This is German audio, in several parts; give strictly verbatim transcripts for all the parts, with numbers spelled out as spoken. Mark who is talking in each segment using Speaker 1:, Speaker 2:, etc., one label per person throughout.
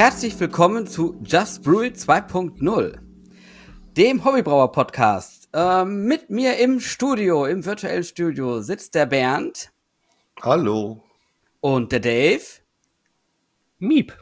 Speaker 1: Herzlich willkommen zu Just Brew It zwei Punkt null, dem Hobbybrauer-Podcast. Ähm, mit mir im Studio, im virtuellen Studio, sitzt der Bernd.
Speaker 2: Hallo.
Speaker 1: Und der Dave.
Speaker 3: Miep.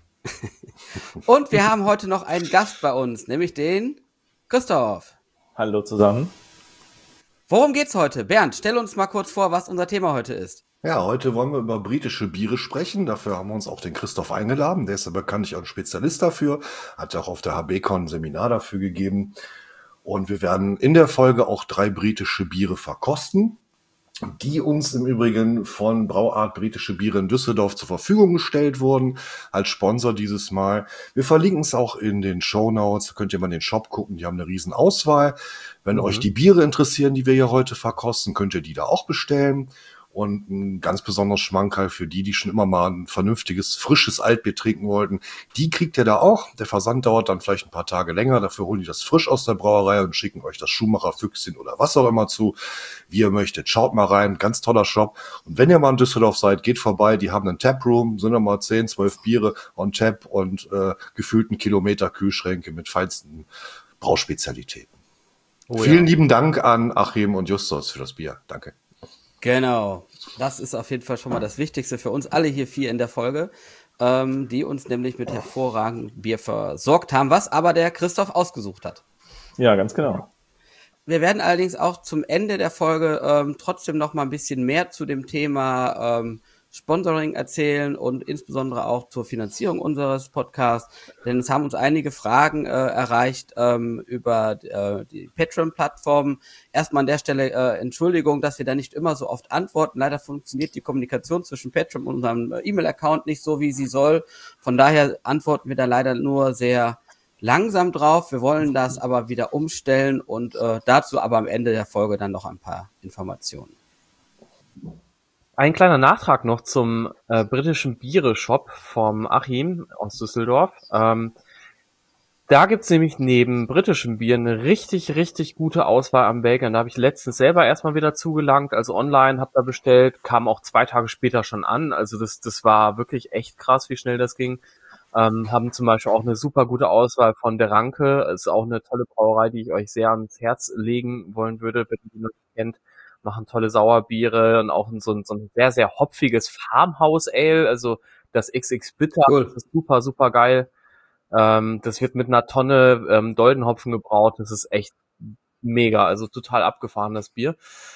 Speaker 1: Und wir haben heute noch einen Gast bei uns, nämlich den Christoph.
Speaker 3: Hallo zusammen.
Speaker 1: Worum geht's heute? Bernd, stell uns mal kurz vor, was unser Thema heute ist.
Speaker 2: Ja, heute wollen wir über britische Biere sprechen. Dafür haben wir uns auch den Christoph eingeladen. Der ist ja bekanntlich auch ein Spezialist dafür. Hat ja auch auf der H B Con ein Seminar dafür gegeben. Und wir werden in der Folge auch drei britische Biere verkosten, die uns im Übrigen von Brauart Britische Biere in Düsseldorf zur Verfügung gestellt wurden, als Sponsor dieses Mal. Wir verlinken es auch in den Shownotes, da könnt ihr mal in den Shop gucken, die haben eine riesen Auswahl. Wenn mhm. euch die Biere interessieren, die wir hier heute verkosten, könnt ihr die da auch bestellen. Und ein ganz besonderes Schmankerl für die, die schon immer mal ein vernünftiges, frisches Altbier trinken wollten. Die kriegt ihr da auch. Der Versand dauert dann vielleicht ein paar Tage länger. Dafür holen die das frisch aus der Brauerei und schicken euch das Schumacher Füchschen oder was auch immer zu, wie ihr möchtet. Schaut mal rein, ganz toller Shop. Und wenn ihr mal in Düsseldorf seid, geht vorbei. Die haben einen Taproom, sind nochmal zehn, zwölf Biere on Tap und äh, gefühlten Kilometer Kühlschränke mit feinsten Brauspezialitäten. Oh, Vielen ja. lieben Dank an Achim und Justus für das Bier. Danke.
Speaker 1: Genau, das ist auf jeden Fall schon mal das Wichtigste für uns alle hier vier in der Folge, ähm, die uns nämlich mit hervorragendem Bier versorgt haben, was aber der Christoph ausgesucht hat.
Speaker 3: Ja, ganz genau.
Speaker 1: Wir werden allerdings auch zum Ende der Folge ähm, trotzdem noch mal ein bisschen mehr zu dem Thema ähm, Sponsoring erzählen und insbesondere auch zur Finanzierung unseres Podcasts, denn es haben uns einige Fragen äh, erreicht ähm, über äh, die Patreon-Plattform. Erstmal an der Stelle äh, Entschuldigung, dass wir da nicht immer so oft antworten. Leider funktioniert die Kommunikation zwischen Patreon und unserem äh, E-Mail-Account nicht so, wie sie soll. Von daher antworten wir da leider nur sehr langsam drauf. Wir wollen das aber wieder umstellen und äh, dazu aber am Ende der Folge dann noch ein paar Informationen.
Speaker 3: Ein kleiner Nachtrag noch zum äh, britischen Biere-Shop vom Achim aus Düsseldorf. Ähm, da gibt's nämlich neben britischen Bieren eine richtig, richtig gute Auswahl am Belgien. Da habe ich letztens selber erstmal wieder zugelangt, also online, habe da bestellt, kam auch zwei Tage später schon an. Also das, das war wirklich echt krass, wie schnell das ging. Ähm, haben zum Beispiel auch eine super gute Auswahl von der Ranke. Ist auch eine tolle Brauerei, die ich euch sehr ans Herz legen wollen würde, wenn ihr die noch nicht kennt. Machen tolle Sauerbiere und auch so ein, so ein sehr, sehr hopfiges Farmhouse Ale, also das X X Bitter, cool. Das ist super, super geil. Ähm, das wird mit einer Tonne ähm, Doldenhopfen gebraut, das ist echt mega, also total abgefahren, das Bier.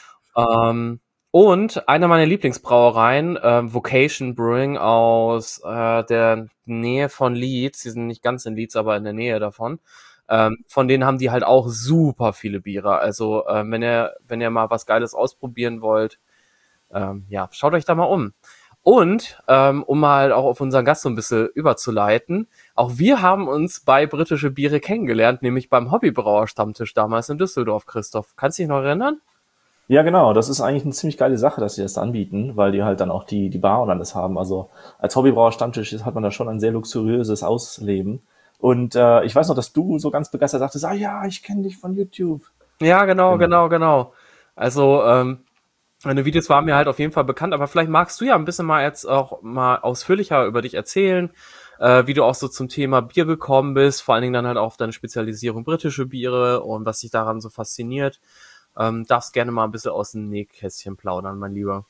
Speaker 3: Ähm, und eine meiner Lieblingsbrauereien, äh, Vocation Brewing aus äh, der Nähe von Leeds, die sind nicht ganz in Leeds, aber in der Nähe davon. Ähm, von denen haben die halt auch super viele Biere. Also ähm, wenn ihr wenn ihr mal was Geiles ausprobieren wollt, ähm, ja, schaut euch da mal um. Und ähm, um mal auch auf unseren Gast so ein bisschen überzuleiten, auch wir haben uns bei britische Biere kennengelernt, nämlich beim Hobbybrauer-Stammtisch damals in Düsseldorf, Christoph. Kannst du dich noch erinnern?
Speaker 4: Ja, genau. Das ist eigentlich eine ziemlich geile Sache, dass sie das anbieten, weil die halt dann auch die die Bar und alles haben. Also als Hobbybrauer-Stammtisch hat man da schon ein sehr luxuriöses Ausleben. Und äh, ich weiß noch, dass du so ganz begeistert sagtest, ah ja, ich kenne dich von YouTube.
Speaker 3: Ja, genau, genau, genau. genau. Also ähm, deine Videos waren mir halt auf jeden Fall bekannt, aber vielleicht magst du ja ein bisschen mal jetzt auch mal ausführlicher über dich erzählen, äh, wie du auch so zum Thema Bier gekommen bist, vor allen Dingen dann halt auch auf deine Spezialisierung britische Biere und was dich daran so fasziniert. Ähm, darfst gerne mal ein bisschen aus dem Nähkästchen plaudern, mein Lieber.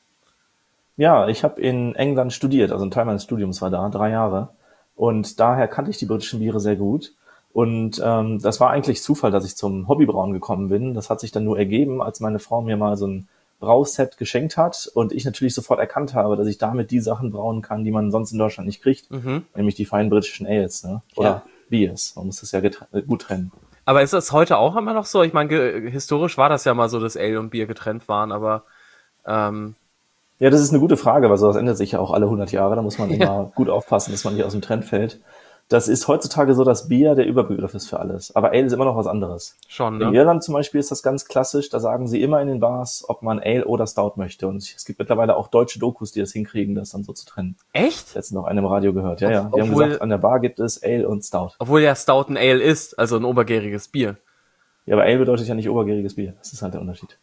Speaker 4: Ja, ich habe in England studiert, also ein Teil meines Studiums war da, drei Jahre. Und daher kannte ich die britischen Biere sehr gut. Und ähm, das war eigentlich Zufall, dass ich zum Hobbybrauen gekommen bin. Das hat sich dann nur ergeben, als meine Frau mir mal so ein Brauset geschenkt hat und ich natürlich sofort erkannt habe, dass ich damit die Sachen brauen kann, die man sonst in Deutschland nicht kriegt. Mhm. Nämlich die feinen britischen Ales, ne? Oder ja. Biers. Man muss das ja getre- gut trennen.
Speaker 3: Aber ist das heute auch immer noch so? Ich meine, ge- historisch war das ja mal so, dass Ale und Bier getrennt waren, aber ähm
Speaker 4: ja, das ist eine gute Frage, weil sowas ändert sich ja auch alle hundert Jahre. Da muss man immer ja. gut aufpassen, dass man nicht aus dem Trend fällt. Das ist heutzutage so, dass Bier der Überbegriff ist für alles. Aber Ale ist immer noch was anderes.
Speaker 3: Schon, ne?
Speaker 4: In Irland zum Beispiel ist das ganz klassisch. Da sagen sie immer in den Bars, ob man Ale oder Stout möchte. Und es gibt mittlerweile auch deutsche Dokus, die das hinkriegen, das dann so zu trennen.
Speaker 3: Echt?
Speaker 4: Letztens noch einen im Radio gehört. Ja, ja. Die
Speaker 3: obwohl,
Speaker 4: haben gesagt, an der Bar gibt es Ale und Stout.
Speaker 3: Obwohl ja Stout ein Ale ist, also ein obergäriges Bier.
Speaker 4: Ja, aber Ale bedeutet ja nicht obergäriges Bier. Das ist halt der Unterschied.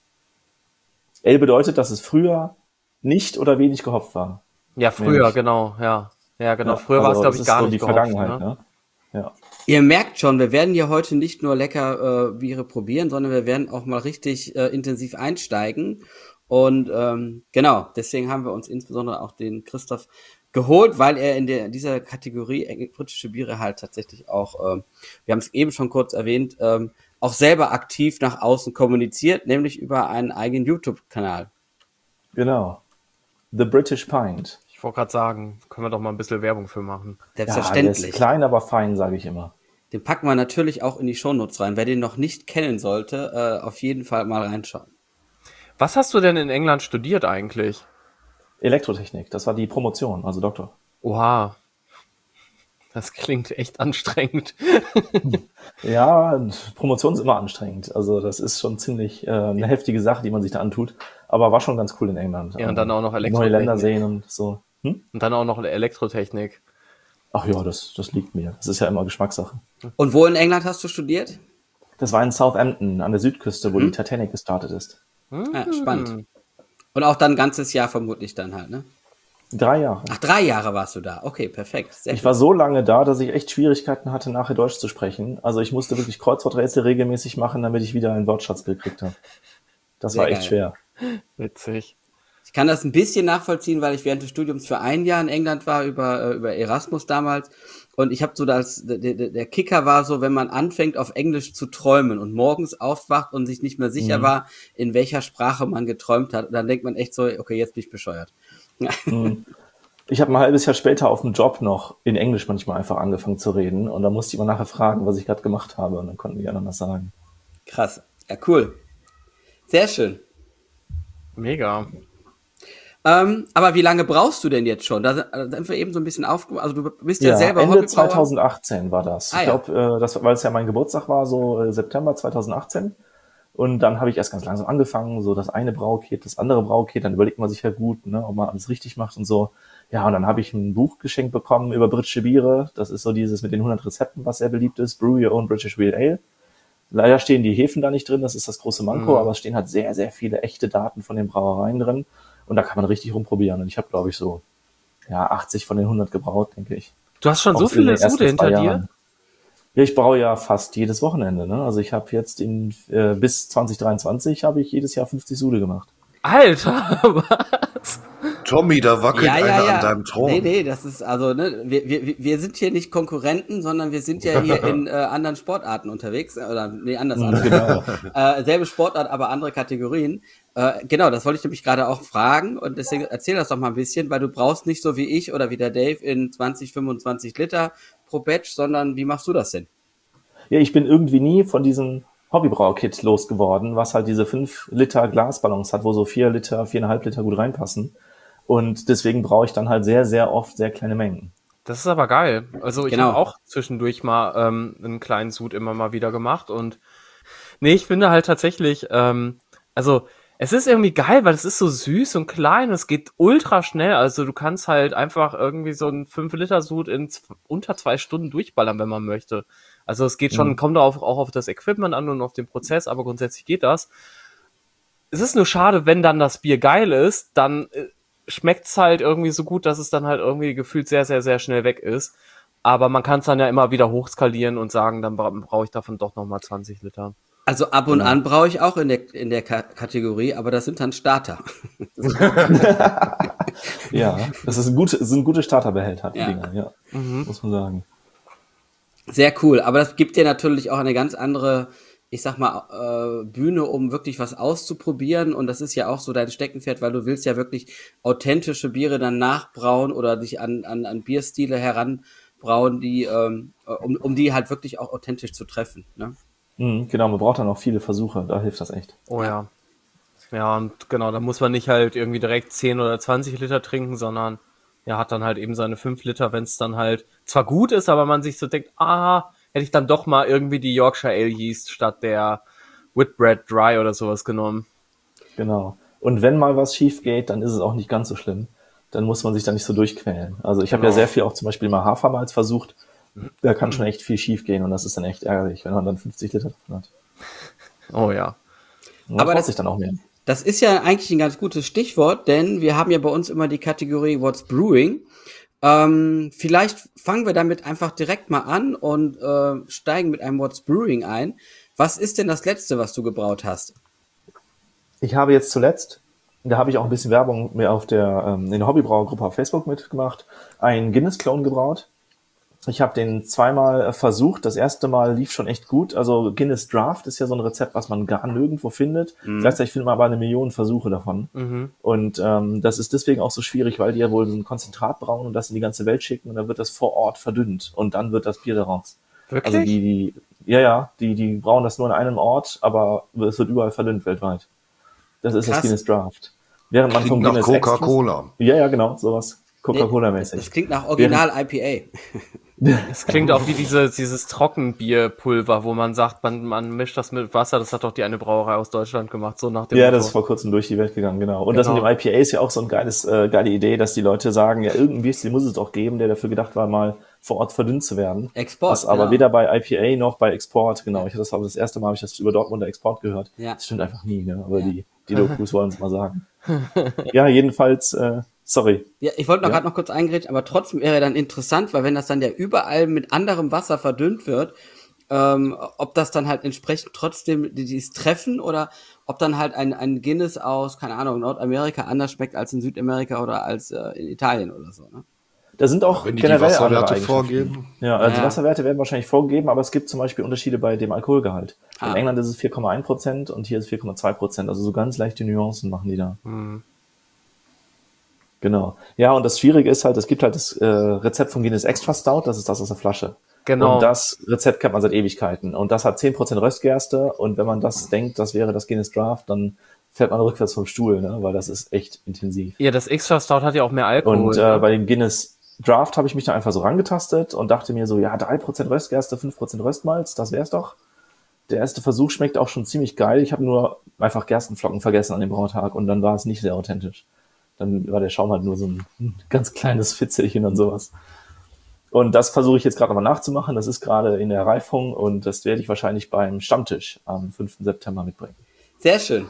Speaker 4: Ale bedeutet, dass es früher nicht oder wenig gehopft war.
Speaker 3: Ja, früher, Nämlich, genau, ja. Ja, genau.
Speaker 4: Ja,
Speaker 3: Früher war es,
Speaker 4: also
Speaker 3: glaube
Speaker 4: das
Speaker 3: ich,
Speaker 4: ist
Speaker 3: gar
Speaker 4: so
Speaker 3: nicht
Speaker 4: die
Speaker 3: gehopft,
Speaker 4: Vergangenheit,
Speaker 3: ne?
Speaker 4: ne? Ja.
Speaker 1: Ihr merkt schon, wir werden hier heute nicht nur lecker äh, Biere probieren, sondern wir werden auch mal richtig äh, intensiv einsteigen. Und ähm, genau, deswegen haben wir uns insbesondere auch den Christoph geholt, weil er in der in dieser Kategorie äh, britische Biere halt tatsächlich auch, ähm, wir haben es eben schon kurz erwähnt, ähm, auch selber aktiv nach außen kommuniziert, nämlich über einen eigenen YouTube-Kanal.
Speaker 4: Genau. The British Pint.
Speaker 3: Ich wollte gerade sagen, können wir doch mal ein bisschen Werbung für machen.
Speaker 4: Ja, der
Speaker 1: Selbstverständlich.
Speaker 4: ist klein, aber fein, sage ich immer.
Speaker 1: Den packen wir natürlich auch in die Shownotes rein. Wer den noch nicht kennen sollte, äh, auf jeden Fall mal reinschauen.
Speaker 3: Was hast du denn in England studiert eigentlich?
Speaker 4: Elektrotechnik, das war die Promotion, also Doktor.
Speaker 3: Oha. Das klingt echt anstrengend.
Speaker 4: Ja, Promotion ist immer anstrengend. Also das ist schon ziemlich äh, eine heftige Sache, die man sich da antut. Aber war schon ganz cool in England.
Speaker 3: Ja, und dann auch noch
Speaker 4: Neue
Speaker 3: Elektrotechnik.
Speaker 4: Länder sehen und so. Hm?
Speaker 3: Und dann auch noch Elektrotechnik.
Speaker 4: Ach ja, das, das liegt mir. Das ist ja immer Geschmackssache.
Speaker 1: Und wo in England hast du studiert?
Speaker 4: Das war in Southampton an der Südküste, wo
Speaker 1: Mhm.
Speaker 4: die Titanic gestartet ist.
Speaker 1: Ja, spannend. Und auch dann ein ganzes Jahr vermutlich dann halt, ne?
Speaker 4: Drei Jahre.
Speaker 1: Ach, drei Jahre warst du da. Okay, perfekt. Sehr
Speaker 4: Ich
Speaker 1: gut.
Speaker 4: war so lange da, dass ich echt Schwierigkeiten hatte, nachher Deutsch zu sprechen. Also ich musste wirklich Kreuzworträtsel regelmäßig machen, damit ich wieder einen Wortschatz gekriegt habe. Das
Speaker 1: Sehr
Speaker 4: war echt
Speaker 1: geil.
Speaker 4: schwer.
Speaker 3: Witzig.
Speaker 1: Ich kann das ein bisschen nachvollziehen, weil ich während des Studiums für ein Jahr in England war, über, äh, über Erasmus damals. Und ich habe so das, der, der der Kicker war so, wenn man anfängt auf Englisch zu träumen und morgens aufwacht und sich nicht mehr sicher
Speaker 4: Mhm.
Speaker 1: war, in welcher Sprache man geträumt hat, dann denkt man echt so, okay, jetzt bin ich bescheuert.
Speaker 4: Ich habe ein halbes Jahr später auf dem Job noch in Englisch manchmal einfach angefangen zu reden. Und da musste ich mal nachher fragen, was ich gerade gemacht habe. Und dann konnten die anderen das sagen.
Speaker 1: Krass. Ja, cool. Sehr schön.
Speaker 3: Mega.
Speaker 1: Ähm, aber wie lange brauchst du denn jetzt schon? Da sind, da sind wir eben so ein bisschen aufgemacht. Also du bist ja, selber
Speaker 4: Ende
Speaker 1: Hobbybrauer.
Speaker 4: zweitausendachtzehn war das.
Speaker 1: Ah,
Speaker 4: ich
Speaker 1: ja.
Speaker 4: glaube, äh, das, weil es ja mein Geburtstag war, so äh, September zweitausendachtzehn. Und dann habe ich erst ganz langsam angefangen, so das eine Brauket, das andere Brauket, dann überlegt man sich ja gut, ne, ob man alles richtig macht und so. Ja, und dann habe ich ein Buch geschenkt bekommen über britische Biere. Das ist so dieses mit den hundert Rezepten, was sehr beliebt ist. Brew Your Own British Real Ale. Leider stehen die Hefen da nicht drin, das ist das große Manko,
Speaker 3: Mhm.
Speaker 4: aber es stehen halt sehr, sehr viele echte Daten von den Brauereien drin. Und da kann man richtig rumprobieren. Und ich habe, glaube ich, so ja achtzig von den hundert gebraut, denke ich.
Speaker 3: Du hast schon so
Speaker 4: Auch in den
Speaker 3: viele
Speaker 4: ersten
Speaker 3: Sude hinter
Speaker 4: zwei
Speaker 3: dir?
Speaker 4: Jahren. Ja, ich braue ja fast jedes Wochenende. Ne? Also ich habe jetzt in äh, bis zwanzig dreiundzwanzig habe ich jedes Jahr fünfzig Sude gemacht.
Speaker 3: Alter, was?
Speaker 2: Tommy, da wackelt
Speaker 1: Ja, ja,
Speaker 2: einer
Speaker 1: ja.
Speaker 2: an deinem Thron.
Speaker 1: Nee, nee, das ist also, ne, wir, wir, wir sind hier nicht Konkurrenten, sondern wir sind ja hier in äh, anderen Sportarten unterwegs. äh, Oder nee, anders. anders.
Speaker 4: Genau.
Speaker 1: Äh, selbe Sportart, aber andere Kategorien. Äh, genau, das wollte ich nämlich gerade auch fragen und deswegen erzähl das doch mal ein bisschen, weil du brauchst nicht so wie ich oder wie der Dave in zwanzig, fünfundzwanzig Liter pro Batch, sondern wie machst du das denn?
Speaker 4: Ja, ich bin irgendwie nie von diesem Hobbybrau-Kit losgeworden, was halt diese fünf Liter Glasballons hat, wo so vier Liter, viereinhalb Liter gut reinpassen. Und deswegen brauche ich dann halt sehr, sehr oft sehr kleine Mengen.
Speaker 3: Das ist aber geil. Also ich
Speaker 1: Genau.
Speaker 3: habe auch zwischendurch mal ähm, einen kleinen Sud immer mal wieder gemacht und nee, ich finde halt tatsächlich, ähm, also es ist irgendwie geil, weil es ist so süß und klein, es geht ultra schnell, also du kannst halt einfach irgendwie so einen fünf Liter Sud in z- unter zwei Stunden durchballern, wenn man möchte. Also es geht schon,
Speaker 4: Mhm.
Speaker 3: kommt auch, auch auf das Equipment an und auf den Prozess, aber grundsätzlich geht das. Es ist nur schade, wenn dann das Bier geil ist, dann äh, schmeckt's halt irgendwie so gut, dass es dann halt irgendwie gefühlt sehr, sehr, sehr schnell weg ist. Aber man kann es dann ja immer wieder hochskalieren und sagen, dann bra- brauche ich davon doch nochmal zwanzig Liter.
Speaker 1: Also ab und
Speaker 4: Genau.
Speaker 1: an brauche ich auch in der in der Ka- Kategorie, aber das sind dann Starter.
Speaker 4: Ja, das ist ein gute, das sind gute Starterbehälter, die
Speaker 1: Ja.
Speaker 4: Dinger, ja,
Speaker 3: Mhm.
Speaker 4: muss man sagen.
Speaker 1: Sehr cool, aber das gibt dir natürlich auch eine ganz andere, ich sag mal, äh, Bühne, um wirklich was auszuprobieren und das ist ja auch so dein Steckenpferd, weil du willst ja wirklich authentische Biere dann nachbrauen oder dich an, an, an Bierstile heranbrauen, die, ähm, um, um die halt wirklich auch authentisch zu treffen, ne?
Speaker 4: Mhm, genau, man braucht dann auch viele Versuche, da hilft das echt.
Speaker 3: Oh ja. Ja, und genau, da muss man nicht halt irgendwie direkt zehn oder zwanzig Liter trinken, sondern ja, hat dann halt eben seine fünf Liter, wenn es dann halt zwar gut ist, aber man sich so denkt, ah, hätte ich dann doch mal irgendwie die Yorkshire Ale Yeast statt der Whitbread Dry oder sowas genommen.
Speaker 4: Genau. Und wenn mal was schief geht, dann ist es auch nicht ganz so schlimm. Dann muss man sich da nicht so durchquälen. Also ich habe
Speaker 3: Genau.
Speaker 4: ja sehr viel auch zum Beispiel mal Hafermalz versucht. Da kann schon echt viel schief gehen und das ist dann echt ärgerlich, wenn man dann fünfzig Liter davon hat.
Speaker 3: Oh ja.
Speaker 4: Und man
Speaker 1: Aber
Speaker 4: traut
Speaker 1: das-
Speaker 4: sich dann auch mehr.
Speaker 1: Das ist ja eigentlich ein ganz gutes Stichwort, denn wir haben ja bei uns immer die Kategorie What's Brewing. Ähm, vielleicht fangen wir damit einfach direkt mal an und äh, steigen mit einem What's Brewing ein. Was ist denn das Letzte, was du gebraut hast?
Speaker 4: Ich habe jetzt zuletzt, da habe ich auch ein bisschen Werbung mir auf der ähm, in der Hobbybrauergruppe auf Facebook mitgemacht, einen Guinness-Clone gebraut. Ich habe den zweimal versucht. Das erste Mal lief schon echt gut. Also Guinness Draft ist ja so ein Rezept, was man gar nirgendwo findet. Mhm. Gleichzeitig findet man aber eine Million Versuche davon. Mhm. Und ähm, das ist deswegen auch so schwierig, weil die ja wohl so ein Konzentrat brauen und das in die ganze Welt schicken und dann wird das vor Ort verdünnt und dann wird das Bier daraus.
Speaker 3: Wirklich?
Speaker 4: Also die, die, ja, ja, die, die brauen das nur an einem Ort, aber es wird überall verdünnt weltweit. Das ist Krass. Das Guinness Draft. Während man vom Guinness
Speaker 2: Coca-Cola.
Speaker 4: Ja, ja, genau, sowas. Coca-Cola-mäßig.
Speaker 1: Nee, das klingt nach Original I P A.
Speaker 3: Es klingt auch wie diese, dieses Trockenbierpulver, wo man sagt, man, man mischt das mit Wasser. Das hat doch die eine Brauerei aus Deutschland gemacht, so nach dem
Speaker 4: Ja,
Speaker 3: Motto.
Speaker 4: Das ist vor kurzem durch die Welt gegangen, genau. Und genau. Das mit dem I P A ist ja auch so eine geiles, äh, geile Idee, dass die Leute sagen, ja, irgendein Bier muss es doch geben, der dafür gedacht war, mal vor Ort verdünnt zu werden.
Speaker 1: Export,
Speaker 4: Was aber
Speaker 1: genau.
Speaker 4: weder bei I P A noch bei Export, genau. Ich hatte das aber das erste Mal, habe ich das über Dortmunder Export gehört.
Speaker 1: Ja.
Speaker 4: Das stimmt einfach nie, ne? Aber ja. die, die Dokus wollen es mal sagen. Ja, jedenfalls, äh, sorry.
Speaker 1: Ja, ich wollte noch
Speaker 4: ja?
Speaker 1: gerade noch kurz eingrätschen, aber trotzdem wäre dann interessant, weil wenn das dann ja überall mit anderem Wasser verdünnt wird, ähm, ob das dann halt entsprechend trotzdem dieses Treffen oder ob dann halt ein, ein Guinness aus, keine Ahnung, Nordamerika anders schmeckt als in Südamerika oder als äh, in Italien oder so, ne?
Speaker 4: Da sind auch
Speaker 2: Wenn die
Speaker 4: generell
Speaker 2: die
Speaker 4: andere
Speaker 2: Wasserwerte
Speaker 4: Eigenschaften.
Speaker 2: vorgeben.
Speaker 4: Ja, also
Speaker 1: Ja.
Speaker 4: Wasserwerte werden wahrscheinlich vorgegeben, aber es gibt zum Beispiel Unterschiede bei dem Alkoholgehalt.
Speaker 1: Ah.
Speaker 4: In England ist es vier Komma eins Prozent und hier ist vier Komma zwei Prozent. Also so ganz leichte Nuancen machen die da.
Speaker 3: Mhm.
Speaker 4: Genau. Ja, und das Schwierige ist halt, es gibt halt das äh, Rezept von Guinness Extra Stout, das ist das aus der Flasche.
Speaker 3: Genau.
Speaker 4: Und das Rezept kennt man seit Ewigkeiten. Und das hat zehn Prozent Röstgerste. Und wenn man das denkt, das wäre das Guinness Draft, dann fällt man rückwärts vom Stuhl, ne? Weil das ist echt intensiv.
Speaker 3: Ja, das Extra Stout hat ja auch mehr Alkohol.
Speaker 4: Und
Speaker 3: ne?
Speaker 4: äh, bei dem Guinness Draft habe ich mich da einfach so rangetastet und dachte mir so, ja, drei Prozent Röstgerste, fünf Prozent Röstmalz, das wär's doch. Der erste Versuch schmeckt auch schon ziemlich geil. Ich habe nur einfach Gerstenflocken vergessen an dem Brautag und dann war es nicht sehr authentisch. Dann war der Schaum halt nur so ein ganz kleines Fitzelchen und sowas. Und das versuche ich jetzt gerade nochmal nachzumachen. Das ist gerade in der Reifung und das werde ich wahrscheinlich beim Stammtisch am fünften September mitbringen.
Speaker 1: Sehr schön.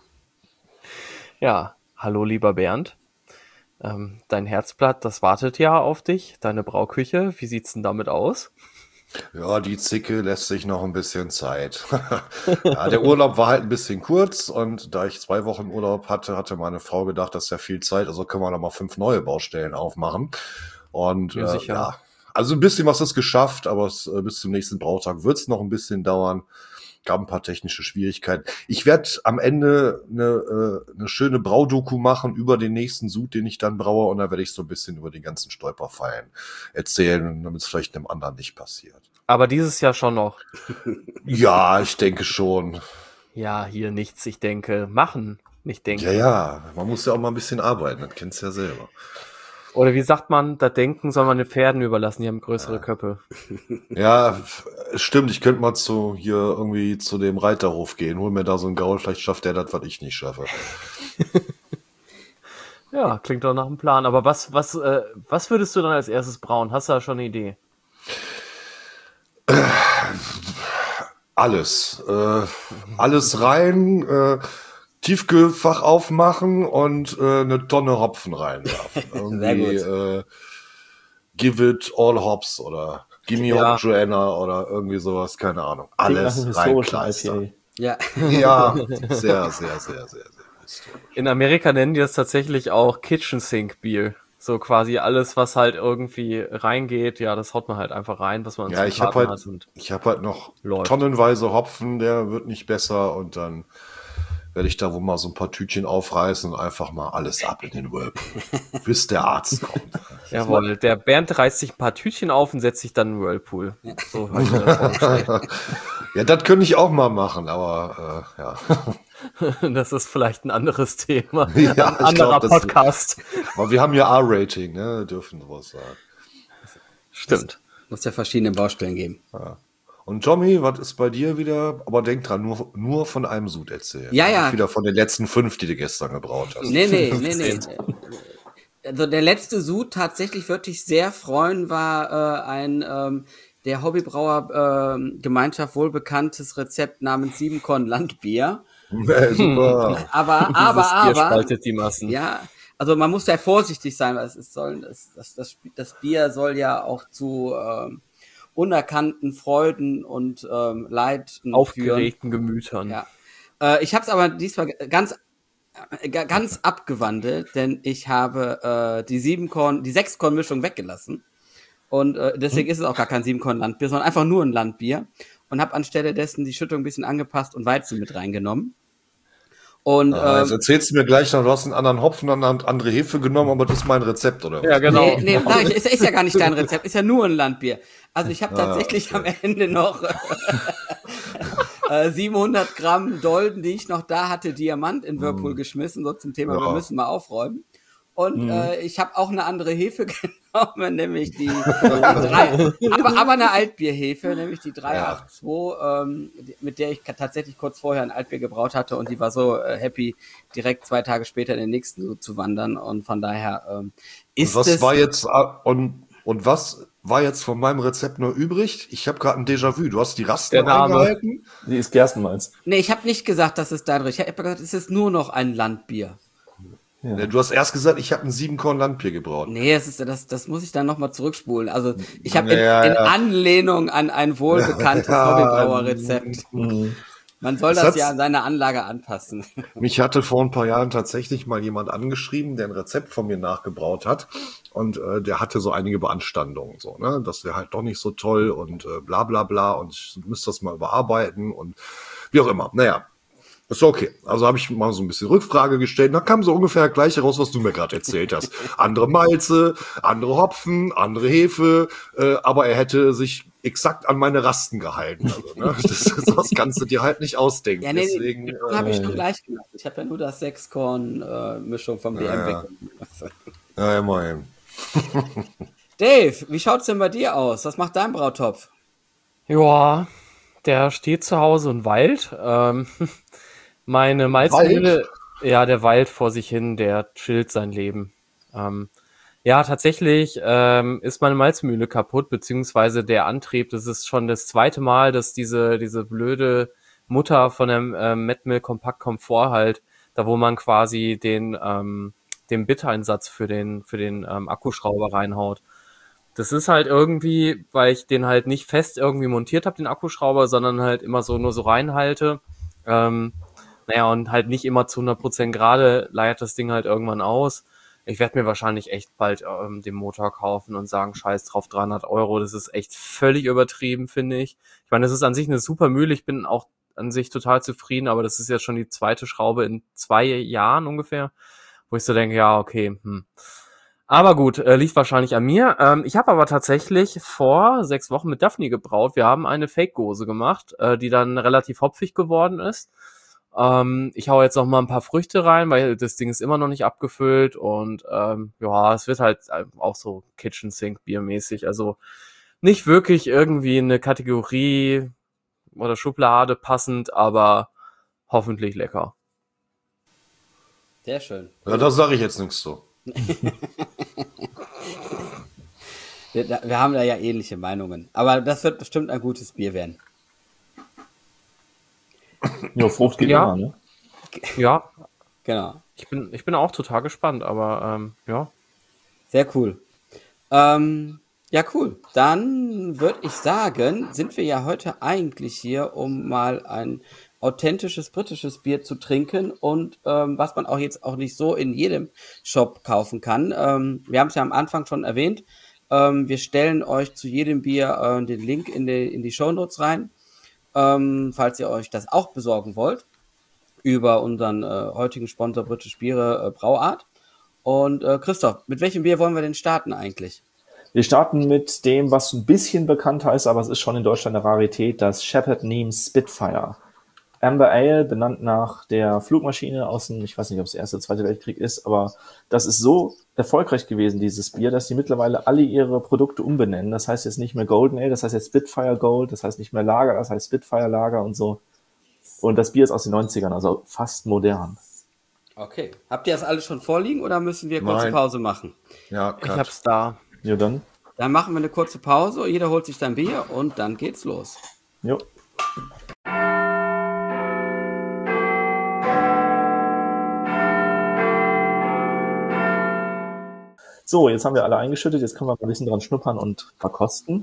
Speaker 3: Ja, hallo lieber Bernd. Ähm, dein Herzblatt, das wartet ja auf dich. Deine Brauküche, wie sieht's denn damit aus?
Speaker 2: Ja, die Zicke lässt sich noch ein bisschen Zeit. Ja, der Urlaub war halt ein bisschen kurz und da ich zwei Wochen Urlaub hatte, hatte meine Frau gedacht, das ist ja viel Zeit, also können wir noch mal fünf neue Baustellen aufmachen. Und
Speaker 3: Ja,
Speaker 2: äh,
Speaker 3: sicher.
Speaker 2: ja, also ein bisschen was ist geschafft, aber es, äh, bis zum nächsten Brautag wird es noch ein bisschen dauern. Gab ein paar technische Schwierigkeiten. Ich werde am Ende eine, äh, eine schöne Braudoku machen über den nächsten Sud, den ich dann braue, und da werde ich so ein bisschen über die ganzen Stolperfallen erzählen, damit es vielleicht einem anderen nicht passiert.
Speaker 3: Aber dieses Jahr schon noch.
Speaker 2: Ja, ich denke schon.
Speaker 3: Ja, hier nichts, ich denke, machen, nicht denken.
Speaker 2: Ja, ja, man muss ja auch mal ein bisschen arbeiten, das kennst du ja selber.
Speaker 3: Oder wie sagt man, das Denken soll man den Pferden überlassen, die haben größere
Speaker 2: Ja.
Speaker 3: Köpfe.
Speaker 2: Ja, f- stimmt, ich könnte mal zu hier irgendwie zu dem Reiterhof gehen, hol mir da so einen Gaul, vielleicht schafft der das, was ich nicht schaffe.
Speaker 3: Ja, klingt doch nach einem Plan. Aber was, was, äh, was würdest du dann als erstes brauen? Hast du da schon eine Idee?
Speaker 2: Alles. Äh, alles rein, äh, Tiefkühlfach aufmachen und äh, eine Tonne Hopfen reinwerfen. Irgendwie
Speaker 1: gut.
Speaker 2: äh, Give it all hops oder Give me
Speaker 3: Ja.
Speaker 2: hop Joanna oder irgendwie sowas, keine Ahnung.
Speaker 4: Klingt nach
Speaker 2: Alles
Speaker 4: einem historischen I
Speaker 2: reinkleistern.
Speaker 4: P
Speaker 1: Ja.
Speaker 2: Ja, sehr, sehr, sehr, sehr, sehr historisch.
Speaker 3: In Amerika nennen die das tatsächlich auch Kitchen Sink Bier. So quasi alles, was halt irgendwie reingeht, ja, das haut man halt einfach rein, was man an
Speaker 2: Ja, ich habe
Speaker 3: Zutaten
Speaker 2: halt,
Speaker 3: hat und
Speaker 2: ich habe halt noch
Speaker 3: läuft.
Speaker 2: tonnenweise Hopfen, der wird nicht besser und dann werde ich da wohl mal so ein paar Tütchen aufreißen und einfach mal alles ab in den Whirlpool, bis der Arzt kommt.
Speaker 3: Jawohl, der Bernd reißt sich ein paar Tütchen auf und setzt sich dann in den Whirlpool. So habe ich mir das vorgestellt.
Speaker 2: Ja, das könnte ich auch mal machen, aber äh, ja.
Speaker 3: Das ist vielleicht ein anderes Thema.
Speaker 2: Ja,
Speaker 3: ein
Speaker 2: ich
Speaker 3: anderer
Speaker 2: glaub, das-
Speaker 3: Podcast.
Speaker 2: Aber wir haben ja R-Rating, ne? Dürfen sowas sagen.
Speaker 3: Stimmt.
Speaker 1: Muss ja verschiedene Baustellen geben.
Speaker 2: Und Tommy, was ist bei dir wieder? Aber denk dran, nur, nur von einem Sud erzählen.
Speaker 1: Ja, ja.
Speaker 2: Nicht wieder von den letzten fünf, die du gestern gebraut hast.
Speaker 1: Nee, nee, nee, nee. Also der letzte Sud, tatsächlich würde ich sehr freuen, war äh, ein ähm, der Hobbybrauer äh, Gemeinschaft wohlbekanntes Rezept namens Siebenkorn Landbier.
Speaker 2: Äh, super.
Speaker 1: Aber,
Speaker 3: Dieses
Speaker 1: aber,
Speaker 3: Bier
Speaker 1: aber,
Speaker 3: spaltet die Massen.
Speaker 1: ja, also man muss ja vorsichtig sein, weil es ist, soll, das, das, das, das Bier soll ja auch zu ähm, unerkannten Freuden und ähm, Leiden
Speaker 3: Aufgeregten
Speaker 1: führen.
Speaker 3: Gemütern.
Speaker 1: Ja. Äh, ich habe es aber diesmal ganz äh, ganz abgewandelt, denn ich habe äh, die Siebenkorn, die Sechskorn-Mischung weggelassen. Und äh, deswegen hm. ist es auch gar kein Siebenkorn-Landbier, sondern einfach nur ein Landbier. Und habe anstelle dessen die Schüttung ein bisschen angepasst und Weizen mit reingenommen. Und
Speaker 2: ah,
Speaker 1: ähm,
Speaker 2: jetzt erzählst du mir gleich noch, du hast einen anderen Hopfen, eine andere Hefe genommen, aber das ist mein Rezept, oder was?
Speaker 3: Ja, genau.
Speaker 1: Nee, nee, sag ich, ist, ist ja gar nicht dein Rezept, ist ja nur ein Landbier. Also ich habe
Speaker 2: Ah,
Speaker 1: tatsächlich
Speaker 2: okay.
Speaker 1: am Ende noch äh, siebenhundert Gramm Dolden, die ich noch da hatte, Diamant in Whirlpool mm. geschmissen, so zum Thema, ja. wir müssen mal aufräumen. Und mm. äh, ich habe auch eine andere Hefe genommen, nämlich die, die drei, aber, aber eine Altbierhefe, nämlich die drei acht zwei, ähm, die, mit der ich tatsächlich kurz vorher ein Altbier gebraut hatte und die war so äh, happy, direkt zwei Tage später in den nächsten so zu wandern und von daher ähm, ist
Speaker 2: und was
Speaker 1: es...
Speaker 2: war jetzt und, und was war jetzt von meinem Rezept nur übrig? Ich habe gerade ein Déjà-vu. Du hast die Rasten eingehalten?
Speaker 4: Die ist Gerstenmalz.
Speaker 1: Nee, ich habe nicht gesagt, dass es dein Rezept. Ich habe gesagt, es ist nur noch ein Landbier.
Speaker 2: Ja. Du hast erst gesagt, ich habe ein Siebenkorn-Landbier gebraut.
Speaker 1: Nee, das, ist, das, das muss ich dann nochmal zurückspulen. Also ich habe
Speaker 2: ja,
Speaker 1: in, in
Speaker 2: ja.
Speaker 1: Anlehnung an ein wohlbekanntes ja, Hobbybrauer-Rezept. Mhm. Man soll das, das ja an seine Anlage anpassen.
Speaker 2: Mich hatte vor ein paar Jahren tatsächlich mal jemand angeschrieben, der ein Rezept von mir nachgebraut hat. Und äh, der hatte so einige Beanstandungen. So, ne? Das wäre halt doch nicht so toll und äh, bla bla bla. Und ich müsste das mal überarbeiten und wie auch immer. Naja. Ist okay. Also habe ich mal so ein bisschen Rückfrage gestellt. Da kam so ungefähr gleich heraus, was du mir gerade erzählt hast. Andere Malze, andere Hopfen, andere Hefe. Äh, aber er hätte sich exakt an meine Rasten gehalten. Also, ne? das, das kannst du dir halt nicht ausdenken.
Speaker 1: Ja, nee,
Speaker 2: Deswegen
Speaker 1: nee, äh, habe ich schon gleich gemacht. Ich habe ja nur das Sechskorn-Mischung äh, vom B M
Speaker 2: ja,
Speaker 1: weggemacht.
Speaker 2: Ja, immerhin.
Speaker 1: Dave, wie schaut's denn bei dir aus? Was macht dein Brautopf?
Speaker 3: Ja, der steht zu Hause und weilt. Ähm, Meine Malzmühle, ja, der weilt vor sich hin, der chillt sein Leben. Ähm, ja, tatsächlich ähm, ist meine Malzmühle kaputt, beziehungsweise der Antrieb, das ist schon das zweite Mal, dass diese diese blöde Mutter von dem ähm, Mettmill Kompakt Komfort halt, da wo man quasi den ähm, den Bittereinsatz für den für den ähm, Akkuschrauber reinhaut. Das ist halt irgendwie, weil ich den halt nicht fest irgendwie montiert habe, den Akkuschrauber, sondern halt immer so nur so reinhalte. Ähm, Naja, und halt nicht immer zu hundert Prozent gerade, leiert das Ding halt irgendwann aus. Ich werde mir wahrscheinlich echt bald ähm, den Motor kaufen und sagen, scheiß drauf, dreihundert Euro. Das ist echt völlig übertrieben, finde ich. Ich meine, das ist an sich eine super Mühle. Ich bin auch an sich total zufrieden, aber das ist jetzt schon die zweite Schraube in zwei Jahren ungefähr, wo ich so denke, ja, okay, hm. Aber gut, äh, liegt wahrscheinlich an mir. Ähm, ich habe aber tatsächlich vor sechs Wochen mit Daphne gebraut. Wir haben eine Fake-Gose gemacht, äh, die dann relativ hopfig geworden ist. Ähm, ich hau jetzt noch mal ein paar Früchte rein, weil das Ding ist immer noch nicht abgefüllt und ähm, ja, es wird halt auch so Kitchen Sink Biermäßig, also nicht wirklich irgendwie eine Kategorie oder Schublade passend, aber hoffentlich lecker.
Speaker 1: Sehr schön.
Speaker 2: Ja, das sage ich jetzt nichts so.
Speaker 1: wir, wir haben da ja ähnliche Meinungen, aber das wird bestimmt ein gutes Bier werden.
Speaker 4: Ja, Frucht geht
Speaker 3: ja.
Speaker 4: immer, ne?
Speaker 3: Ja,
Speaker 1: genau.
Speaker 3: Ich bin, ich bin auch total gespannt, aber ähm, ja.
Speaker 1: Sehr cool. Ähm, ja, cool. Dann würde ich sagen, sind wir ja heute eigentlich hier, um mal ein authentisches britisches Bier zu trinken und ähm, was man auch jetzt auch nicht so in jedem Shop kaufen kann. Ähm, wir haben es ja am Anfang schon erwähnt. Ähm, wir stellen euch zu jedem Bier äh, den Link in die, in die Shownotes rein, ähm, falls ihr euch das auch besorgen wollt, über unseren äh, heutigen Sponsor British Biere äh, Brauart. Und äh, Christoph, mit welchem Bier wollen wir denn starten eigentlich?
Speaker 4: Wir starten mit dem, was ein bisschen bekannter ist, aber es ist schon in Deutschland eine Rarität, das Shepherd Neame Spitfire. Amber Ale, benannt nach der Flugmaschine aus dem, ich weiß nicht, ob es der Erste oder Zweite Weltkrieg ist, aber das ist so erfolgreich gewesen, dieses Bier, dass die mittlerweile alle ihre Produkte umbenennen. Das heißt jetzt nicht mehr Golden Ale, das heißt jetzt Spitfire Gold, das heißt nicht mehr Lager, das heißt Spitfire Lager und so. Und das Bier ist aus den neunzigern, also fast modern.
Speaker 1: Okay. Habt ihr das alles schon vorliegen oder müssen wir kurze
Speaker 2: Nein.
Speaker 1: Pause machen?
Speaker 2: Ja,
Speaker 3: ich hab's da.
Speaker 4: Ja, dann.
Speaker 1: Dann machen wir eine kurze Pause, jeder holt sich sein Bier und dann geht's los.
Speaker 4: Jo. So, jetzt haben wir alle eingeschüttet, jetzt können wir mal ein bisschen dran schnuppern und verkosten.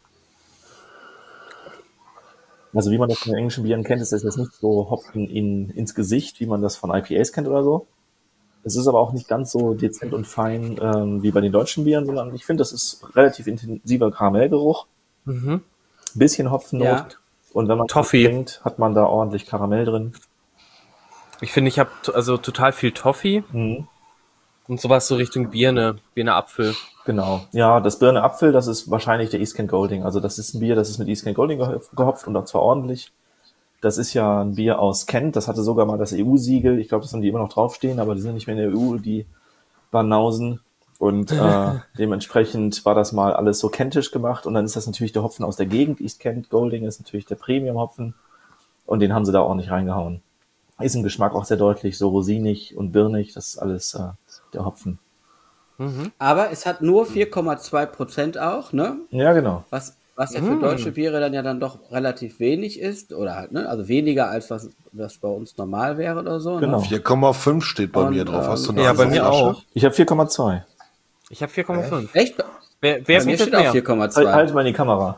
Speaker 4: Also wie man das von den englischen Bieren kennt, ist das jetzt nicht so Hopfen in, ins Gesicht, wie man das von I P As kennt oder so. Es ist aber auch nicht ganz so dezent und fein ähm, wie bei den deutschen Bieren, sondern ich finde, das ist relativ intensiver Karamellgeruch.
Speaker 3: Mhm.
Speaker 4: Bisschen Hopfennot.
Speaker 1: Ja.
Speaker 4: Und wenn man
Speaker 3: Toffee.
Speaker 4: trinkt, hat man da ordentlich Karamell drin.
Speaker 3: Ich finde, ich habe also total viel Toffee
Speaker 4: Mhm.
Speaker 3: und sowas so Richtung Birne, Birne Apfel.
Speaker 4: Genau. Ja, das Birne Apfel, das ist wahrscheinlich der East Kent Golding. Also das ist ein Bier, das ist mit East Kent Golding gehopft gehopft und auch zwar ordentlich. Das ist ja ein Bier aus Kent, das hatte sogar mal das E U-Siegel. Ich glaube, das haben die immer noch draufstehen, aber die sind nicht mehr in der E U, die Banausen. Und äh, dementsprechend war das mal alles so kentisch gemacht. Und dann ist das natürlich der Hopfen aus der Gegend. East Kent Golding ist natürlich der Premium-Hopfen. Und den haben sie da ordentlich reingehauen. Ist im Geschmack auch sehr deutlich, so rosinig und birnig. Das ist alles äh, der Hopfen.
Speaker 1: Aber es hat nur vier Komma zwei Prozent auch, ne?
Speaker 4: Ja, genau.
Speaker 1: Was, was ja für deutsche Biere dann ja dann doch relativ wenig ist. Oder halt, ne? Also weniger als was, was bei uns normal wäre oder so.
Speaker 4: Genau.
Speaker 1: Ne?
Speaker 2: vier Komma fünf steht bei
Speaker 1: Und,
Speaker 2: mir drauf. Hast du
Speaker 1: ähm,
Speaker 2: eine
Speaker 3: Ja, bei mir
Speaker 2: Flasche?
Speaker 3: auch.
Speaker 4: Ich habe vier Komma zwei.
Speaker 3: Ich habe vier Komma fünf.
Speaker 1: Echt?
Speaker 3: Wer, wer
Speaker 1: Bei mir
Speaker 3: bietet
Speaker 1: steht auch
Speaker 3: mehr?
Speaker 1: vier Komma
Speaker 4: Halt,
Speaker 1: zwei.
Speaker 4: halt mal in die Kamera.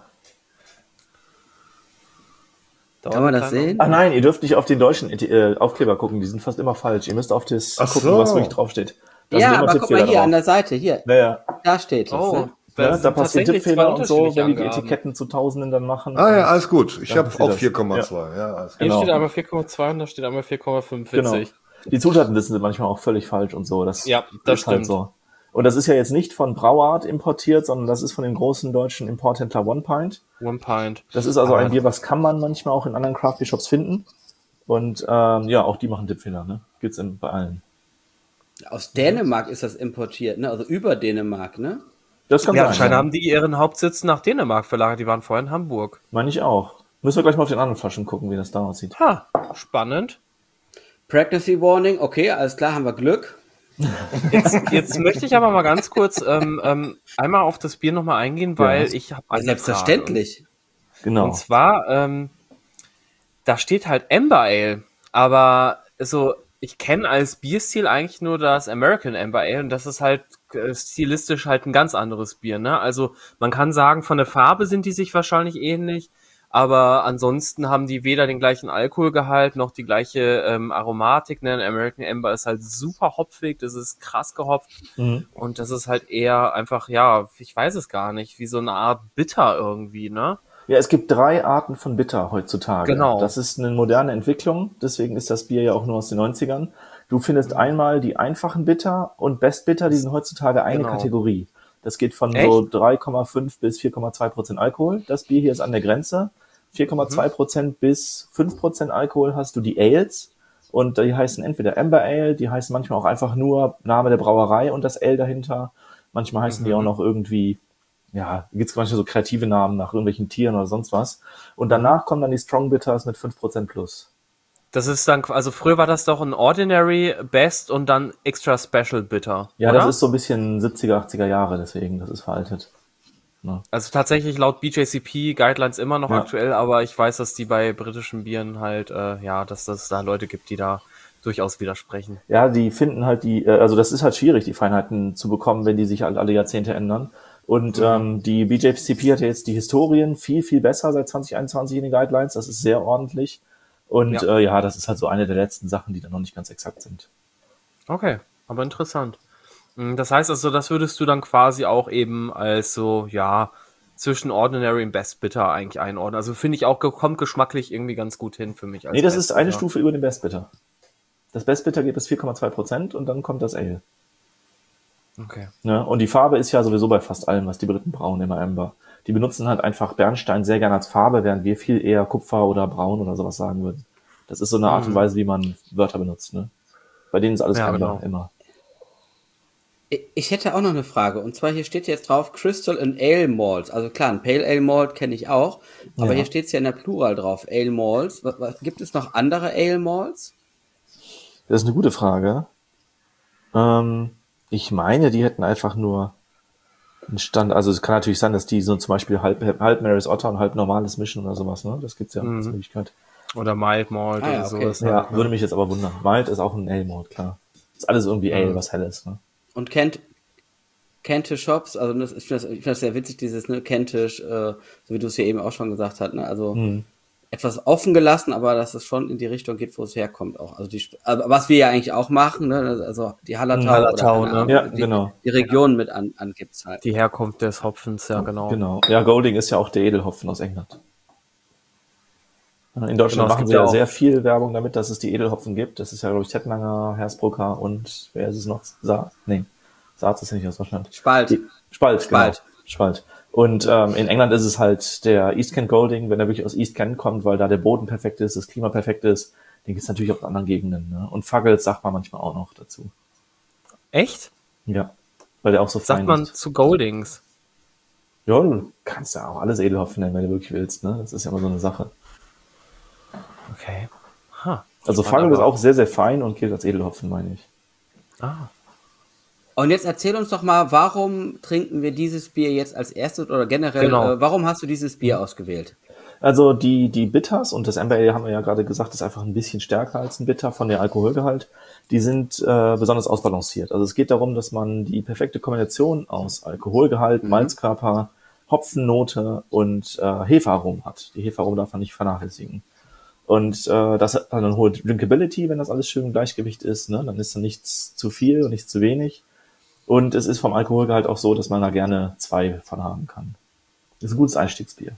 Speaker 1: Kann man das sehen?
Speaker 4: Ach nein, ihr dürft nicht auf den deutschen äh, Aufkleber gucken, die sind fast immer falsch. Ihr müsst auf das
Speaker 2: Ach
Speaker 4: gucken,
Speaker 2: so.
Speaker 4: was wirklich draufsteht. Da sind
Speaker 1: Ja,
Speaker 4: immer
Speaker 1: aber guck
Speaker 4: Tippfehler
Speaker 1: mal hier
Speaker 4: drauf.
Speaker 1: an der Seite, hier.
Speaker 4: Naja,
Speaker 1: Da steht es.
Speaker 3: Oh,
Speaker 1: Ne?
Speaker 3: da,
Speaker 4: ja,
Speaker 3: sind
Speaker 4: da passieren
Speaker 3: tatsächlich zwei
Speaker 4: Tippfehler und so, wenn wir die
Speaker 3: unterschiedliche
Speaker 4: Etiketten zu Tausenden dann machen.
Speaker 2: Ah ja, alles gut. Ich
Speaker 4: Dann
Speaker 2: habe
Speaker 4: passiert
Speaker 2: auch
Speaker 4: das.
Speaker 2: vier Komma zwei. Ja, alles
Speaker 3: Hier
Speaker 4: Genau.
Speaker 3: steht einmal vier Komma zwei und da steht einmal vier Komma fünf.
Speaker 4: Genau.
Speaker 3: Witzig.
Speaker 4: Die Zutatenlisten sind manchmal auch völlig falsch und so. Das
Speaker 3: Ja, das
Speaker 4: ist halt
Speaker 3: stimmt.
Speaker 4: so. Und das ist ja jetzt nicht von Brauart importiert, sondern das ist von dem großen deutschen Importhändler One Pint.
Speaker 3: One Pint.
Speaker 4: Das ist also
Speaker 3: Ah.
Speaker 4: ein Bier, was kann man manchmal auch in anderen Craft Beer Shops finden. Und ähm, ja, auch die machen Tippfehler, ne? Gibt's in, bei allen.
Speaker 1: Aus Dänemark ist das importiert, ne? Also über Dänemark, ne?
Speaker 4: Das kann
Speaker 3: Ja,
Speaker 4: sein.
Speaker 3: anscheinend
Speaker 4: ja.
Speaker 3: haben die ihren Hauptsitz nach Dänemark verlagert. Die waren vorher in Hamburg.
Speaker 4: Meine ich auch. Müssen wir gleich mal auf den anderen Flaschen gucken, wie das da aussieht.
Speaker 3: Ha, spannend.
Speaker 1: Pregnancy Warning, okay, alles klar, haben wir Glück.
Speaker 3: Jetzt, jetzt möchte ich aber mal ganz kurz ähm, ähm, einmal auf das Bier nochmal eingehen, weil
Speaker 4: Ja.
Speaker 3: ich habe
Speaker 1: Also selbstverständlich.
Speaker 4: Genau.
Speaker 3: Und zwar, ähm, da steht halt Amber Ale, aber so, ich kenne als Bierstil eigentlich nur das American Amber Ale und das ist halt äh, stilistisch halt ein ganz anderes Bier, ne? Also man kann sagen, von der Farbe sind die sich wahrscheinlich ähnlich, aber ansonsten haben die weder den gleichen Alkoholgehalt noch die gleiche ähm, Aromatik, ne? American Amber ist halt super hopfig, das ist krass gehopft
Speaker 4: Mhm.
Speaker 3: und das ist halt eher einfach, ja, ich weiß es gar nicht, wie so eine Art Bitter irgendwie, ne?
Speaker 4: Ja, es gibt drei Arten von Bitter heutzutage.
Speaker 3: Genau.
Speaker 4: Das ist eine moderne Entwicklung, deswegen ist das Bier ja auch nur aus den neunzigern. Du findest einmal die einfachen Bitter und Best Bitter, die sind heutzutage eine
Speaker 3: Genau.
Speaker 4: Kategorie. Das geht von
Speaker 3: Echt?
Speaker 4: so drei Komma fünf bis vier Komma zwei Prozent Alkohol. Das Bier hier ist an der Grenze. vier Komma zwei Prozent bis fünf Prozent Alkohol hast du die Ales. Und die heißen entweder Amber Ale, die heißen manchmal auch einfach nur Name der Brauerei und das Ale dahinter. Manchmal heißen die auch noch irgendwie, ja, gibt's manchmal so kreative Namen nach irgendwelchen Tieren oder sonst was. Und danach kommen dann die Strong Bitters mit fünf Prozent plus.
Speaker 3: Das ist dann, also früher war das doch ein Ordinary, Best und dann Extra Special Bitter.
Speaker 4: Ja,
Speaker 3: oder?
Speaker 4: das ist so ein bisschen siebziger, achtziger Jahre, deswegen, das ist veraltet.
Speaker 3: Also tatsächlich laut B J C P Guidelines immer noch
Speaker 4: Ja.
Speaker 3: aktuell, aber ich weiß, dass die bei britischen Bieren halt, äh, ja, dass das da Leute gibt, die da durchaus widersprechen.
Speaker 4: Ja, die finden halt die, äh, also das ist halt schwierig, die Feinheiten zu bekommen, wenn die sich halt alle Jahrzehnte ändern. Und ähm, die B J C P hat ja jetzt die Historien viel, viel besser seit zwanzig einundzwanzig in den Guidelines. Das ist sehr ordentlich. Und
Speaker 3: Ja.
Speaker 4: ja, äh, ja das ist halt so eine der letzten Sachen, die dann noch nicht ganz exakt sind.
Speaker 3: Okay, aber interessant. Mm, Das heißt also, das würdest du dann quasi auch eben als so, ja, zwischen Ordinary und Best Bitter eigentlich einordnen. Also finde ich auch, ge- kommt geschmacklich irgendwie ganz gut hin für mich. Als
Speaker 4: Nee, das
Speaker 3: Best
Speaker 4: ist eine
Speaker 3: Bitter.
Speaker 4: Stufe über dem Best Bitter. Das Best Bitter gibt es vier Komma zwei Prozent und dann kommt das Ale.
Speaker 3: Okay.
Speaker 4: Ne? Und die Farbe ist ja sowieso bei fast allem, was die Briten brauen, immer Amber. Die benutzen halt einfach Bernstein sehr gerne als Farbe, während wir viel eher Kupfer oder Braun oder sowas sagen würden. Das ist so eine Art und Weise, wie man Wörter benutzt. Ne? Bei denen ist alles
Speaker 3: Ja,
Speaker 4: Amber,
Speaker 3: genau.
Speaker 4: immer.
Speaker 1: Ich- Ich hätte auch noch eine Frage. Und zwar hier steht jetzt drauf Crystal and Ale Malts. Also klar, ein Pale Ale Malt kenne ich auch. Aber
Speaker 4: Ja.
Speaker 1: hier steht es ja in der Plural drauf. Ale Malts. Was, was, gibt es noch andere Ale Malts?
Speaker 4: Das ist eine gute Frage. Ähm, ich meine, die hätten einfach nur einen Stand, also es kann natürlich sein, dass die so zum Beispiel halb, halb Mary's Otter und halb normales mischen oder sowas, ne? Das gibt's ja als Möglichkeit.
Speaker 3: Oder Mild Malt
Speaker 1: Ah,
Speaker 3: oder
Speaker 1: ja, okay.
Speaker 3: sowas.
Speaker 4: Ja, würde mich jetzt aber wundern. Malt ist auch ein Ale-Malt, klar. Ist alles irgendwie Ale, was hell ist, ne?
Speaker 1: Und kennt, Kentish Shops, also das, ich finde das, ich find das sehr witzig, dieses ne, Kentish, äh, so wie du es ja eben auch schon gesagt hast, ne? Also hm. etwas offen gelassen, aber dass es schon in die Richtung geht, wo es herkommt auch. Also die, also was wir ja eigentlich auch machen, ne? Also die Hallertau,
Speaker 3: Hallertau
Speaker 1: oder,
Speaker 3: ne?
Speaker 1: Ahnung,
Speaker 4: Ja,
Speaker 1: die,
Speaker 4: genau.
Speaker 1: die Region mit an, angibt's halt.
Speaker 3: Die Herkunft des Hopfens, ja genau.
Speaker 4: Genau. Ja, Golding ist ja auch der Edelhopfen aus England. In Deutschland
Speaker 3: genau,
Speaker 4: machen sie ja
Speaker 3: auch
Speaker 4: sehr viel Werbung damit, dass es die Edelhopfen gibt. Das ist ja, glaube ich, Tettlanger, Hersbrucker und wer ist es noch? Saat? Nee, Saat ist ja nicht aus Deutschland.
Speaker 1: Spalt.
Speaker 4: Die, Spalt,
Speaker 1: Spalt.
Speaker 4: Genau. Spalt. Und ähm, in England ist es halt der East Kent Golding, wenn er wirklich aus East Kent kommt, weil da der Boden perfekt ist, das Klima perfekt ist. Den gibt es natürlich auch in anderen Gegenden. Ne? Und Fuggles sagt man manchmal auch noch dazu.
Speaker 3: Echt?
Speaker 4: Ja, weil der auch so fein
Speaker 3: Sagt man
Speaker 4: ist.
Speaker 3: zu Goldings?
Speaker 4: Ja, du kannst ja auch alles Edelhopfen nennen, wenn du wirklich willst. Ne? Das ist ja immer so eine Sache.
Speaker 3: Okay. Huh.
Speaker 4: Also Fagel ist auch sehr, sehr fein und gilt als Edelhopfen, meine ich.
Speaker 3: Ah.
Speaker 1: Und jetzt erzähl uns doch mal, warum trinken wir dieses Bier jetzt als erstes oder generell,
Speaker 3: Genau.
Speaker 1: äh, warum hast du dieses Bier ausgewählt?
Speaker 4: Also die, die Bitters und das Amber Ale haben wir ja gerade gesagt, ist einfach ein bisschen stärker als ein Bitter von der Alkoholgehalt. Die sind äh, besonders ausbalanciert. Also es geht darum, dass man die perfekte Kombination aus Alkoholgehalt, mhm. Malzkörper, Hopfennote und äh, Hefearomen hat. Die Hefearomen darf man nicht vernachlässigen. Und äh, das hat dann eine hohe Drinkability, wenn das alles schön im Gleichgewicht ist. Ne? Dann ist da nichts zu viel und nichts zu wenig. Und es ist vom Alkoholgehalt auch so, dass man da gerne zwei von haben kann. Das ist ein gutes Einstiegsbier.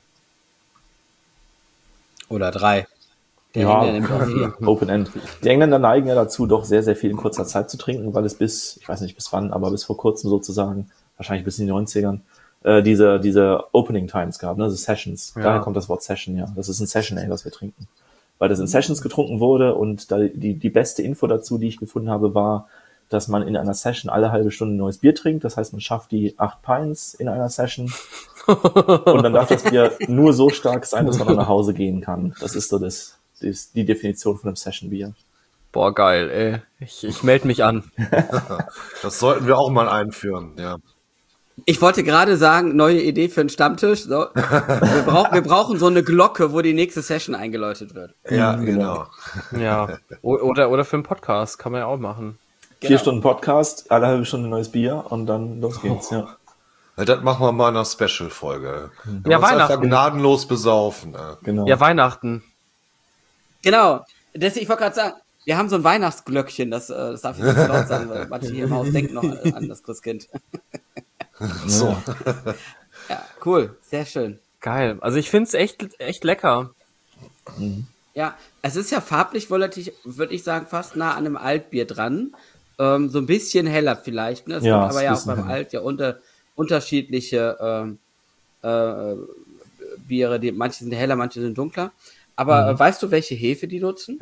Speaker 1: Oder drei. Der
Speaker 4: ja,
Speaker 1: Engländer nimmt auch vier.
Speaker 4: Open End. Die Engländer neigen ja dazu, doch sehr, sehr viel in kurzer Zeit zu trinken, weil es bis, ich weiß nicht bis wann, aber bis vor kurzem sozusagen, wahrscheinlich bis in die neunzigern, äh, diese diese Opening Times gab, ne, also Sessions.
Speaker 3: Ja.
Speaker 4: Daher kommt das Wort Session, ja. Das ist ein Session Ale, was wir trinken. Weil das in Sessions getrunken wurde und da die die beste Info dazu, die ich gefunden habe, war, dass man in einer Session alle halbe Stunde ein neues Bier trinkt. Das heißt, man schafft die acht Pints in einer Session. Und dann darf das Bier nur so stark sein, dass man dann nach Hause gehen kann. Das ist so das, das die Definition von einem Session-Bier.
Speaker 3: Boah, geil, ey. Ich, ich melde mich an.
Speaker 2: Das sollten wir auch mal einführen, ja.
Speaker 1: Ich wollte gerade sagen, neue Idee für einen Stammtisch. So. Wir, brauch, wir brauchen so eine Glocke, wo die nächste Session eingeläutet wird.
Speaker 2: Ja, genau.
Speaker 3: Ja. Oder, oder für einen Podcast kann man ja auch machen.
Speaker 4: Vier
Speaker 1: Genau.
Speaker 4: Stunden Podcast, alle halbe Stunde neues Bier und dann los geht's, ja.
Speaker 2: Ja, das machen wir mal in einer Special-Folge.
Speaker 3: Ja,
Speaker 2: uns
Speaker 3: Weihnachten.
Speaker 2: einfach gnadenlos besaufen. Ne?
Speaker 4: Genau.
Speaker 3: Ja, Weihnachten.
Speaker 1: Genau. Deswegen, ich wollte gerade sagen, wir haben so ein Weihnachtsglöckchen, das, äh, das darf ich nicht so laut sagen, weil manche hier im Haus denken noch an, an das Christkind.
Speaker 2: So.
Speaker 1: Ja, cool, sehr schön.
Speaker 3: Geil. Also ich find's echt, echt lecker.
Speaker 1: Ja, es ist ja farblich, würde ich sagen, fast nah an einem Altbier dran. Ähm, so ein bisschen heller vielleicht. Ne? Es
Speaker 4: Ja,
Speaker 1: gibt aber
Speaker 4: es
Speaker 1: ja
Speaker 4: ist
Speaker 1: auch beim
Speaker 4: heller.
Speaker 1: Alt ja unter, unterschiedliche ähm, äh, Biere. Die, manche sind heller, manche sind dunkler. Aber
Speaker 4: Mhm.
Speaker 1: äh, weißt du, welche Hefe die nutzen?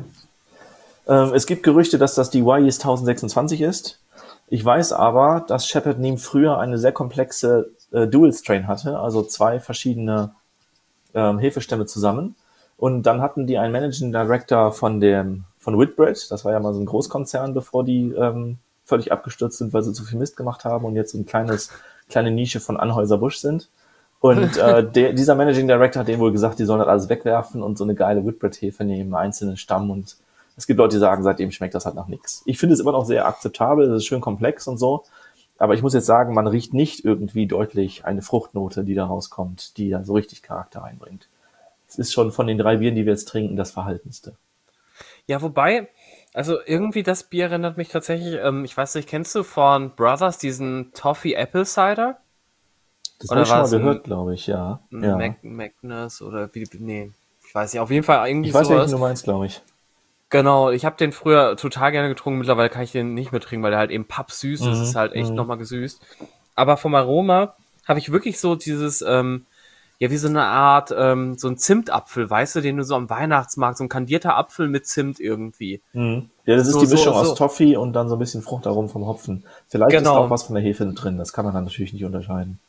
Speaker 4: Ähm, es gibt Gerüchte, dass das die Y E S tausendsechsundzwanzig ist. Ich weiß aber, dass Shepherd Neame früher eine sehr komplexe äh, Dual Strain hatte, also zwei verschiedene ähm, Hefestämme zusammen. Und dann hatten die einen Managing Director von dem von Whitbread, das war ja mal so ein Großkonzern, bevor die ähm, völlig abgestürzt sind, weil sie zu viel Mist gemacht haben und jetzt so ein kleines kleine Nische von Anheuser-Busch sind. Und äh, der, dieser Managing Director hat denen wohl gesagt, die sollen das alles wegwerfen und so eine geile Whitbread-Hefe nehmen, einen einzelnen Stamm. Und es gibt Leute, die sagen, seitdem schmeckt das halt nach nichts. Ich finde es immer noch sehr akzeptabel, es ist schön komplex und so. Aber ich muss jetzt sagen, man riecht nicht irgendwie deutlich eine Fruchtnote, die da rauskommt, die da so richtig Charakter einbringt. Es ist schon von den drei Bieren, die wir jetzt trinken, das Verhaltenste.
Speaker 3: Ja, wobei, also irgendwie das Bier erinnert mich tatsächlich, ähm, ich weiß nicht, kennst du von Brothers diesen Toffee Apple Cider?
Speaker 4: Das
Speaker 3: Oder
Speaker 4: habe ich schon
Speaker 3: war
Speaker 4: mal
Speaker 3: es ein-
Speaker 4: gehört, glaube ich, ja. ja.
Speaker 3: Mac Magnus oder wie, nee, ich weiß nicht, auf jeden Fall irgendwie
Speaker 4: Ich weiß,
Speaker 3: sowas.
Speaker 4: welchen du meinst, glaube ich.
Speaker 3: Genau, ich habe den früher total gerne getrunken, mittlerweile kann ich den nicht mehr trinken, weil der halt eben pappsüß ist,
Speaker 4: Mhm,
Speaker 3: es ist halt echt
Speaker 4: mhm.
Speaker 3: nochmal gesüßt. Aber vom Aroma habe ich wirklich so dieses, ähm, ja, wie so eine Art, ähm, so ein Zimtapfel, weißt du, den du so am Weihnachtsmarkt, so ein kandierter Apfel mit Zimt irgendwie.
Speaker 4: Mhm. Ja, das ist
Speaker 3: So,
Speaker 4: die
Speaker 3: so,
Speaker 4: Mischung
Speaker 3: so.
Speaker 4: aus Toffee und dann so ein bisschen Fruchtaromen vom Hopfen. Vielleicht ist
Speaker 3: Genau.
Speaker 4: auch was von der Hefe drin, das kann man dann natürlich nicht unterscheiden.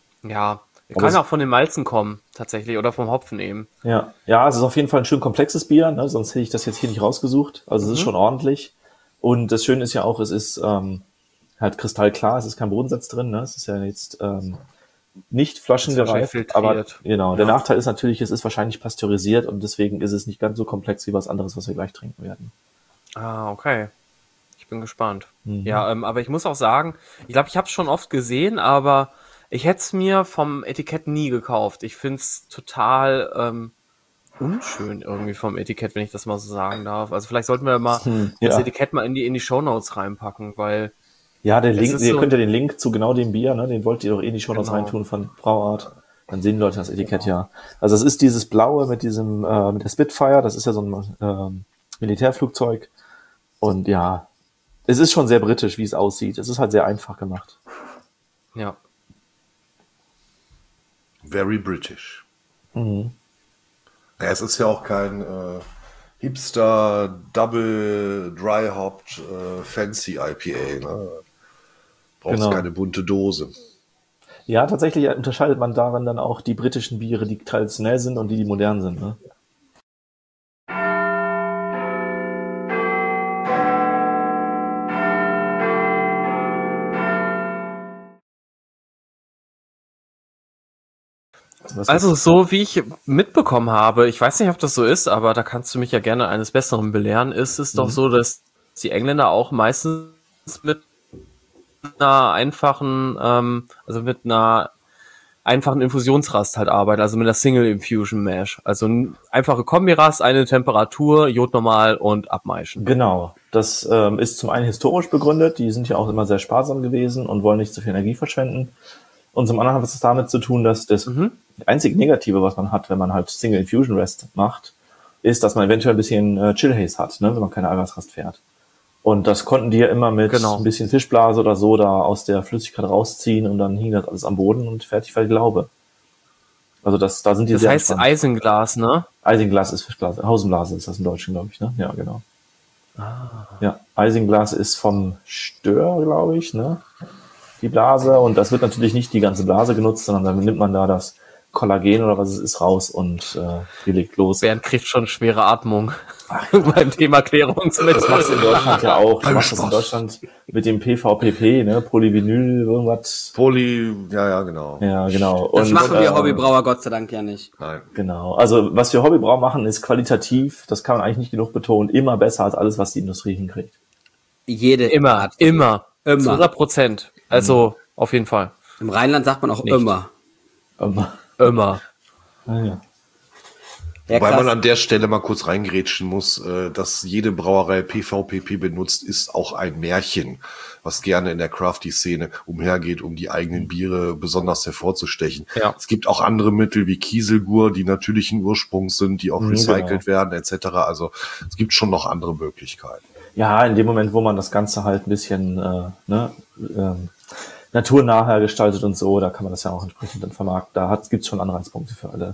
Speaker 3: Ja,
Speaker 4: Aber
Speaker 3: kann
Speaker 4: es-
Speaker 3: auch von den Malzen kommen, tatsächlich, oder vom Hopfen eben.
Speaker 4: Ja, ja, es ist auf jeden Fall ein schön komplexes Bier, ne? Sonst hätte ich das jetzt hier nicht rausgesucht. Also es ist
Speaker 3: Mhm.
Speaker 4: schon ordentlich. Und das Schöne ist ja auch, es ist ähm, halt kristallklar, es ist kein Bodensatz drin, ne? Es ist ja jetzt ähm, nicht flaschengereift,
Speaker 3: filtriert.
Speaker 4: aber genau. Der
Speaker 3: Ja.
Speaker 4: Nachteil ist natürlich, es ist wahrscheinlich pasteurisiert und deswegen ist es nicht ganz so komplex wie was anderes, was wir gleich trinken werden.
Speaker 3: Ah, okay. Ich Ich bin gespannt.
Speaker 4: Mhm.
Speaker 3: Ja, ähm, aber ich muss auch sagen, ich glaube, ich habe es schon oft gesehen, aber ich hätte es mir vom Etikett nie gekauft. Ich finde es total ähm, unschön irgendwie vom Etikett, wenn ich das mal so sagen darf. Also vielleicht sollten wir mal
Speaker 4: Hm,
Speaker 3: das
Speaker 4: ja.
Speaker 3: Etikett mal in die in die Shownotes reinpacken, weil
Speaker 4: Ja, der
Speaker 3: Es
Speaker 4: Link,
Speaker 3: ist
Speaker 4: ihr
Speaker 3: so-
Speaker 4: könnt ja den Link zu genau dem Bier, ne, den wollt ihr doch eh in die Shownotes
Speaker 3: Genau.
Speaker 4: reintun von Brauart. Dann sehen die Leute das Etikett ja. Also es ist dieses blaue mit diesem, äh, mit der Spitfire, das ist ja so ein ähm, Militärflugzeug. Und ja, es ist schon sehr britisch, wie es aussieht. Es ist halt sehr einfach gemacht.
Speaker 3: ja.
Speaker 2: Very British.
Speaker 4: Mhm.
Speaker 2: Ja, es ist ja auch kein äh, Hipster Double Dry Hopped äh, Fancy I P A. Ne? Brauchst
Speaker 4: Genau.
Speaker 2: keine bunte Dose.
Speaker 4: Ja, tatsächlich unterscheidet man darin dann auch die britischen Biere, die traditionell sind und die, die modern sind. Ne? Was
Speaker 3: Also
Speaker 4: ist-
Speaker 3: so wie ich mitbekommen habe, ich weiß nicht, ob das so ist, aber da kannst du mich ja gerne eines Besseren belehren, ist es doch so, dass die Engländer auch meistens mit einer einfachen, ähm, also mit einer einfachen Infusionsrast halt arbeiten, also mit einer Single Infusion Mash. Also eine einfache Kombirast, eine Temperatur, Jodnormal und abmeischen.
Speaker 4: Genau, das ähm, ist zum einen historisch begründet, die sind ja auch immer sehr sparsam gewesen und wollen nicht zu viel Energie verschwenden. Und zum anderen hat es damit zu tun, dass das
Speaker 3: Mhm.
Speaker 4: einzige Negative, was man hat, wenn man halt Single Infusion Rest macht, ist, dass man eventuell ein bisschen äh, Chill Haze hat, ne, wenn man keine Eiweißrast fährt. Und das konnten die ja immer mit
Speaker 3: Genau.
Speaker 4: ein bisschen Fischblase oder so da aus der Flüssigkeit rausziehen und dann hing das alles am Boden und fertig war die Laube. Also das, da sind die
Speaker 3: Das
Speaker 4: sehr
Speaker 3: heißt
Speaker 4: entspannt.
Speaker 3: Eisenglas, ne?
Speaker 4: Eisenglas ist Fischblase. Hausenblase ist das im Deutschen, glaube ich, ne? Ja, genau. Ja, Eisenglas ist vom Stör, glaube ich, ne? Die Blase. Und das wird natürlich nicht die ganze Blase genutzt, sondern dann nimmt man da das Kollagen oder was es ist raus und äh, die legt los.
Speaker 3: Bernd kriegt schon schwere Atmung beim Thema Klärungsmittel.
Speaker 4: Das machst du in Deutschland ja auch. Du
Speaker 2: Beim
Speaker 4: machst das in
Speaker 2: Spaß.
Speaker 4: Deutschland mit dem P V P P, ne? Polyvinyl, irgendwas.
Speaker 2: Poly, ja, ja, genau.
Speaker 4: Ja, genau.
Speaker 1: Das
Speaker 4: Und,
Speaker 1: machen wir
Speaker 4: äh,
Speaker 1: Hobbybrauer Gott sei Dank ja nicht.
Speaker 2: Nein.
Speaker 4: Genau. Also was wir Hobbybrau machen, ist qualitativ, das kann man eigentlich nicht genug betonen, immer besser als alles, was die Industrie hinkriegt.
Speaker 1: Jede
Speaker 3: Immer,
Speaker 1: Art.
Speaker 3: immer.
Speaker 1: Immer.
Speaker 3: Zu hundert Prozent. Also, auf jeden Fall.
Speaker 1: Im Rheinland sagt man auch
Speaker 3: Nicht.
Speaker 1: immer.
Speaker 4: Aber,
Speaker 3: Immer.
Speaker 4: naja.
Speaker 1: Ja,
Speaker 2: Wobei
Speaker 1: krass.
Speaker 2: man an der Stelle mal kurz reingrätschen muss, äh, dass jede Brauerei P V P P benutzt, ist auch ein Märchen, was gerne in der Crafty-Szene umhergeht, um die eigenen Biere besonders hervorzustechen.
Speaker 3: Ja.
Speaker 2: Es gibt auch andere Mittel wie Kieselgur, die natürlichen Ursprungs sind, die auch
Speaker 4: Mhm,
Speaker 2: recycelt
Speaker 4: genau.
Speaker 2: werden et cetera. Also es gibt schon noch andere Möglichkeiten.
Speaker 4: Ja, in dem Moment, wo man das Ganze halt ein bisschen äh, ne, ähm, naturnaher gestaltet und so, da kann man das ja auch entsprechend dann vermarkten. Da gibt es schon Anreiz-Punkte für alle.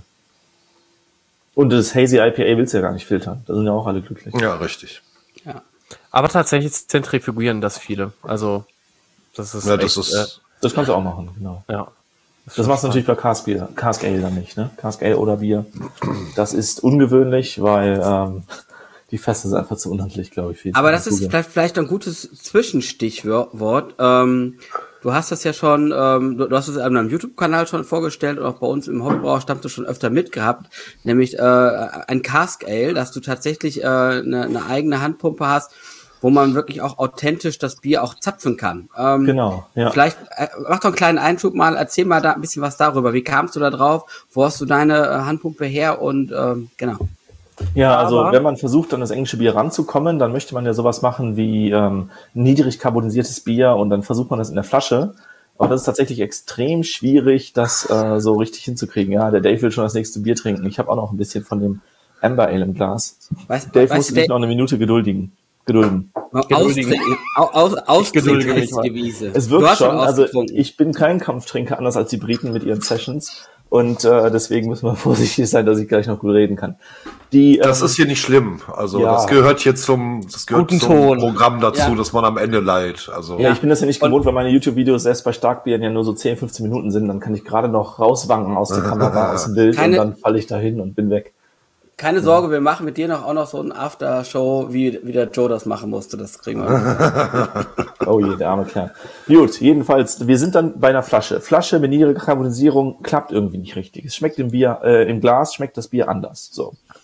Speaker 4: Und das Hazy I P A willst du ja gar nicht filtern. Da sind ja auch alle glücklich.
Speaker 2: Ja, richtig.
Speaker 1: Ja.
Speaker 3: Aber tatsächlich zentrifugieren das viele. Also, das ist
Speaker 2: Ja, das
Speaker 3: echt,
Speaker 2: ist,
Speaker 4: Das kannst du auch machen, genau.
Speaker 3: äh, ja.
Speaker 4: Das machst du natürlich bei Cask Bier, Cask Ale dann nicht, ne? Cask Ale oder Bier. Das ist ungewöhnlich, weil ähm, die Fässer sind einfach zu unhandlich, glaube ich. Für die
Speaker 1: Aber das ist
Speaker 4: Zentrifuge.
Speaker 1: vielleicht, vielleicht ein gutes Zwischenstichwort. Ähm, du hast das ja schon, ähm, du, du hast es auf deinem YouTube-Kanal schon vorgestellt und auch bei uns im Hobbybrauer-Stammtisch schon öfter mitgehabt, nämlich äh, ein Cask Ale, dass du tatsächlich äh, eine, eine eigene Handpumpe hast, wo man wirklich auch authentisch das Bier auch zapfen kann. Ähm,
Speaker 4: Genau, ja.
Speaker 1: Vielleicht äh, mach doch einen kleinen Einschub mal, erzähl mal da ein bisschen was darüber. Wie kamst du da drauf? Wo hast du deine äh, Handpumpe her? Und ähm, genau.
Speaker 4: Ja, also
Speaker 3: Aber-
Speaker 4: wenn man versucht, an das englische Bier ranzukommen, dann möchte man ja sowas machen wie ähm, niedrig carbonisiertes Bier und dann versucht man das in der Flasche. Aber das ist tatsächlich extrem schwierig, das äh, so richtig hinzukriegen. Ja, der Dave will schon das nächste Bier trinken. Ich habe auch noch ein bisschen von dem Amber Ale im Glas.
Speaker 1: Weißt,
Speaker 4: Dave
Speaker 1: weißt
Speaker 4: musste
Speaker 1: du,
Speaker 4: sich
Speaker 1: Dave,
Speaker 4: noch eine Minute geduldigen. gedulden.
Speaker 1: Austrinken, au, aus, austrinken
Speaker 3: geduldige mich
Speaker 1: ist
Speaker 3: mal.
Speaker 1: die Devise.
Speaker 4: Es
Speaker 1: Du
Speaker 4: wirkt
Speaker 1: hast
Speaker 4: schon, also
Speaker 1: ausgetrunken.
Speaker 4: ich bin kein Kampftrinker, anders als die Briten mit ihren Sessions. Und äh, deswegen müssen wir vorsichtig sein, dass ich gleich noch gut reden kann. Die,
Speaker 2: Das
Speaker 4: ähm,
Speaker 2: ist hier nicht schlimm. Also
Speaker 4: Ja.
Speaker 2: das gehört hier zum, das gehört
Speaker 3: Guten
Speaker 2: zum
Speaker 3: Ton.
Speaker 2: Programm dazu,
Speaker 1: Ja.
Speaker 2: dass man am Ende leidet. Also
Speaker 4: Ja, ich bin das ja nicht
Speaker 1: Und-
Speaker 4: gewohnt, weil meine YouTube-Videos selbst bei Starkbieren ja nur so zehn, fünfzehn Minuten sind. Dann kann ich gerade noch rauswanken aus der Kamera, aus dem Bild
Speaker 1: Keine-
Speaker 4: und dann falle ich da hin und bin weg.
Speaker 1: Keine Sorge, wir machen mit dir noch auch noch so ein Aftershow, wie, wie der Joe das machen musste. Das kriegen wir.
Speaker 4: Oh je, der arme Kerl. Gut, jedenfalls, wir sind dann bei einer Flasche. Flasche mit niedriger Karbonisierung klappt irgendwie nicht richtig. Es schmeckt im Bier, äh, im Glas schmeckt das Bier anders. So.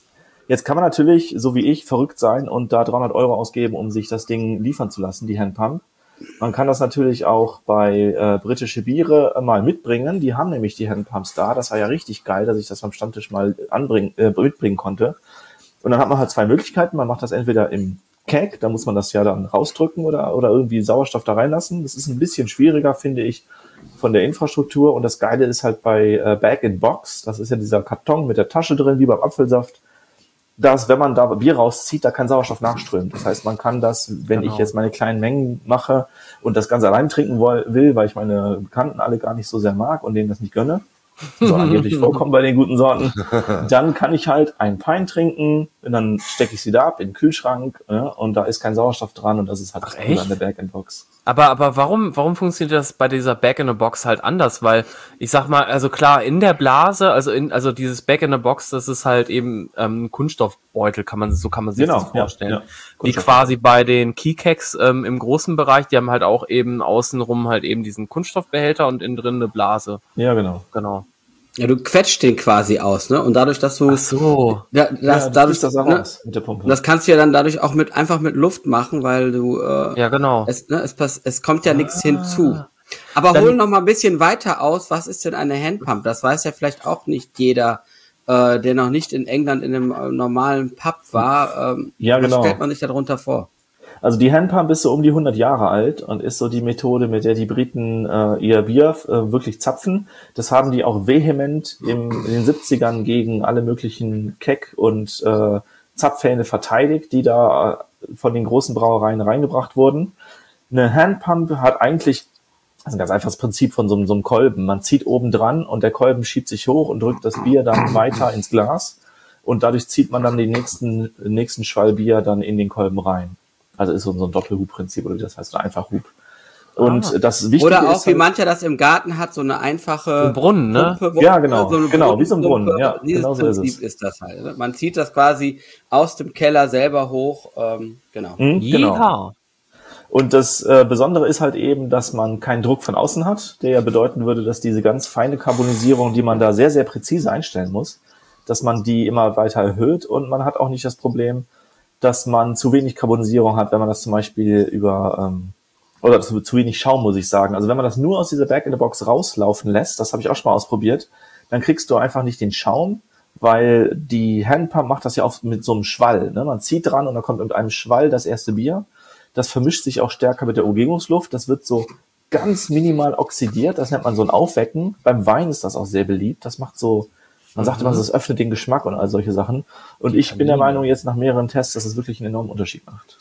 Speaker 4: Jetzt kann man natürlich, so wie ich, verrückt sein und da dreihundert Euro ausgeben, um sich das Ding liefern zu lassen, die Handpump. Man kann das natürlich auch bei äh, britische Biere äh, mal mitbringen. Die haben nämlich die Handpumps da. Das war ja richtig geil, dass ich das beim Stammtisch mal anbringen, äh, mitbringen konnte. Und dann hat man halt zwei Möglichkeiten. Man macht das entweder im Keg, da muss man das ja dann rausdrücken oder, oder irgendwie Sauerstoff da reinlassen. Das ist ein bisschen schwieriger, finde ich, von der Infrastruktur. Und das Geile ist halt bei äh, Bag-in-Box. Das ist ja dieser Karton mit der Tasche drin, wie beim Apfelsaft. Dass, wenn man da Bier rauszieht, da kein Sauerstoff nachströmt. Das heißt, man kann das, wenn genau. ich jetzt meine kleinen Mengen mache und das Ganze allein trinken will, weil ich meine Bekannten alle gar nicht so sehr mag und denen das nicht gönne, so angeblich vorkommen bei den guten Sorten, dann kann ich halt ein Pint trinken und dann stecke ich sie da ab in den Kühlschrank, ja, und da ist kein Sauerstoff dran und das ist halt
Speaker 3: Ach,
Speaker 4: das Coole an der Bag-in-Box.
Speaker 3: Aber, aber warum, warum funktioniert das bei dieser Bag-in-a-Box halt anders? Weil, ich sag mal, also klar, in der Blase, also in, also dieses Bag-in-a-Box, das ist halt eben ähm, ein Kunststoffbeutel, kann man, so kann man sich
Speaker 4: genau,
Speaker 3: das vorstellen.
Speaker 4: Ja, ja.
Speaker 3: Wie quasi bei den Keykegs ähm, im großen Bereich, die haben halt auch eben außenrum halt eben diesen Kunststoffbehälter und innen drin eine Blase.
Speaker 4: Ja, genau.
Speaker 3: Genau.
Speaker 1: Ja, du quetscht den quasi aus, ne? Und dadurch, dass du
Speaker 3: Ach so.
Speaker 1: Da, das,
Speaker 4: ja,
Speaker 1: dadurch,
Speaker 4: das auch
Speaker 1: ne?
Speaker 4: raus mit der Pumpe.
Speaker 1: Das kannst du ja dann dadurch auch mit einfach mit Luft machen, weil du äh,
Speaker 3: ja genau.
Speaker 1: Es, ne, es, pass, es kommt ja ah. nichts hinzu. Aber dann, hol noch mal ein bisschen weiter aus. Was ist denn eine Handpump? Das weiß ja vielleicht auch nicht jeder, äh, der noch nicht in England in einem äh, normalen Pub war. Ähm,
Speaker 4: ja, genau.
Speaker 1: Was stellt man sich darunter vor?
Speaker 4: Also die Handpump ist so um die hundert Jahre alt und ist so die Methode, mit der die Briten äh, ihr Bier äh, wirklich zapfen. Das haben die auch vehement im, in den siebzigern gegen alle möglichen Keg- und äh, Zapfhähne verteidigt, die da äh, von den großen Brauereien reingebracht wurden. Eine Handpump hat eigentlich, das ist ein ganz einfaches Prinzip von so, so einem Kolben. Man zieht oben dran und der Kolben schiebt sich hoch und drückt das Bier dann weiter ins Glas und dadurch zieht man dann den nächsten, den nächsten Schwall Bier dann in den Kolben rein. Also ist so ein Doppelhub-Prinzip, oder wie das heißt, ein Einfachhub. Und ah. das Wichtige
Speaker 1: Oder auch,
Speaker 4: ist
Speaker 1: wie
Speaker 4: halt,
Speaker 1: mancher das im Garten hat, so eine einfache
Speaker 3: ein Brunnen, ne?
Speaker 1: Pumpe,
Speaker 4: ja, genau,
Speaker 1: so
Speaker 4: genau, wie so ein Brunnen, ja,
Speaker 1: Dieses
Speaker 4: genau so ist
Speaker 1: Prinzip
Speaker 4: es.
Speaker 1: ist das halt. Ne? Man zieht das quasi aus dem Keller selber hoch, ähm, genau.
Speaker 4: Mhm, genau. Und das äh, Besondere ist halt eben, dass man keinen Druck von außen hat, der ja bedeuten würde, dass diese ganz feine Carbonisierung, die man da sehr, sehr präzise einstellen muss, dass man die immer weiter erhöht und man hat auch nicht das Problem, dass man zu wenig Carbonisierung hat, wenn man das zum Beispiel über, ähm, oder zu, zu wenig Schaum, muss ich sagen. Also wenn man das nur aus dieser Bag-in-a-Box rauslaufen lässt, das habe ich auch schon mal ausprobiert, dann kriegst du einfach nicht den Schaum, weil die Handpump macht das ja auch mit so einem Schwall. Ne? Man zieht dran und dann kommt mit einem Schwall das erste Bier. Das vermischt sich auch stärker mit der Umgebungsluft. Das wird so ganz minimal oxidiert. Das nennt man so ein Aufwecken. Beim Wein ist das auch sehr beliebt. Das macht so, man sagt immer, es öffnet den Geschmack und all solche Sachen. Und ich bin der Meinung, jetzt nach mehreren Tests, dass es wirklich einen enormen Unterschied macht.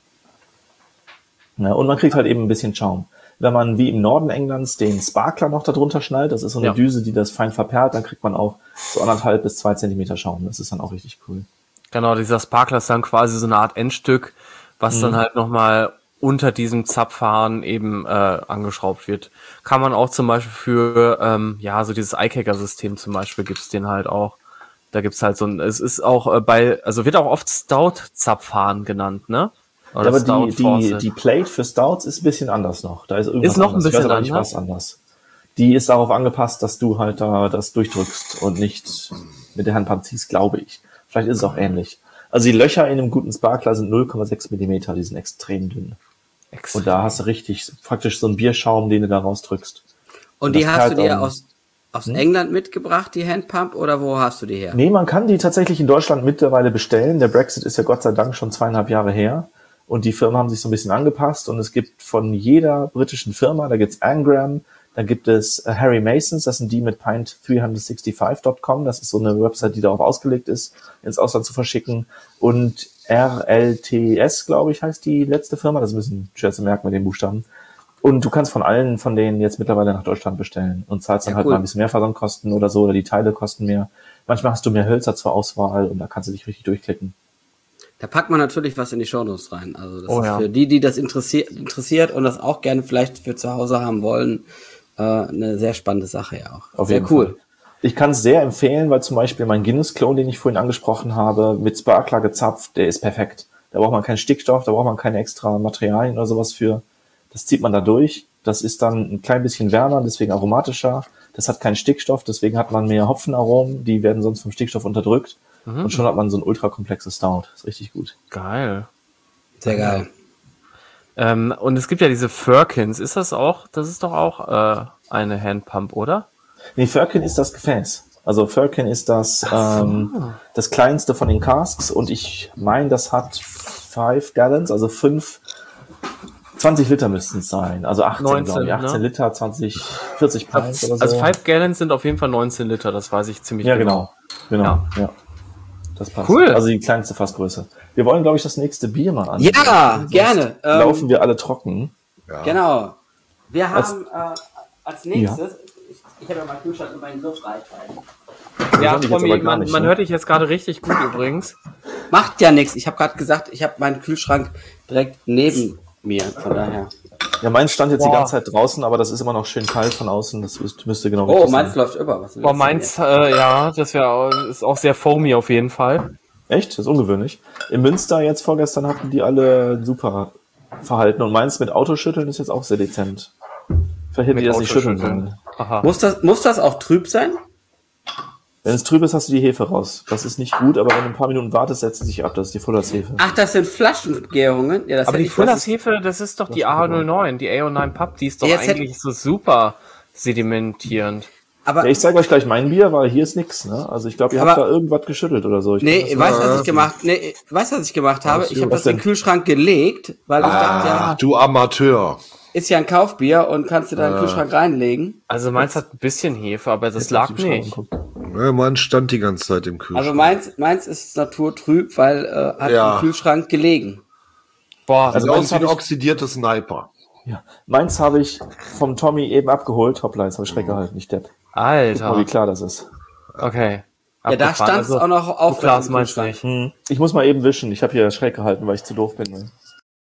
Speaker 4: Ja, und man kriegt halt eben ein bisschen Schaum. Wenn man wie im Norden Englands den Sparkler noch darunter schnallt, das ist so eine ja. Düse, die das fein verperlt, dann kriegt man auch so anderthalb bis zwei Zentimeter Schaum. Das ist dann auch richtig cool.
Speaker 3: Genau, dieser Sparkler ist dann quasi so eine Art Endstück, was mhm. dann halt nochmal unter diesem Zapfhahn eben äh, angeschraubt wird. Kann man auch zum Beispiel für, ähm, ja, so dieses Eikäcker-System zum Beispiel gibt's den halt auch. Da gibt's halt so ein, es ist auch äh, bei, also wird auch oft Stout-Zapfhahn genannt, ne?
Speaker 4: Oder ja, aber die, die, die Plate für Stouts ist ein bisschen anders noch. Da ist irgendwas
Speaker 3: ist noch
Speaker 4: anders.
Speaker 3: ein bisschen
Speaker 4: ich weiß aber nicht,
Speaker 3: anders.
Speaker 4: was anders. Die ist darauf angepasst, dass du halt da das durchdrückst und nicht mit der Handpump ziehst, glaube ich. Vielleicht ist es auch ähnlich. Also die Löcher in einem guten Sparkler sind null Komma sechs Millimeter, die sind extrem dünn. Extrem. Und da hast du richtig praktisch so einen Bierschaum, den du da rausdrückst.
Speaker 1: Und, und die hast du dir aus, aus hm? England mitgebracht, die Handpump, oder wo hast du die her?
Speaker 4: Nee, man kann die tatsächlich in Deutschland mittlerweile bestellen. Der Brexit ist ja Gott sei Dank schon zweieinhalb Jahre her. Und die Firmen haben sich so ein bisschen angepasst. Und es gibt von jeder britischen Firma, da gibt's Angram, da gibt es uh, Harry Masons, das sind die mit pint dreihundertfünfundsechzig Punkt com. Das ist so eine Website, die darauf ausgelegt ist, ins Ausland zu verschicken. Und R L T S, glaube ich, heißt die letzte Firma. Das ist ein bisschen schwer zu merken mit den Buchstaben. Und du kannst von allen von denen jetzt mittlerweile nach Deutschland bestellen und zahlst dann ja, halt cool. mal ein bisschen mehr Versandkosten oder so, oder die Teile kosten mehr. Manchmal hast du mehr Hölzer zur Auswahl und da kannst du dich richtig durchklicken.
Speaker 1: Da packt man natürlich was in die Shownotes rein. Also das
Speaker 3: oh,
Speaker 1: ist
Speaker 3: ja.
Speaker 1: für die, die das interessiert, interessiert und das auch gerne vielleicht für zu Hause haben wollen, äh, eine sehr spannende Sache ja auch.
Speaker 4: Auf
Speaker 1: sehr
Speaker 4: jeden
Speaker 1: cool.
Speaker 4: Fall. Ich kann es sehr empfehlen, weil zum Beispiel mein Guinness-Klon, den ich vorhin angesprochen habe, mit Sparkler gezapft, der ist perfekt. Da braucht man keinen Stickstoff, da braucht man keine extra Materialien oder sowas für. Das zieht man da durch. Das ist dann ein klein bisschen wärmer, deswegen aromatischer. Das hat keinen Stickstoff, deswegen hat man mehr Hopfenaromen, die werden sonst vom Stickstoff unterdrückt.
Speaker 3: Mhm.
Speaker 4: Und schon hat man so ein ultra komplexes Stout. Ist richtig gut.
Speaker 3: Geil.
Speaker 1: Sehr geil.
Speaker 3: Ähm, und es gibt ja diese Firkins. Ist das auch, das ist doch auch äh, eine Handpump, oder?
Speaker 4: Nee, Firkin ist das Gefäß. Also Firkin ist das, ähm, das kleinste von den Casks und ich meine, das hat five Gallons, also fünf, zwanzig Liter müssten es sein. Also achtzehn,
Speaker 3: neunzehn,
Speaker 4: glaube ich. achtzehn
Speaker 3: ne?
Speaker 4: Liter, zwanzig, vierzig Pints oder so.
Speaker 3: Also five Gallons sind auf jeden Fall neunzehn Liter, das weiß ich ziemlich
Speaker 4: Ja,
Speaker 3: genau.
Speaker 4: genau. Genau,
Speaker 3: Ja.
Speaker 4: ja. Das passt.
Speaker 3: Cool.
Speaker 4: Also die kleinste Fassgröße. Wir wollen, glaube ich, das nächste Bier mal an.
Speaker 1: Ja, gerne. Ähm,
Speaker 4: Laufen wir alle trocken.
Speaker 2: Ja.
Speaker 1: Genau. Wir
Speaker 4: Als-
Speaker 1: haben äh, als nächstes, ich, ich habe ja mal Kühlschrank und meinen Luftreichweiten.
Speaker 3: Ja,
Speaker 4: hören dich jetzt
Speaker 3: Tommy,
Speaker 4: aber gar
Speaker 3: man,
Speaker 4: nicht,
Speaker 3: man
Speaker 4: ne?
Speaker 3: hört dich jetzt gerade richtig gut übrigens.
Speaker 1: Macht ja nichts. Ich habe gerade gesagt, ich habe meinen Kühlschrank direkt neben mir. Von daher.
Speaker 4: Ja, meins stand jetzt
Speaker 3: Boah.
Speaker 4: die ganze Zeit draußen, aber das ist immer noch schön kalt von außen. Das müsste, müsste genau
Speaker 1: Oh,
Speaker 4: richtig
Speaker 1: meins
Speaker 4: sein.
Speaker 1: läuft über. Was will
Speaker 3: Boah,
Speaker 1: das denn
Speaker 3: meins, äh, ja, das wäre ist auch sehr foamy auf jeden Fall.
Speaker 4: Echt? Das ist ungewöhnlich. In Münster jetzt vorgestern hatten die alle super Verhalten und meins mit Autoschütteln ist jetzt auch sehr dezent. Vielleicht hätten
Speaker 3: Mit
Speaker 4: die das nicht schütteln
Speaker 3: Autoschütteln.
Speaker 4: sollen.
Speaker 3: Aha.
Speaker 1: Muss das, muss das auch trüb sein?
Speaker 4: Wenn es trüb ist, hast du die Hefe raus. Das ist nicht gut, aber wenn du ein paar Minuten wartest, setzt sie sich ab. Das ist die Fullers Hefe.
Speaker 1: Ach, das sind Flaschengärungen. Ja, das
Speaker 3: Aber
Speaker 1: hätte
Speaker 3: die
Speaker 1: ich-
Speaker 3: Fullers
Speaker 1: das ist-
Speaker 3: Hefe, das ist doch die A null neun, die A null neun Pub, die ist doch
Speaker 1: Jetzt hätte-
Speaker 3: eigentlich so super sedimentierend.
Speaker 1: Aber
Speaker 4: Ja, ich zeige euch gleich mein Bier, weil hier ist nix. Ne? Also ich glaube, ihr habt
Speaker 1: Aber-
Speaker 4: da irgendwas geschüttelt oder so. Ich
Speaker 1: nee,
Speaker 4: kann das
Speaker 1: weißt du,
Speaker 4: nicht-
Speaker 1: was ich gemacht, nee, weißt du, was ich gemacht habe? Ich habe
Speaker 4: was
Speaker 1: das in den
Speaker 4: denn?
Speaker 1: Kühlschrank gelegt, weil ich dachte, ja,
Speaker 2: Ach, du Amateur.
Speaker 1: ist ja ein Kaufbier und kannst du da in den Kühlschrank reinlegen.
Speaker 3: Also meins hat ein bisschen Hefe, aber das
Speaker 4: Jetzt auf
Speaker 3: lag
Speaker 4: die Beschreibung
Speaker 3: nicht.
Speaker 4: gucken.
Speaker 2: Ja, man stand die ganze Zeit im Kühlschrank.
Speaker 1: Also meins, meins ist naturtrüb, weil äh, hat
Speaker 2: Ja.
Speaker 1: im Kühlschrank gelegen.
Speaker 3: Boah,
Speaker 4: Also
Speaker 2: Sieht
Speaker 4: meins
Speaker 2: aus wie ein
Speaker 4: hab ich-
Speaker 2: oxidierter Sniper.
Speaker 4: Ja. Meins habe ich vom Tommy eben abgeholt. Hoppla, jetzt habe ich Schreck gehalten, nicht Depp. Guck mal, wie
Speaker 3: Alter.
Speaker 4: klar das ist.
Speaker 3: Okay.
Speaker 1: Ja, da
Speaker 3: Abgefahren.
Speaker 1: stand es
Speaker 3: Also,
Speaker 1: auch noch auf
Speaker 3: so Glas meinst du nicht.
Speaker 4: Hm. Ich muss mal eben wischen. Ich habe hier Schreck gehalten, weil ich zu doof bin. Ne?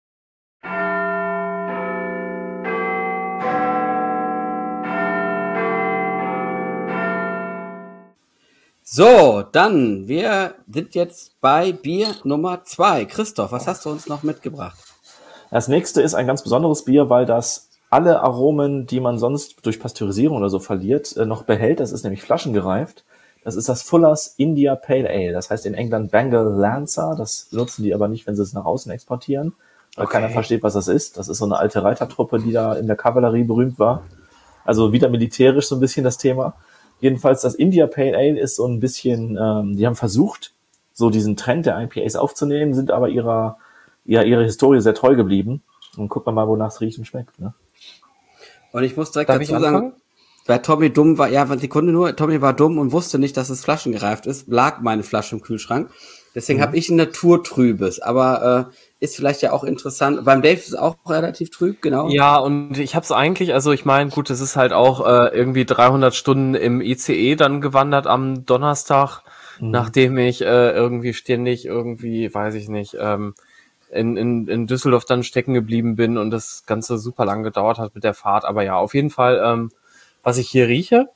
Speaker 1: So, dann, wir sind jetzt bei Bier Nummer zwei. Christoph, was hast du uns noch mitgebracht?
Speaker 4: Das nächste ist ein ganz besonderes Bier, weil das alle Aromen, die man sonst durch Pasteurisierung oder so verliert, äh, noch behält. Das ist nämlich flaschengereift. Das ist das Fullers India Pale Ale. Das heißt in England Bengal Lancer. Das benutzen die aber nicht, wenn sie es nach außen exportieren, weil
Speaker 3: Okay.
Speaker 4: keiner versteht, was das ist. Das ist so eine alte Reitertruppe, die da in der Kavallerie berühmt war. Also wieder militärisch so ein bisschen das Thema. Jedenfalls das India Pale Ale ist so ein bisschen, ähm, die haben versucht, so diesen Trend der I P As aufzunehmen, sind aber ihrer, ja, ihrer Historie sehr treu geblieben. Und gucken wir mal, wonach es riecht und schmeckt. Ne?
Speaker 1: Und ich muss direkt
Speaker 3: Darf ich
Speaker 1: dazu sagen,
Speaker 3: anfangen?
Speaker 1: weil Tommy dumm war, ja, eine Sekunde nur, Tommy war dumm und wusste nicht, dass es flaschengereift ist, lag meine Flasche im Kühlschrank. Deswegen habe ich ein naturtrübes, aber äh, ist vielleicht ja auch interessant. Beim Dave ist es auch relativ trüb, genau.
Speaker 3: Ja, und ich hab's eigentlich, also ich meine, gut, es ist halt auch äh, irgendwie dreihundert Stunden im I C E dann gewandert am Donnerstag, nachdem ich äh, irgendwie ständig irgendwie, weiß ich nicht, ähm, in, in, in Düsseldorf dann stecken geblieben bin und das Ganze super lang gedauert hat mit der Fahrt. Aber ja, auf jeden Fall, ähm, was ich hier rieche,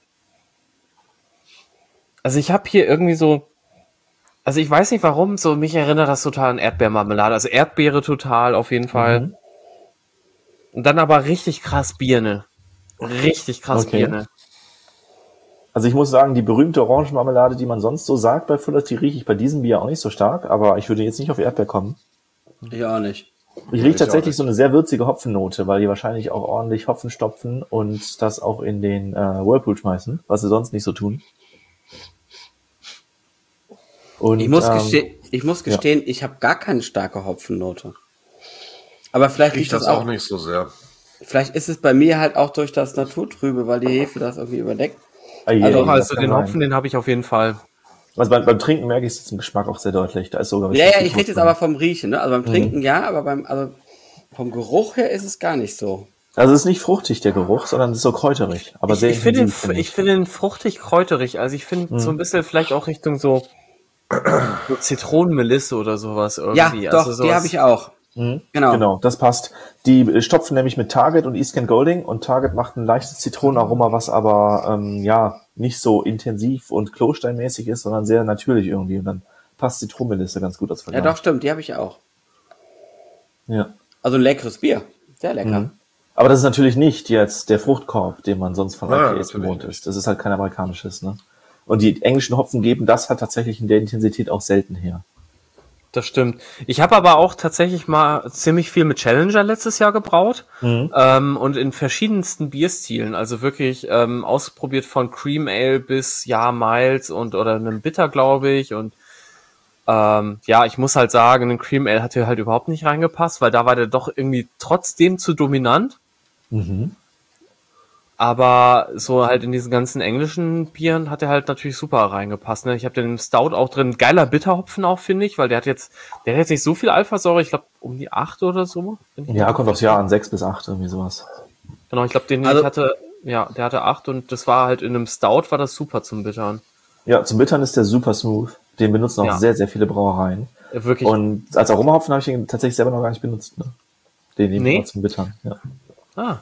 Speaker 3: also ich habe hier irgendwie so, also ich weiß nicht warum, so mich erinnert das total an Erdbeermarmelade, also Erdbeere total auf jeden Fall.
Speaker 4: Mhm.
Speaker 3: Und dann aber richtig krass Birne. Richtig krass
Speaker 4: Okay.
Speaker 3: Birne.
Speaker 4: Also ich muss sagen, die berühmte Orangenmarmelade, die man sonst so sagt bei Fullers, die rieche ich bei diesem Bier auch nicht so stark, aber ich würde jetzt nicht auf Erdbeer kommen.
Speaker 1: Ich auch nicht.
Speaker 4: Ich rieche tatsächlich so eine sehr würzige Hopfennote, weil die wahrscheinlich auch ordentlich Hopfen stopfen und das auch in den äh, Whirlpool schmeißen, was sie sonst nicht so tun. Und,
Speaker 1: Ich muss
Speaker 4: ähm,
Speaker 1: gestehen, ich muss gestehen, ich habe gar keine starke Hopfennote. Aber vielleicht
Speaker 2: Riecht
Speaker 1: liegt das
Speaker 2: das auch
Speaker 1: auch,
Speaker 2: nicht so sehr.
Speaker 1: vielleicht ist es bei mir halt auch durch das Naturtrübe, weil die Hefe das irgendwie überdeckt.
Speaker 4: ah, je,
Speaker 1: Also,
Speaker 4: das
Speaker 3: Also
Speaker 4: kann
Speaker 3: den
Speaker 4: sein.
Speaker 3: Hopfen, den habe ich auf jeden Fall.
Speaker 4: Also beim, beim Trinken merke ich es jetzt im Geschmack auch sehr deutlich. Da ist sogar
Speaker 1: Ja, ja,
Speaker 4: richtig
Speaker 1: ich
Speaker 4: Frucht
Speaker 1: rede jetzt
Speaker 4: drin.
Speaker 1: aber vom Riechen, ne? Also beim Trinken ja, aber beim, also vom Geruch her ist es gar nicht so.
Speaker 4: Also es ist nicht fruchtig, der Geruch, sondern es ist so kräuterig. Aber
Speaker 3: Ich,
Speaker 4: sehr
Speaker 3: ich finde ihn,
Speaker 4: intensiv, finde
Speaker 3: ich finde ihn fruchtig kräuterig. Also ich finde so ein bisschen vielleicht auch Richtung so, so Zitronenmelisse oder sowas
Speaker 1: Ja,
Speaker 3: irgendwie.
Speaker 1: doch,
Speaker 3: also
Speaker 1: die
Speaker 3: sowas-
Speaker 1: habe ich auch.
Speaker 4: Mhm.
Speaker 1: Genau.
Speaker 4: Genau, das passt. Die äh, stopfen nämlich mit Target und East Kent Golding und Target macht ein leichtes Zitronenaroma, was aber ähm, ja nicht so intensiv und klosteinmäßig ist, sondern sehr natürlich irgendwie. Und dann passt Zitronenmelisse ganz gut als
Speaker 1: Ja,
Speaker 4: Vergleich.
Speaker 1: doch, stimmt, die habe ich auch.
Speaker 4: Ja.
Speaker 1: Also ein leckeres Bier. Sehr lecker.
Speaker 4: Mhm. Aber das ist natürlich nicht jetzt der Fruchtkorb, den man sonst von
Speaker 2: Ja,
Speaker 4: I P As
Speaker 2: natürlich
Speaker 4: gewohnt ist. Das ist halt kein amerikanisches, ne? Und die englischen Hopfen geben das halt tatsächlich in der Intensität auch selten her.
Speaker 3: Das stimmt. Ich habe aber auch tatsächlich mal ziemlich viel mit Challenger letztes Jahr gebraut mhm. ähm, und in verschiedensten Bierstilen, also wirklich ähm, ausprobiert von Cream Ale bis ja Miles und oder einem Bitter, glaube ich. Und ähm, ja, ich muss halt sagen, ein Cream Ale hat hier halt überhaupt nicht reingepasst, weil da war der doch irgendwie trotzdem zu dominant.
Speaker 4: Mhm.
Speaker 3: Aber so halt in diesen ganzen englischen Bieren hat er halt natürlich super reingepasst. Ne? Ich habe den Stout auch drin. Geiler Bitterhopfen auch, finde ich, weil der hat jetzt, der hat jetzt nicht so viel Alphasäure, ich glaube um die acht oder so.
Speaker 4: Ja, kommt aufs Jahr an, sechs bis acht, irgendwie sowas.
Speaker 3: Genau, ich glaube, den also, ich hatte, ja, der hatte acht und das war halt in einem Stout, war das super zum Bittern.
Speaker 4: Ja, zum Bittern ist der super smooth. Den benutzen auch ja. sehr, sehr viele Brauereien.
Speaker 3: Ja, wirklich.
Speaker 4: Und als Aromahopfen habe ich den tatsächlich selber noch gar nicht benutzt. Ne? Den nehmen
Speaker 3: nee?
Speaker 4: wir zum Bittern, ja.
Speaker 3: Ah.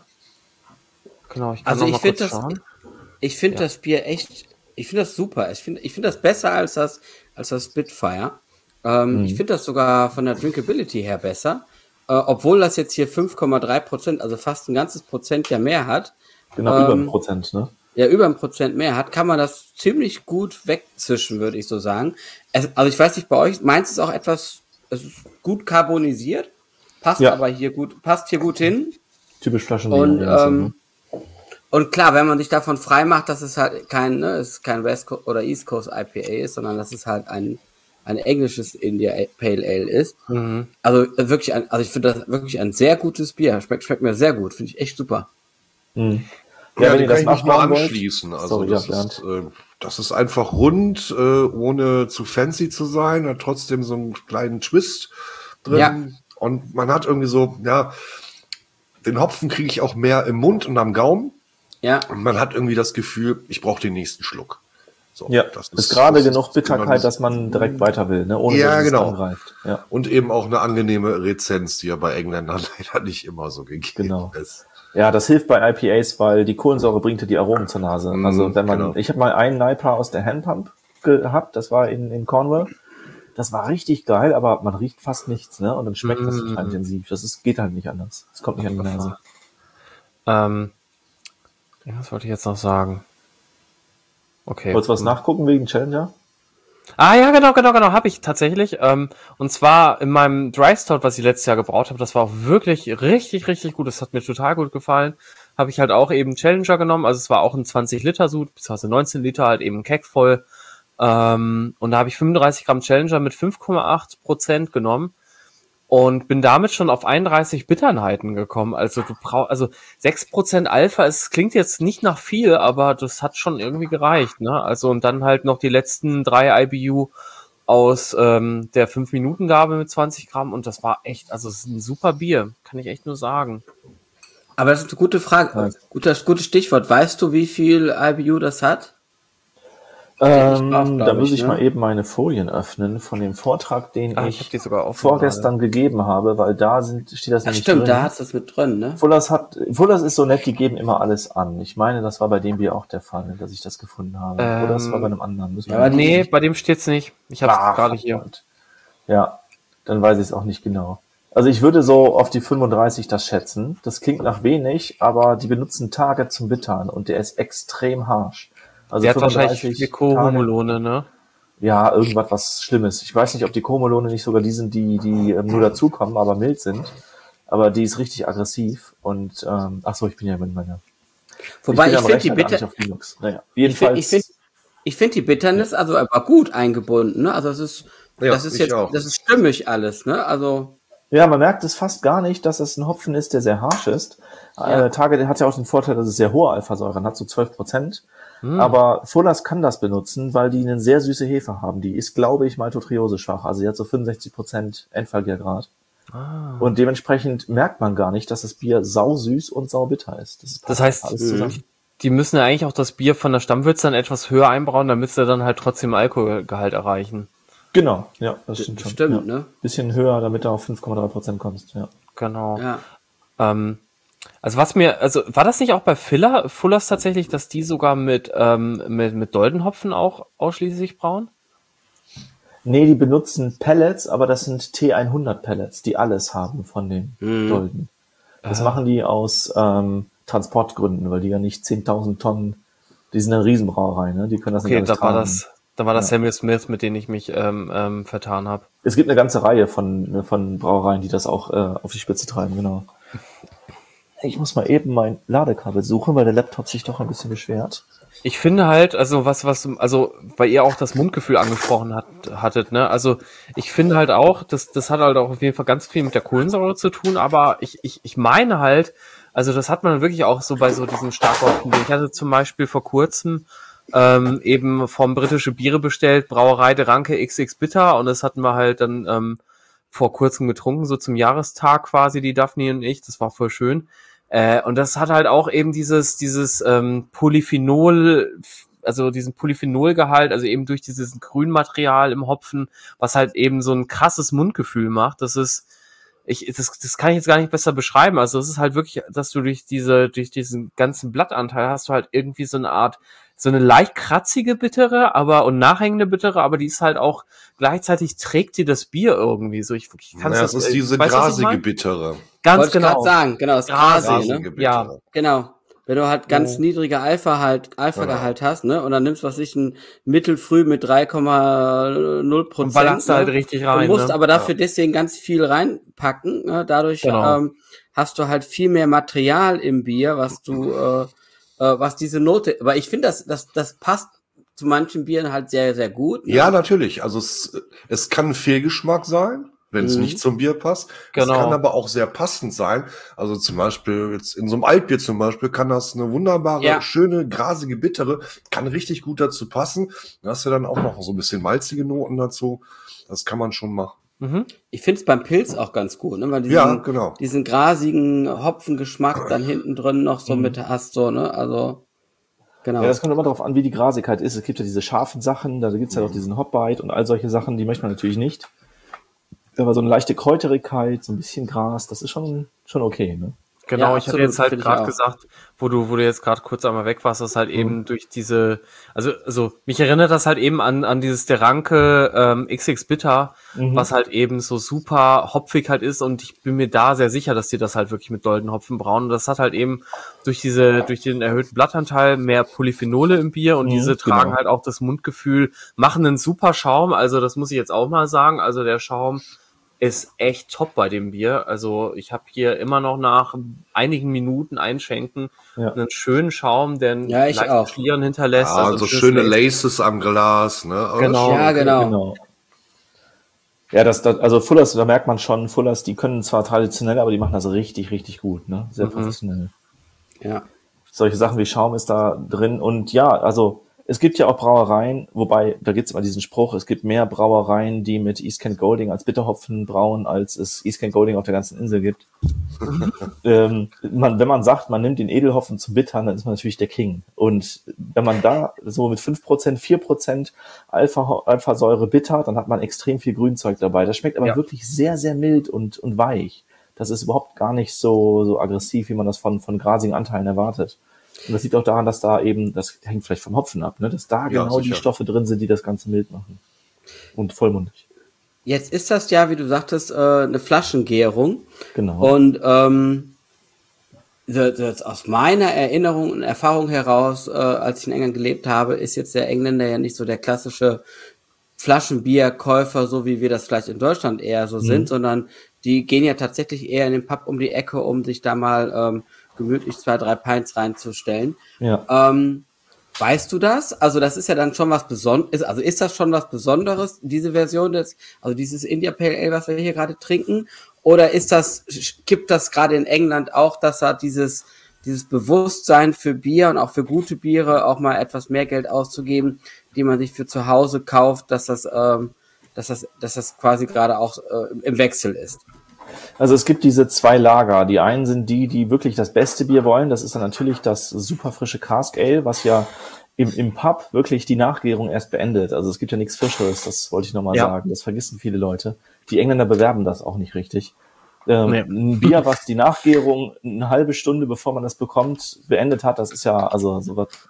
Speaker 3: Genau, ich kann
Speaker 1: also
Speaker 3: noch mal
Speaker 1: ich finde das,
Speaker 3: schauen.
Speaker 1: ich finde
Speaker 3: ja.
Speaker 1: das Bier echt, ich finde das super. Ich finde, ich finde das besser als das, als das Spitfire. Ähm, mhm. Ich finde das sogar von der Drinkability her besser, äh, obwohl das jetzt hier fünf Komma drei Prozent, also fast ein ganzes Prozent ja mehr hat.
Speaker 4: Genau, ähm, über ein Prozent, ne?
Speaker 1: Ja, über ein Prozent mehr hat, kann man das ziemlich gut wegzischen, würde ich so sagen. Es, also ich weiß nicht, bei euch, meins ist auch etwas, es ist gut carbonisiert, passt ja. aber hier gut, passt hier gut hin.
Speaker 4: Typisch Flaschen.
Speaker 1: Und, ähm, und klar, wenn man sich davon frei macht, dass es halt kein, ne, es ist kein West Coast oder East Coast I P A ist, sondern dass es halt ein, ein englisches India Pale Ale ist.
Speaker 3: Mhm.
Speaker 1: Also wirklich ein, also ich finde das wirklich ein sehr gutes Bier. Schmeckt, schmeckt mir sehr gut. Finde ich echt super.
Speaker 4: Mhm.
Speaker 2: Ja, ja, wenn ihr das kann ich mich mal anschließen. Also Sorry, das, ja, ist, äh, das ist einfach rund, äh, ohne zu fancy zu sein, hat trotzdem so einen kleinen Twist drin. Ja. Und man hat irgendwie so, ja, den Hopfen kriege ich auch mehr im Mund und am Gaumen.
Speaker 1: Ja.
Speaker 2: Und man hat irgendwie das Gefühl, ich brauche den nächsten Schluck.
Speaker 4: So, ja, das ist, ist gerade genug Bitterkeit, genau, dass man direkt weiter will, ne? Ohne
Speaker 2: ja,
Speaker 4: dass es
Speaker 2: genau.
Speaker 4: angreift. Ja.
Speaker 2: Und eben auch eine angenehme Rezenz, die ja bei Engländern leider nicht immer so gegeben
Speaker 4: genau.
Speaker 2: ist.
Speaker 4: Ja, das hilft bei I P As, weil die Kohlensäure bringt ja die Aromen zur Nase.
Speaker 2: Mm,
Speaker 4: also wenn man,
Speaker 2: genau.
Speaker 4: ich habe mal einen N I P A aus der Handpump gehabt, das war in, in Cornwall. Das war richtig geil, aber man riecht fast nichts, ne? Und dann schmeckt mm. das total intensiv. Das ist, geht halt nicht anders. Es kommt nicht an die Nase.
Speaker 3: Ähm, was wollte ich jetzt noch sagen? Okay.
Speaker 4: Wolltest du was nachgucken wegen Challenger?
Speaker 3: Ah ja, genau, genau, genau, habe ich tatsächlich. Ähm, und zwar in meinem Dry Stout, was ich letztes Jahr gebraut habe, das war auch wirklich richtig, richtig gut. Das hat mir total gut gefallen. Habe ich halt auch eben Challenger genommen. Also es war auch ein zwanzig Liter Sud, beziehungsweise neunzehn Liter, halt eben ein Keg voll. Ähm, und da habe ich fünfunddreißig Gramm Challenger mit fünf Komma acht Prozent genommen. Und bin damit schon auf einunddreißig Bitternheiten gekommen. Also du brauchst, also sechs Prozent Alpha, es klingt jetzt nicht nach viel, aber das hat schon irgendwie gereicht, ne? Also und dann halt noch die letzten drei I B U aus ähm, der fünf Minuten Gabe mit zwanzig Gramm und das war echt, also es ist ein super Bier, kann ich echt nur sagen.
Speaker 1: Aber das ist eine gute Frage, ja. gutes, gutes Stichwort. Weißt du, wie viel I B U das hat?
Speaker 4: Ähm, drauf, da muss ich, ich ne? mal eben meine Folien öffnen von dem Vortrag, den
Speaker 3: ah,
Speaker 4: ich,
Speaker 3: ich hab sogar
Speaker 4: vorgestern gerade. gegeben habe, weil da sind, steht das
Speaker 1: Ach,
Speaker 4: nämlich
Speaker 1: stimmt,
Speaker 4: drin.
Speaker 1: da hat's das mit drin, ne?
Speaker 4: Fullers hat, Fullers ist so nett, die geben immer alles an. Ich meine, das war bei dem Bier auch der Fall, dass ich das gefunden habe. Ähm, Oder das war bei einem anderen. Müssen
Speaker 3: ja, aber nee, bei dem steht's nicht. Ich hab's
Speaker 4: Ach,
Speaker 3: gerade hier.
Speaker 4: Ja, dann weiß ich es auch nicht genau. Also ich würde so auf die fünfunddreißig das schätzen. Das klingt nach wenig, aber die benutzen Tage zum Bittern und der ist extrem harsch. Also
Speaker 3: der hat wahrscheinlich viel Kohomolone, ne?
Speaker 4: Ja, irgendwas was Schlimmes. Ich weiß nicht, ob die Kohomolone nicht sogar die sind, die, die ähm, nur dazukommen, aber mild sind. Aber die ist richtig aggressiv und ähm, ach so, ich bin ja mit meiner.
Speaker 1: Wobei ich, ich finde die Bitter.
Speaker 4: Naja, jedenfalls.
Speaker 1: Ich finde ich find die Bitternis also aber gut eingebunden, ne? Also es ist, ja, das ist jetzt, auch. das ist stimmig alles, ne? Also.
Speaker 4: Ja, man merkt es fast gar nicht, dass es ein Hopfen ist, der sehr harsch ist. Ja. Äh, Tage hat ja auch den Vorteil, dass es sehr hohe Alphasäuren hat, so zwölf Prozent. Hm. Aber Fullers kann das benutzen, weil die eine sehr süße Hefe haben. Die ist, glaube ich, maltotriose schwach. Also die hat so fünfundsechzig Prozent Endfallgärgrad. Ah. Und dementsprechend merkt man gar nicht, dass das Bier sausüß und saubitter ist. Das, ist
Speaker 3: das heißt, alles zusammen. Die müssen ja eigentlich auch das Bier von der Stammwürze dann etwas höher einbrauen, damit sie dann halt trotzdem Alkoholgehalt erreichen.
Speaker 4: Genau, ja, das stimmt schon.
Speaker 1: Stimmt,
Speaker 4: ja.
Speaker 1: ne?
Speaker 4: Bisschen höher, damit du auf fünf Komma drei Prozent kommst, ja.
Speaker 3: Genau.
Speaker 1: Ja.
Speaker 3: Ähm, also was mir, also war das nicht auch bei Filler, Fullers tatsächlich, dass die sogar mit, ähm, mit, mit Doldenhopfen auch ausschließlich brauen?
Speaker 4: Nee, die benutzen Pellets, aber das sind T hundert Pellets, die alles haben von den hm. Dolden. Das ah. machen die aus ähm, Transportgründen, weil die ja nicht zehntausend Tonnen Die sind eine Riesenbrauerei, ne? Die können das
Speaker 3: Okay,
Speaker 4: nicht alles
Speaker 3: da war
Speaker 4: tragen.
Speaker 3: das, da war das
Speaker 4: Ja.
Speaker 3: Samuel Smith, mit dem ich mich ähm, ähm, vertan habe.
Speaker 4: Es gibt eine ganze Reihe von, von Brauereien, die das auch äh, auf die Spitze treiben, genau. Ich muss mal eben mein Ladekabel suchen, weil der Laptop sich doch ein bisschen beschwert.
Speaker 3: Ich finde halt, also was, was, also, weil ihr auch das Mundgefühl angesprochen hat, hattet, ne, also, ich finde halt auch, das, das hat halt auch auf jeden Fall ganz viel mit der Kohlensäure zu tun, aber ich, ich, ich meine halt, also, das hat man wirklich auch so bei so diesen Starkhopfen. Ich hatte zum Beispiel vor kurzem, ähm, eben vom britische Biere bestellt, Brauerei de Ranke X X Bitter, und das hatten wir halt dann, ähm, vor kurzem getrunken, so zum Jahrestag quasi, die Daphne und ich, das war voll schön. Äh, und das hat halt auch eben dieses, dieses ähm, Polyphenol, also diesen Polyphenolgehalt, also eben durch dieses Grünmaterial im Hopfen, was halt eben so ein krasses Mundgefühl macht. Das ist, ich, das, das kann ich jetzt gar nicht besser beschreiben. Also es ist halt wirklich, dass du durch diese, durch diesen ganzen Blattanteil hast du halt irgendwie so eine Art, so eine leicht kratzige Bittere, aber und nachhängende Bittere, aber die ist halt auch gleichzeitig trägt die das Bier irgendwie so. Ich, ich kann
Speaker 2: Ja,
Speaker 3: das
Speaker 2: das ist diese
Speaker 3: weißt du, was ich
Speaker 2: grasige
Speaker 3: meine?
Speaker 2: Bittere.
Speaker 3: Ganz
Speaker 1: Wollte ich
Speaker 3: genau.
Speaker 1: gerade sagen, genau, das
Speaker 3: Grasige,
Speaker 1: Grasige,
Speaker 2: Grasige
Speaker 1: ne?
Speaker 3: Ja.
Speaker 2: Bittere.
Speaker 1: Genau. Wenn du halt ganz
Speaker 3: Oh.
Speaker 1: niedrige Alpha halt, Alpha-Gehalt hast, ne? Und dann nimmst was ich ein Mittelfrüh mit drei Komma null
Speaker 3: Und
Speaker 1: Prozent.
Speaker 3: ballerst da halt richtig
Speaker 1: Du
Speaker 3: rein,
Speaker 1: musst
Speaker 3: ne?
Speaker 1: aber dafür deswegen ganz viel reinpacken. Ne? Dadurch
Speaker 3: Genau.
Speaker 1: ähm, hast du halt viel mehr Material im Bier, was du, äh, äh, was diese Note. Aber ich finde, das, das, das passt zu manchen Bieren halt sehr, sehr gut. Ne?
Speaker 2: Ja, natürlich. Also es, es kann ein Fehlgeschmack sein, wenn es
Speaker 1: Mhm.
Speaker 2: nicht zum Bier passt.
Speaker 3: Genau.
Speaker 2: Es kann aber auch sehr passend sein. Also zum Beispiel jetzt in so einem Altbier zum Beispiel kann das eine wunderbare,
Speaker 1: Ja.
Speaker 2: schöne, grasige Bittere, kann richtig gut dazu passen. Da hast du dann auch noch so ein bisschen malzige Noten dazu. Das kann man schon machen.
Speaker 3: Mhm.
Speaker 1: Ich finde es beim Pilz auch ganz gut, ne? Weil diesen,
Speaker 2: Ja, genau.
Speaker 1: diesen grasigen Hopfengeschmack dann hinten drin noch so
Speaker 4: Mhm.
Speaker 1: mit hast, so, ne? Also, genau.
Speaker 4: Ja, das kommt immer darauf an, wie die Grasigkeit ist. Es gibt ja diese scharfen Sachen, da gibt's ja auch diesen Hopbite und all solche Sachen, die möchte man natürlich nicht. Aber so eine leichte Kräuterigkeit, so ein bisschen Gras, das ist schon, schon okay, ne?
Speaker 3: Genau,
Speaker 1: Ja,
Speaker 3: ich hatte
Speaker 1: absolut,
Speaker 3: jetzt halt
Speaker 1: finde ich
Speaker 3: gerade
Speaker 1: auch.
Speaker 3: gesagt, wo du, wo du jetzt gerade kurz einmal weg warst, dass halt
Speaker 4: Mhm.
Speaker 3: eben durch diese, also, also mich erinnert das halt eben an an dieses der Ranke ähm, X X Bitter,
Speaker 4: Mhm.
Speaker 3: was halt eben so super hopfig halt ist, und ich bin mir da sehr sicher, dass die das halt wirklich mit golden Hopfen brauen. Und das hat halt eben durch diese, durch den erhöhten Blattanteil mehr Polyphenole im Bier, und
Speaker 4: Mhm,
Speaker 3: diese tragen
Speaker 4: genau.
Speaker 3: halt auch das Mundgefühl, machen einen super Schaum. Also das muss ich jetzt auch mal sagen. Also der Schaum ist echt top bei dem Bier. Also ich habe hier immer noch nach einigen Minuten Einschenken
Speaker 4: Ja.
Speaker 3: einen schönen Schaum, der einen
Speaker 1: Ja, ich
Speaker 3: leichten
Speaker 1: auch.
Speaker 3: Schlieren hinterlässt.
Speaker 2: Ja,
Speaker 3: also
Speaker 2: also
Speaker 3: ein schönes
Speaker 2: schöne
Speaker 3: Lace.
Speaker 2: Laces am Glas, ne? Aber
Speaker 3: Genau.
Speaker 2: schon
Speaker 1: Ja,
Speaker 2: okay.
Speaker 1: genau.
Speaker 4: Genau. Ja, das, das, also Fullers, da merkt man schon, Fullers, die können zwar traditionell, aber die machen das richtig, richtig gut, ne? Sehr
Speaker 3: Mhm.
Speaker 4: professionell.
Speaker 1: Ja.
Speaker 4: Solche Sachen wie Schaum ist da drin. Und ja, also es gibt ja auch Brauereien, wobei, da gibt's immer diesen Spruch, es gibt mehr Brauereien, die mit East Kent Golding als Bitterhopfen brauen, als es East Kent Golding auf der ganzen Insel gibt. ähm, man, wenn man sagt, man nimmt den Edelhopfen zum Bittern, dann ist man natürlich der King. Und wenn man da so mit fünf Prozent, vier Prozent Alpha, Alphasäure bittert, dann hat man extrem viel Grünzeug dabei. Das schmeckt aber
Speaker 3: Ja.
Speaker 4: wirklich sehr, sehr mild und, und weich. Das ist überhaupt gar nicht so, so aggressiv, wie man das von, von grasigen Anteilen erwartet. Und das liegt auch daran, dass da eben, das hängt vielleicht vom Hopfen ab, ne, dass da
Speaker 2: Ja,
Speaker 4: genau die
Speaker 2: sicher.
Speaker 4: Stoffe drin sind, die das Ganze mild machen. Und vollmundig.
Speaker 1: Jetzt ist das ja, wie du sagtest, äh, eine Flaschengärung.
Speaker 4: Genau.
Speaker 1: Und ähm, so- so jetzt aus meiner Erinnerung und Erfahrung heraus, äh, als ich in England gelebt habe, ist jetzt der Engländer ja nicht so der klassische Flaschenbierkäufer, so wie wir das vielleicht in Deutschland eher so sind, sondern die gehen ja tatsächlich eher in den Pub um die Ecke, um sich da mal ähm, gemütlich zwei, drei Pints reinzustellen.
Speaker 4: Ja.
Speaker 1: Ähm, weißt du das? Also das ist ja dann schon was Besonderes. Also ist das schon was Besonderes, diese Version des, also dieses India Pale Ale, was wir hier gerade trinken? Oder ist das, gibt das gerade in England auch, dass da dieses, dieses Bewusstsein für Bier und auch für gute Biere auch mal etwas mehr Geld auszugeben, die man sich für zu Hause kauft, dass das, ähm, dass das, dass das quasi gerade auch äh, im Wechsel ist?
Speaker 4: Also es gibt diese zwei Lager. Die einen sind die, die wirklich das beste Bier wollen. Das ist dann natürlich das super frische Cask Ale, was ja im, im Pub wirklich die Nachgärung erst beendet. Also es gibt ja nichts Frischeres, das wollte ich nochmal
Speaker 3: Ja.
Speaker 4: sagen. Das vergessen viele Leute. Die Engländer bewerben das auch nicht richtig. Ähm,
Speaker 3: Nee.
Speaker 4: Ein Bier, was die Nachgärung eine halbe Stunde, bevor man das bekommt, beendet hat, das ist ja also sowas.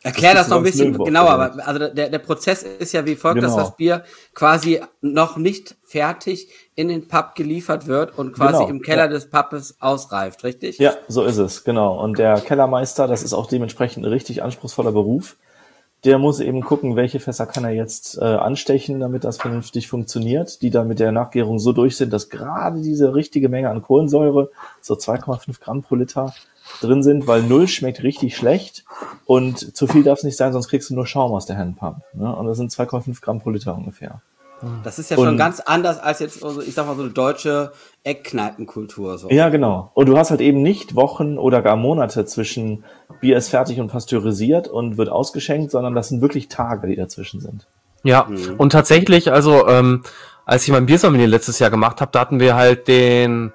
Speaker 1: Erklär das,
Speaker 4: das
Speaker 1: noch ein bisschen genauer,
Speaker 4: aber
Speaker 1: also der, der Prozess ist ja wie folgt,
Speaker 4: genau.
Speaker 1: dass das Bier quasi noch nicht fertig in den Pub geliefert wird und quasi
Speaker 4: genau.
Speaker 1: im Keller
Speaker 4: ja.
Speaker 1: des Pubs ausreift, richtig?
Speaker 4: Ja, so ist es, genau. Und der Kellermeister, das ist auch dementsprechend ein richtig anspruchsvoller Beruf. Der muss eben gucken, welche Fässer kann er jetzt äh, anstechen, damit das vernünftig funktioniert, die dann mit der Nachgärung so durch sind, dass gerade diese richtige Menge an Kohlensäure, so zwei Komma fünf Gramm pro Liter, drin sind, weil null schmeckt richtig schlecht und zu viel darf es nicht sein, sonst kriegst du nur Schaum aus der Handpump. Ne? Und das sind zwei Komma fünf Gramm pro Liter ungefähr.
Speaker 1: Das ist ja
Speaker 4: und,
Speaker 1: schon ganz anders als jetzt, also ich sag mal, so eine deutsche Eckkneipenkultur. So.
Speaker 4: Ja, genau. Und du hast halt eben nicht Wochen oder gar Monate zwischen Bier ist fertig und pasteurisiert und wird ausgeschenkt, sondern das sind wirklich Tage, die dazwischen sind.
Speaker 3: Ja, mhm. Und tatsächlich, also ähm, als ich mein Biersommelier letztes Jahr gemacht habe, da hatten wir halt den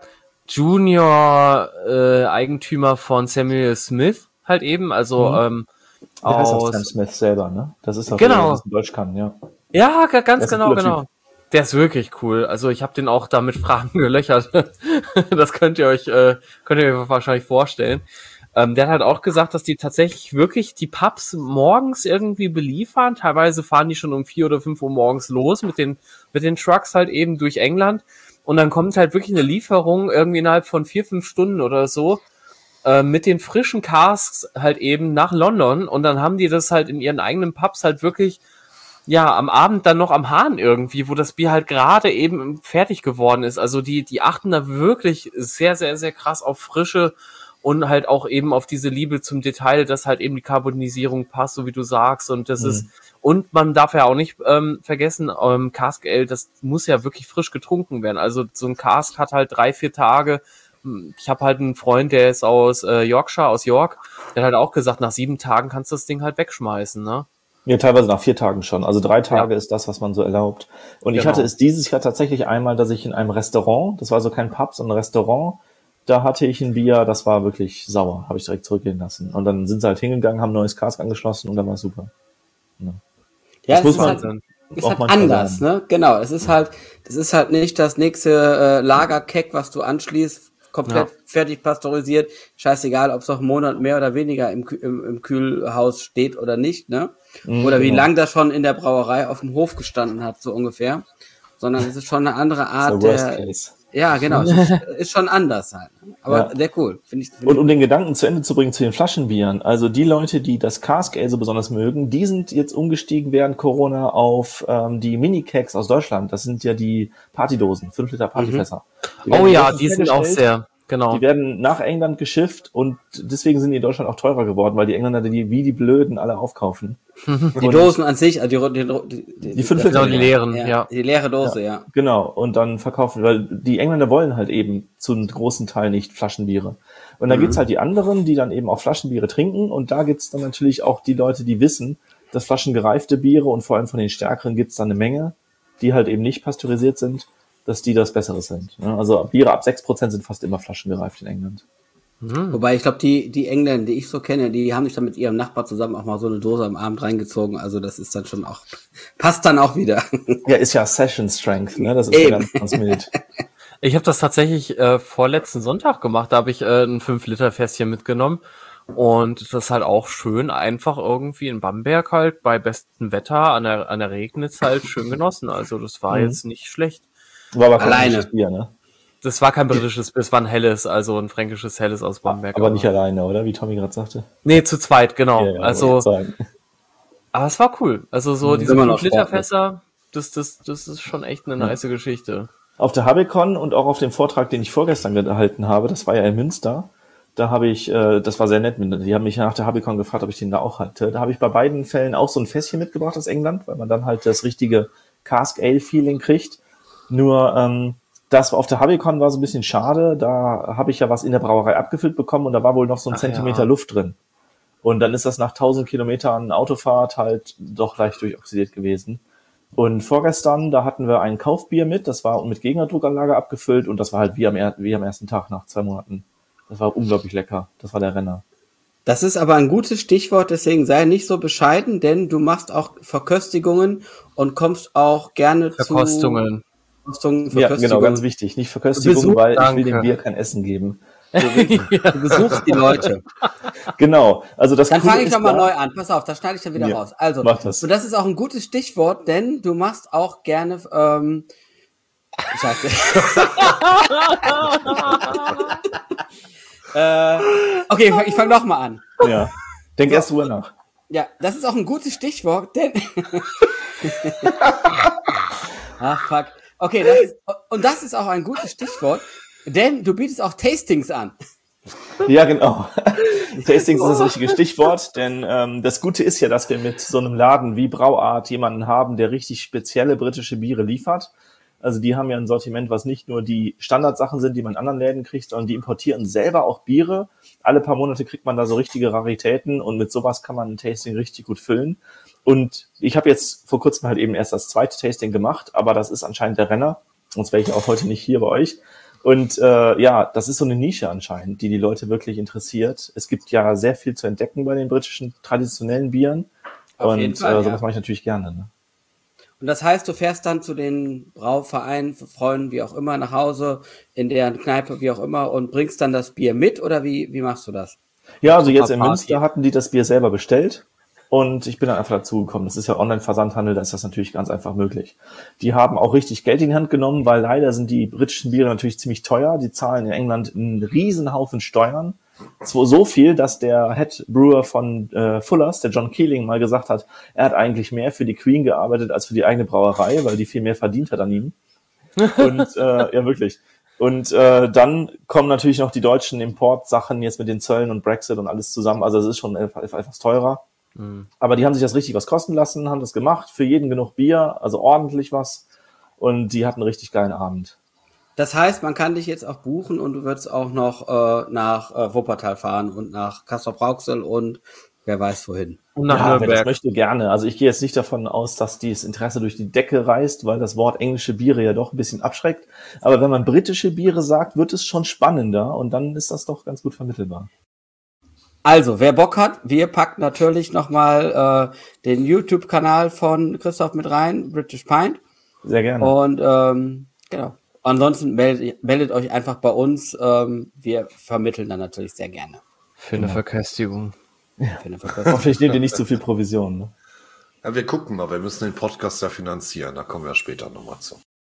Speaker 3: Junior-Eigentümer äh, von Samuel Smith halt eben, also mhm. ähm,
Speaker 4: der heißt auch Sam Smith selber, ne? Das ist auch
Speaker 3: genau.
Speaker 4: der, der in Deutsch kann, ja.
Speaker 3: Ja, ganz genau, genau. Typ. Der ist wirklich cool. Also ich habe den auch da mit Fragen gelöchert. Das könnt ihr euch äh, könnt ihr euch wahrscheinlich vorstellen. Ähm, der hat halt auch gesagt, dass die tatsächlich wirklich die Pubs morgens irgendwie beliefern. Teilweise fahren die schon um vier oder fünf Uhr morgens los mit den mit den Trucks halt eben durch England. Und dann kommt halt wirklich eine Lieferung irgendwie innerhalb von vier, fünf Stunden oder so äh, mit den frischen Casks halt eben nach London. Und dann haben die das halt in ihren eigenen Pubs halt wirklich, ja, am Abend dann noch am Hahn irgendwie, wo das Bier halt gerade eben fertig geworden ist. Also die die achten da wirklich sehr, sehr, sehr krass auf Frische und halt auch eben auf diese Liebe zum Detail, dass halt eben die Carbonisierung passt, so wie du sagst. Und das mhm. ist, und man darf ja auch nicht ähm, vergessen, ähm, Cask Ale, das muss ja wirklich frisch getrunken werden. Also so ein Cask hat halt drei, vier Tage. Ich habe halt einen Freund, der ist aus äh, Yorkshire, aus York, der hat halt auch gesagt, nach sieben Tagen kannst du das Ding halt wegschmeißen, ne?
Speaker 4: Ja, teilweise nach vier Tagen schon. Also drei Tage ja. ist das, was man so erlaubt. Und genau. Ich hatte es dieses Jahr tatsächlich einmal, dass ich in einem Restaurant, das war so kein Pub, sondern ein Restaurant, da hatte ich ein Bier, das war wirklich sauer, habe ich direkt zurückgehen lassen. Und dann sind sie halt hingegangen, haben ein neues Cask angeschlossen und dann war es super.
Speaker 1: Ja, ja das muss man halt, dann ist halt anders, sagen. Ne? Genau, es ist halt, das ist halt nicht das nächste äh, Lagerkeck, was du anschließt, komplett ja. fertig pasteurisiert, scheißegal, ob es noch einen Monat mehr oder weniger im, im, im Kühlhaus steht oder nicht, ne? Mhm, oder wie genau. lang das schon in der Brauerei auf dem Hof gestanden hat, so ungefähr. Sondern es ist schon eine andere Art der... Case. Ja, genau, es ist, ist schon anders halt. Aber ja. sehr cool, finde ich. Find
Speaker 4: und um den Gedanken zu Ende zu bringen zu den Flaschenbieren, also die Leute, die das Cask Ale so besonders mögen, die sind jetzt umgestiegen während Corona auf ähm, die Mini-Kegs aus Deutschland. Das sind ja die Partydosen, fünf Liter Partyfässer.
Speaker 3: Mhm. Oh ja, die sind auch sehr... Genau.
Speaker 4: Die werden nach England geschifft und deswegen sind die in Deutschland auch teurer geworden, weil die Engländer die wie die Blöden alle aufkaufen.
Speaker 1: Die Dosen an sich, also die, die,
Speaker 4: die, die fünf Liter,
Speaker 3: die leeren,
Speaker 1: ja,
Speaker 3: ja.
Speaker 1: Die leere Dose, ja.
Speaker 4: ja. Genau, und dann verkaufen, weil die Engländer wollen halt eben zu einem großen Teil nicht Flaschenbiere. Und dann mhm. gibt's halt die anderen, die dann eben auch Flaschenbiere trinken und da gibt's dann natürlich auch die Leute, die wissen, dass flaschengereifte Biere und vor allem von den stärkeren gibt's dann eine Menge, die halt eben nicht pasteurisiert sind, dass die das Bessere sind. Also Biere ab sechs Prozent sind fast immer flaschengereift in England.
Speaker 1: Mhm. Wobei ich glaube, die die Engländer, die ich so kenne, die haben sich dann mit ihrem Nachbar zusammen auch mal so eine Dose am Abend reingezogen. Also das ist dann schon auch, passt dann auch wieder.
Speaker 4: Ja, ist ja Session Strength, ne? Das ist ja ganz, ganz mild.
Speaker 3: Ich habe das tatsächlich äh, vorletzten Sonntag gemacht. Da habe ich äh, ein fünf Liter Fässchen mitgenommen. Und das ist halt auch schön, einfach irgendwie in Bamberg halt bei bestem Wetter an der an der Regnitz halt schön genossen. Also das war mhm. jetzt nicht schlecht.
Speaker 4: War aber kein
Speaker 1: alleine.
Speaker 4: Bier, ne?
Speaker 3: Das war kein britisches Bier, es war ein helles, also ein fränkisches helles aus Bamberg.
Speaker 4: Aber, aber nicht alleine, oder? Wie Tommy gerade sagte.
Speaker 3: Nee, zu zweit, genau.
Speaker 4: Ja, ja,
Speaker 3: also, aber es war cool. Also so diese fünf Liter Fässer, das, das, das ist schon echt eine nice ja. Geschichte.
Speaker 4: Auf der Habecon und auch auf dem Vortrag, den ich vorgestern gehalten habe, das war ja in Münster, da habe ich, äh, das war sehr nett, die haben mich nach der Habecon gefragt, ob ich den da auch hatte. Da habe ich bei beiden Fällen auch so ein Fässchen mitgebracht aus England, weil man dann halt das richtige Cask Ale Feeling kriegt. Nur ähm, das auf der Habecon war so ein bisschen schade. Da habe ich ja was in der Brauerei abgefüllt bekommen und da war wohl noch so ein Ach Zentimeter ja. Luft drin. Und dann ist das nach tausend Kilometern Autofahrt halt doch leicht durchoxidiert gewesen. Und vorgestern, da hatten wir ein Kaufbier mit, das war mit Gegnerdruckanlage abgefüllt und das war halt wie am, er- wie am ersten Tag nach zwei Monaten. Das war unglaublich lecker. Das war der Renner.
Speaker 1: Das ist aber ein gutes Stichwort, deswegen sei nicht so bescheiden, denn du machst auch Verköstigungen und kommst auch gerne
Speaker 3: Verkostungen.
Speaker 1: zu... Verkostungen.
Speaker 4: Ja, genau, ganz wichtig. Nicht Verköstigung,
Speaker 3: Besuch,
Speaker 4: weil
Speaker 3: danke.
Speaker 4: ich will dem Bier kein Essen geben.
Speaker 1: Du, du besuchst die Leute.
Speaker 4: Genau. Also das
Speaker 1: Dann
Speaker 4: Coole
Speaker 1: fange ich
Speaker 4: ist
Speaker 1: nochmal
Speaker 4: da-
Speaker 1: neu an. Pass auf, das schneide ich dann wieder
Speaker 4: Ja,
Speaker 1: raus. Also,
Speaker 4: mach das.
Speaker 1: und das ist auch ein gutes Stichwort, denn du machst auch gerne, ähm, Scheiße. äh, okay, ich fange ich fang nochmal an.
Speaker 4: Ja. Denk erst drüber nach.
Speaker 1: Ja, das ist auch ein gutes Stichwort, denn... Ach, fuck. Okay, das ist, und das ist auch ein gutes Stichwort, denn du bietest auch Tastings an.
Speaker 4: Ja, genau. Tastings ist das richtige Stichwort, denn ähm, das Gute ist ja, dass wir mit so einem Laden wie Brauart jemanden haben, der richtig spezielle britische Biere liefert. Also die haben ja ein Sortiment, was nicht nur die Standardsachen sind, die man in anderen Läden kriegt, sondern die importieren selber auch Biere. Alle paar Monate kriegt man da so richtige Raritäten und mit sowas kann man ein Tasting richtig gut füllen. Und ich habe jetzt vor kurzem halt eben erst das zweite Tasting gemacht, aber das ist anscheinend der Renner, sonst wäre ich auch heute nicht hier bei euch. Und äh, ja, das ist so eine Nische anscheinend, die die Leute wirklich interessiert. Es gibt ja sehr viel zu entdecken bei den britischen traditionellen Bieren.
Speaker 1: Auf
Speaker 4: und
Speaker 1: jeden Fall,
Speaker 4: äh,
Speaker 1: ja.
Speaker 4: sowas mache ich natürlich gerne. Ne?
Speaker 1: Und das heißt, du fährst dann zu den Brauvereinen, Freunden, wie auch immer, nach Hause, in deren Kneipe, wie auch immer, und bringst dann das Bier mit, oder wie, wie machst du das?
Speaker 4: Ja, also jetzt in
Speaker 1: Party.
Speaker 4: Münster hatten die das Bier selber bestellt und ich bin dann einfach dazugekommen. Das ist ja Online-Versandhandel, da ist das natürlich ganz einfach möglich. Die haben auch richtig Geld in die Hand genommen, weil leider sind die britischen Biere natürlich ziemlich teuer. Die zahlen in England einen riesen Haufen Steuern. So, so viel, dass der Head Brewer von äh, Fullers, der John Keeling, mal gesagt hat, er hat eigentlich mehr für die Queen gearbeitet als für die eigene Brauerei, weil die viel mehr verdient hat an ihm. Und äh, ja, wirklich. Und äh, dann kommen natürlich noch die deutschen Importsachen jetzt mit den Zöllen und Brexit und alles zusammen. Also es ist schon etwas teurer. Mhm. Aber die haben sich das richtig was kosten lassen, haben das gemacht, für jeden genug Bier, also ordentlich was. Und die hatten einen richtig geilen Abend.
Speaker 1: Das heißt, man kann dich jetzt auch buchen und du würdest auch noch äh, nach äh, Wuppertal fahren und nach Castrop-Rauxel und wer weiß wohin.
Speaker 3: Und nach
Speaker 4: Ja, wer das
Speaker 3: Nürnberg.
Speaker 4: möchte, gerne. Also ich gehe jetzt nicht davon aus, dass das Interesse durch die Decke reißt, weil das Wort englische Biere ja doch ein bisschen abschreckt. Aber wenn man britische Biere sagt, wird es schon spannender und dann ist das doch ganz gut vermittelbar.
Speaker 1: Also, wer Bock hat, wir packen natürlich nochmal äh, den YouTube-Kanal von Christoph mit rein, British Pint.
Speaker 4: Sehr gerne.
Speaker 1: Und ähm, genau. Ansonsten meldet, meldet euch einfach bei uns. Ähm, wir vermitteln dann natürlich sehr gerne.
Speaker 3: Für eine Verköstigung.
Speaker 1: Für eine Verkostung.
Speaker 4: Hoffentlich nehmt ihr nicht zu viel Provision. Ne?
Speaker 2: Ja, wir gucken mal, wir müssen den Podcast ja finanzieren, da kommen wir später nochmal zu.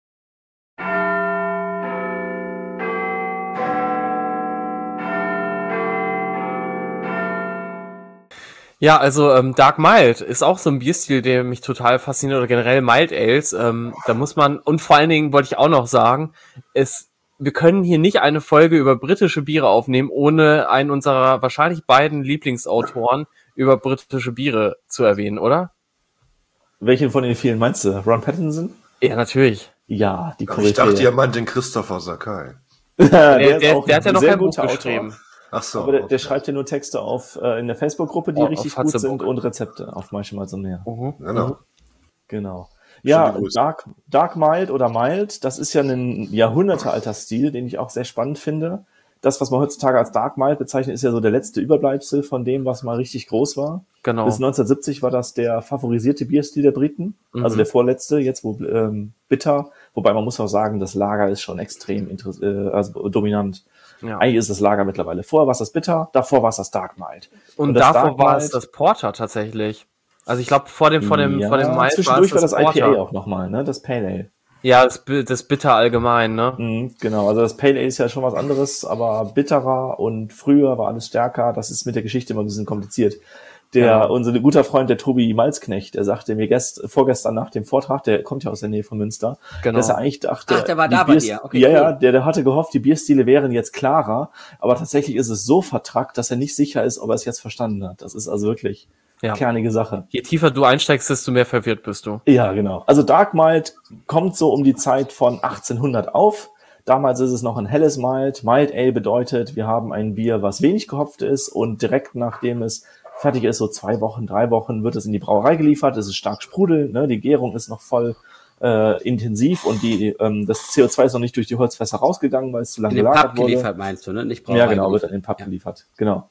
Speaker 3: Ja, also ähm, Dark Mild ist auch so ein Bierstil, der mich total fasziniert, oder generell Mild Ales. Ähm, da muss man, und vor allen Dingen wollte ich auch noch sagen, es, wir können hier nicht eine Folge über britische Biere aufnehmen, ohne einen unserer wahrscheinlich beiden Lieblingsautoren über britische Biere zu erwähnen, oder?
Speaker 4: Welchen von den vielen meinst du? Ron Pattinson?
Speaker 3: Ja, natürlich.
Speaker 4: Ja, die
Speaker 2: Ich
Speaker 4: Koryphäe.
Speaker 2: dachte, ihr meint den Christopher Sakai.
Speaker 4: der,
Speaker 3: Der,
Speaker 4: ist
Speaker 3: der,
Speaker 4: auch
Speaker 3: der hat ja
Speaker 4: ein
Speaker 3: noch
Speaker 4: sehr
Speaker 3: kein Buch
Speaker 4: guter Autor.
Speaker 3: geschrieben.
Speaker 2: Ach so.
Speaker 4: Aber der, der
Speaker 2: okay.
Speaker 4: schreibt ja nur Texte auf äh, in der Facebook-Gruppe, die
Speaker 3: Oh,
Speaker 4: richtig
Speaker 3: auf
Speaker 4: gut sind
Speaker 3: Hatzeburg.
Speaker 4: und Rezepte auf manchmal so mehr.
Speaker 3: Mhm.
Speaker 2: Genau.
Speaker 4: Genau. Ja,
Speaker 2: die Größe.
Speaker 4: Dark, Dark Mild oder Mild, das ist ja ein jahrhundertealter Stil, den ich auch sehr spannend finde. Das, was man heutzutage als Dark Mild bezeichnet, ist ja so der letzte Überbleibsel von dem, was mal richtig groß war.
Speaker 3: Genau.
Speaker 4: Bis neunzehnhundertsiebzig war das der favorisierte Bierstil der Briten,
Speaker 3: Mhm.
Speaker 4: also der vorletzte, jetzt wo ähm, bitter. Wobei man muss auch sagen, das Lager ist schon extrem interess- äh, also dominant.
Speaker 3: Ja.
Speaker 4: Eigentlich ist das Lager mittlerweile. Vorher war es das Bitter, davor war es das Dark Mild.
Speaker 3: Und,
Speaker 4: das
Speaker 3: davor
Speaker 4: Dark
Speaker 3: war
Speaker 4: Mild-
Speaker 3: es das Porter tatsächlich. Also ich glaube, vor dem, vor dem,
Speaker 4: ja,
Speaker 3: vor dem Mild
Speaker 4: zwischendurch war das, I P A
Speaker 3: Porter.
Speaker 4: auch nochmal, ne? Das Pale Ale.
Speaker 3: Ja, das, Bi- das Bitter allgemein, ne?
Speaker 4: Mhm, genau, also das Pale Ale ist ja schon was anderes, aber bitterer und früher war alles stärker. Das ist mit der Geschichte immer ein bisschen kompliziert. Der,
Speaker 3: Ja.
Speaker 4: unser guter Freund, der Tobi Malzknecht, der sagte mir gest, vorgestern nach dem Vortrag, der kommt ja aus der Nähe von Münster,
Speaker 3: Genau.
Speaker 4: dass er eigentlich dachte,
Speaker 1: Ach, der war
Speaker 4: die
Speaker 1: da bei
Speaker 4: Biers-
Speaker 1: dir. Okay,
Speaker 4: ja,
Speaker 1: cool.
Speaker 4: ja, der, der hatte gehofft, die Bierstile wären jetzt klarer, aber tatsächlich ist es so vertrackt, dass er nicht sicher ist, ob er es jetzt verstanden hat. Das ist also wirklich
Speaker 3: Ja.
Speaker 4: kernige Sache.
Speaker 3: Je tiefer du einsteigst, desto mehr verwirrt bist du.
Speaker 4: Ja, genau. Also Dark Mild kommt so um die Zeit von achtzehnhundert auf. Damals ist es noch ein helles Mild. Mild Ale bedeutet, wir haben ein Bier, was wenig gehopft ist und direkt nachdem es fertig ist, so zwei Wochen, drei Wochen, wird es in die Brauerei geliefert. Es ist stark sprudelnd, ne? Die Gärung ist noch voll äh, intensiv und die ähm, das C O zwei ist noch nicht durch die Holzfässer rausgegangen, weil es zu lange
Speaker 1: In den Pub
Speaker 4: gelagert wurde.
Speaker 1: geliefert meinst du, ne? Nicht Brauerei
Speaker 4: Ja, genau, wird
Speaker 1: geliefert.
Speaker 4: an den Pub
Speaker 1: Ja.
Speaker 4: geliefert. Genau.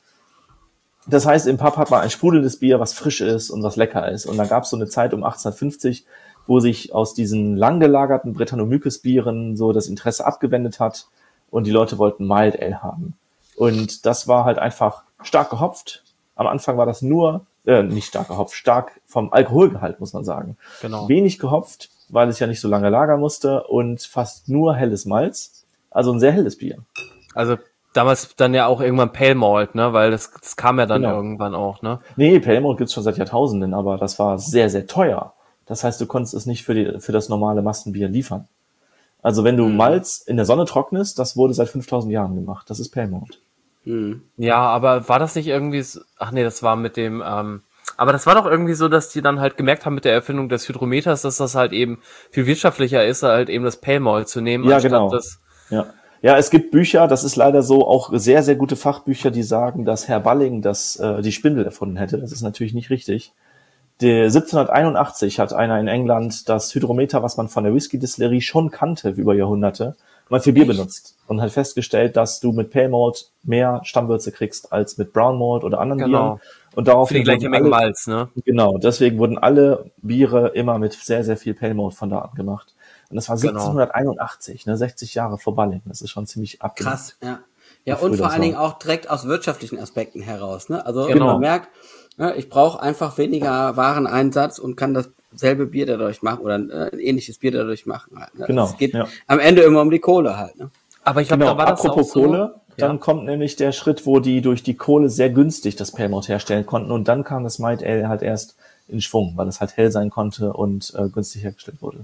Speaker 4: Das heißt, im Pub hat man ein sprudelndes Bier, was frisch ist und was lecker ist. Und dann gab es so eine Zeit um achtzehnhundertfünfzig, wo sich aus diesen lang gelagerten Brettanomyces-Bieren so das Interesse abgewendet hat und die Leute wollten Mild Ale haben. Und das war halt einfach stark gehopft. Am Anfang war das nur, äh, nicht stark gehopft, stark vom Alkoholgehalt, muss man sagen.
Speaker 3: Genau.
Speaker 4: Wenig gehopft, weil es ja nicht so lange lagern musste und fast nur helles Malz. Also ein sehr helles Bier.
Speaker 3: Also damals dann ja auch irgendwann Pale Malt, ne, weil das, das kam ja dann
Speaker 4: Genau.
Speaker 3: irgendwann auch, ne?
Speaker 4: Nee, Pale Malt gibt's schon seit Jahrtausenden, aber das war sehr, sehr teuer. Das heißt, du konntest es nicht für, die, für das normale Massenbier liefern. Also wenn du
Speaker 1: Mhm.
Speaker 4: Malz in der Sonne trocknest, das wurde seit fünftausend Jahren gemacht. Das ist Pale Malt.
Speaker 1: Mhm.
Speaker 3: Ja, aber war das nicht irgendwie, so, ach nee, das war mit dem, ähm, aber das war doch irgendwie so, dass die dann halt gemerkt haben mit der Erfindung des Hydrometers, dass das halt eben viel wirtschaftlicher ist, halt eben das Pale Malt zu nehmen,
Speaker 4: Ja,
Speaker 3: anstatt
Speaker 4: genau.
Speaker 3: das.
Speaker 4: Ja. Ja, es gibt Bücher, das ist leider so, auch sehr, sehr gute Fachbücher, die sagen, dass Herr Balling das, äh, die Spindel erfunden hätte. Das ist natürlich nicht richtig. Der siebzehnhunderteinundachtzig hat einer in England das Hydrometer, was man von der Whisky-Distillerie schon kannte über Jahrhunderte, mal für Bier
Speaker 1: Echt?
Speaker 4: benutzt und hat festgestellt, dass du mit Pale Malt mehr Stammwürze kriegst als mit Brown Malt oder anderen
Speaker 3: Genau.
Speaker 4: Bieren. Und
Speaker 3: Für die
Speaker 4: daraufhin
Speaker 3: gleiche
Speaker 4: wurden
Speaker 3: Menge
Speaker 4: alle,
Speaker 3: Malz, ne?
Speaker 4: genau, deswegen wurden alle Biere immer mit sehr, sehr viel Pale Malt von da an gemacht. Und das war
Speaker 3: Genau.
Speaker 4: siebzehnhunderteinundachtzig, ne, sechzig Jahre vor Balling. Das ist schon ziemlich abgenommen.
Speaker 1: Krass, ja. Ja,
Speaker 4: Wie früh
Speaker 1: und vor
Speaker 4: das
Speaker 1: allen Dingen
Speaker 4: war.
Speaker 1: auch direkt aus wirtschaftlichen Aspekten heraus. Ne? Also
Speaker 3: Genau.
Speaker 1: man merkt, ne, ich brauche einfach weniger Wareneinsatz und kann dasselbe Bier dadurch machen oder ein, äh, ein ähnliches Bier dadurch machen. Halt, ne?
Speaker 4: Genau,
Speaker 1: Es geht
Speaker 4: ja.
Speaker 1: am Ende immer um die Kohle halt. Ne?
Speaker 3: Aber ich glaube,
Speaker 4: Genau,
Speaker 3: da war das
Speaker 4: apropos
Speaker 3: auch so.
Speaker 4: Kohle, dann
Speaker 3: Ja.
Speaker 4: kommt nämlich der Schritt, wo die durch die Kohle sehr günstig das Pale Malt herstellen konnten und dann kam das Might Ale halt erst in Schwung, weil es halt hell sein konnte und äh, günstig hergestellt wurde.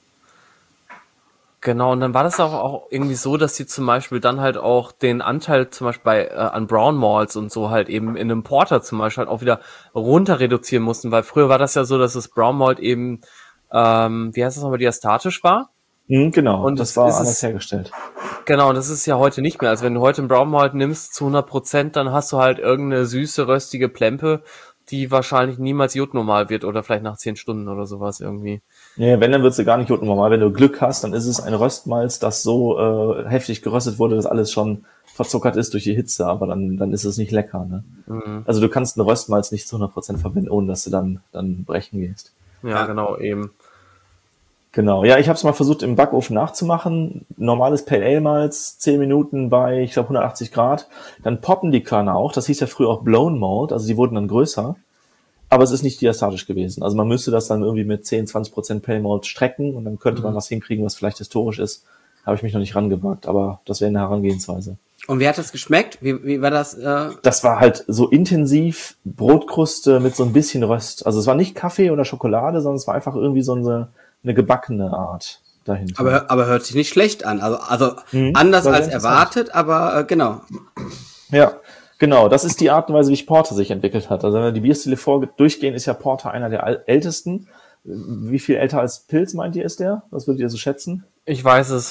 Speaker 3: Genau, und dann war das auch, auch irgendwie so, dass sie zum Beispiel dann halt auch den Anteil zum Beispiel bei äh, an Brown Malts und so halt eben in einem Porter zum Beispiel halt auch wieder runter reduzieren mussten, weil früher war das ja so, dass das Brown Malt eben, ähm, wie heißt das nochmal, diastatisch war.
Speaker 4: Mhm, genau,
Speaker 3: Und
Speaker 4: das
Speaker 3: es
Speaker 4: war
Speaker 3: ist
Speaker 4: anders
Speaker 3: es-
Speaker 4: hergestellt.
Speaker 3: Genau, und das ist ja heute nicht mehr. Also wenn du heute einen Brown Malt nimmst zu hundert Prozent, dann hast du halt irgendeine süße, röstige Plempe, die wahrscheinlich niemals jodnormal wird oder vielleicht nach zehn Stunden oder sowas irgendwie.
Speaker 4: Nee, wenn, dann wird sie gar nicht normal. Wenn du Glück hast, dann ist es ein Röstmalz, das so äh, heftig geröstet wurde, dass alles schon verzuckert ist durch die Hitze, aber dann, dann ist es nicht lecker. Ne?
Speaker 3: Mhm.
Speaker 4: Also du kannst ein Röstmalz nicht zu hundert Prozent verwenden, ohne dass du dann, dann brechen gehst.
Speaker 3: Ja,
Speaker 1: Ja.
Speaker 3: genau, eben.
Speaker 4: Genau, ja, ich habe es mal versucht im Backofen nachzumachen. Normales Pale Ale Malz, zehn Minuten bei, ich glaube, hundertachtzig Grad. Dann poppen die Körner auch. Das hieß ja früher auch Blown Malt, also die wurden dann größer. Aber es ist nicht diastatisch gewesen. Also man müsste das dann irgendwie mit zehn, zwanzig Prozent Pale Malt strecken und dann könnte man was hinkriegen, was vielleicht historisch ist. Habe ich mich noch nicht rangewagt, aber das wäre eine Herangehensweise.
Speaker 1: Und wie hat das geschmeckt? Wie, wie war das? Äh,
Speaker 4: Das war halt so intensiv Brotkruste mit so ein bisschen Röst. Also es war nicht Kaffee oder Schokolade, sondern es war einfach irgendwie so eine, eine gebackene Art dahinter.
Speaker 1: aber, aber hört sich nicht schlecht an. Also, also
Speaker 4: Mhm,
Speaker 1: anders
Speaker 4: war sehr
Speaker 1: als
Speaker 4: interessant.
Speaker 1: erwartet, aber äh, genau.
Speaker 4: Ja, genau. Das ist die Art und Weise, wie Porter sich entwickelt hat. Also wenn wir die Bierstile vor durchgehen, ist ja Porter einer der al- ältesten. Wie viel älter als Pils meint ihr ist der? Was würdet ihr so schätzen?
Speaker 3: Ich weiß es.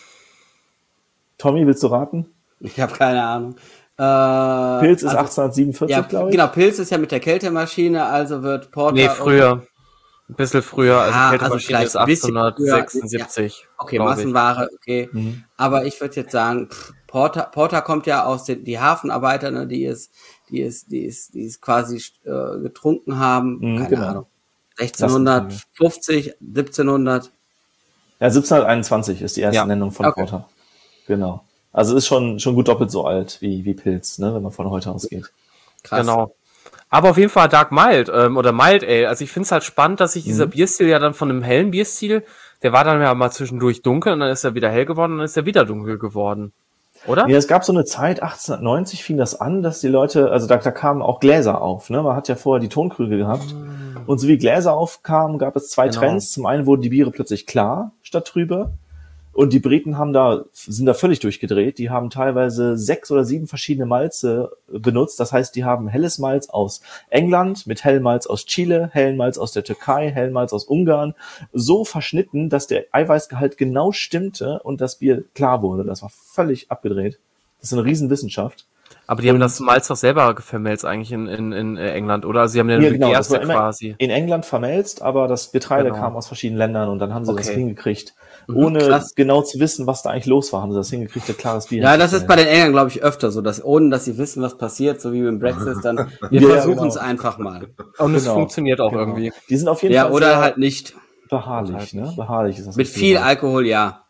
Speaker 4: Tommy, willst du raten?
Speaker 1: Ich habe keine Ahnung. Äh,
Speaker 4: Pils ist
Speaker 1: also,
Speaker 4: achtzehnhundertsiebenundvierzig,
Speaker 1: ja,
Speaker 4: glaube ich.
Speaker 1: genau, Pilz ist ja mit der Kältemaschine, also wird Porter...
Speaker 3: Nee, früher. Ein bisschen früher. Also
Speaker 1: Ja,
Speaker 3: die
Speaker 1: also
Speaker 3: Kältemaschine
Speaker 1: vielleicht
Speaker 3: ist
Speaker 1: ein bisschen früher,
Speaker 3: achtzehnhundertsechsundsiebzig.
Speaker 1: Okay,
Speaker 3: glaub ich.
Speaker 1: Massenware, okay.
Speaker 4: Mhm.
Speaker 1: Aber ich würde jetzt sagen, pff, Porter, Porter kommt ja aus den, die Hafenarbeiter, ne, die es, die es, die es, die es quasi äh, getrunken haben,
Speaker 4: Mhm,
Speaker 1: keine
Speaker 4: genau.
Speaker 1: Ahnung. sechzehnhundertfünfzig, siebzehnhundert.
Speaker 4: Ja, siebzehnhunderteinundzwanzig ist die erste
Speaker 3: Ja.
Speaker 4: Nennung von
Speaker 1: Okay.
Speaker 4: Porter. Genau. Also ist schon schon gut doppelt so alt wie wie Pils, ne, wenn man von heute ausgeht.
Speaker 1: Krass.
Speaker 3: Genau. Aber auf jeden Fall Dark Mild ähm, oder Mild Ale. Also ich finde es halt spannend, dass sich dieser
Speaker 4: Mhm.
Speaker 3: Bierstil ja dann von einem hellen Bierstil, der war dann ja mal zwischendurch dunkel und dann ist er wieder hell geworden und dann ist er wieder dunkel geworden. Oder?
Speaker 4: Ja, es gab so eine Zeit, achtzehnhundertneunzig fing das an, dass die Leute, also da, da kamen auch Gläser auf, ne? Man hat ja vorher die Tonkrüge gehabt. Und so wie Gläser aufkamen, gab es zwei
Speaker 3: Genau.
Speaker 4: Trends. Zum einen wurden die Biere plötzlich klar statt trübe. Und die Briten haben da, sind da völlig durchgedreht. Die haben teilweise sechs oder sieben verschiedene Malze benutzt. Das heißt, die haben helles Malz aus England mit hellem Malz aus Chile, hellen Malz aus der Türkei, hellen Malz aus Ungarn. So verschnitten, dass der Eiweißgehalt genau stimmte und das Bier klar wurde. Das war völlig abgedreht. Das ist eine Riesenwissenschaft.
Speaker 3: Aber die haben das Malz doch selber vermelzt eigentlich in, in, in England, oder? Also sie haben den
Speaker 4: Ja, genau, das
Speaker 3: Gerste
Speaker 4: war immer
Speaker 3: quasi.
Speaker 4: in England vermelzt, aber das Getreide
Speaker 3: Genau.
Speaker 4: kam aus verschiedenen Ländern und dann haben sie das
Speaker 3: Okay.
Speaker 4: hingekriegt.
Speaker 1: Mhm,
Speaker 4: Ohne
Speaker 1: krass.
Speaker 4: genau zu wissen, was da eigentlich los war, haben sie das hingekriegt, ein klares Bier.
Speaker 1: Ja, das ist bei
Speaker 4: herzustellen.
Speaker 1: den Engländern, glaube ich, öfter so, dass ohne, dass sie wissen, was passiert, so wie beim Brexit, dann, wir
Speaker 4: Ja,
Speaker 1: versuchen es
Speaker 4: genau.
Speaker 1: einfach mal.
Speaker 3: Und es
Speaker 4: Genau.
Speaker 3: funktioniert auch
Speaker 4: Genau.
Speaker 3: irgendwie.
Speaker 4: Die sind auf jeden
Speaker 1: Ja,
Speaker 4: Fall
Speaker 1: oder
Speaker 4: sehr
Speaker 1: halt nicht.
Speaker 4: beharrlich,
Speaker 3: Halt
Speaker 4: ne?
Speaker 3: nicht.
Speaker 4: Beharrlich ist das.
Speaker 1: Mit
Speaker 4: richtige
Speaker 1: viel
Speaker 4: Wort.
Speaker 1: Alkohol, ja.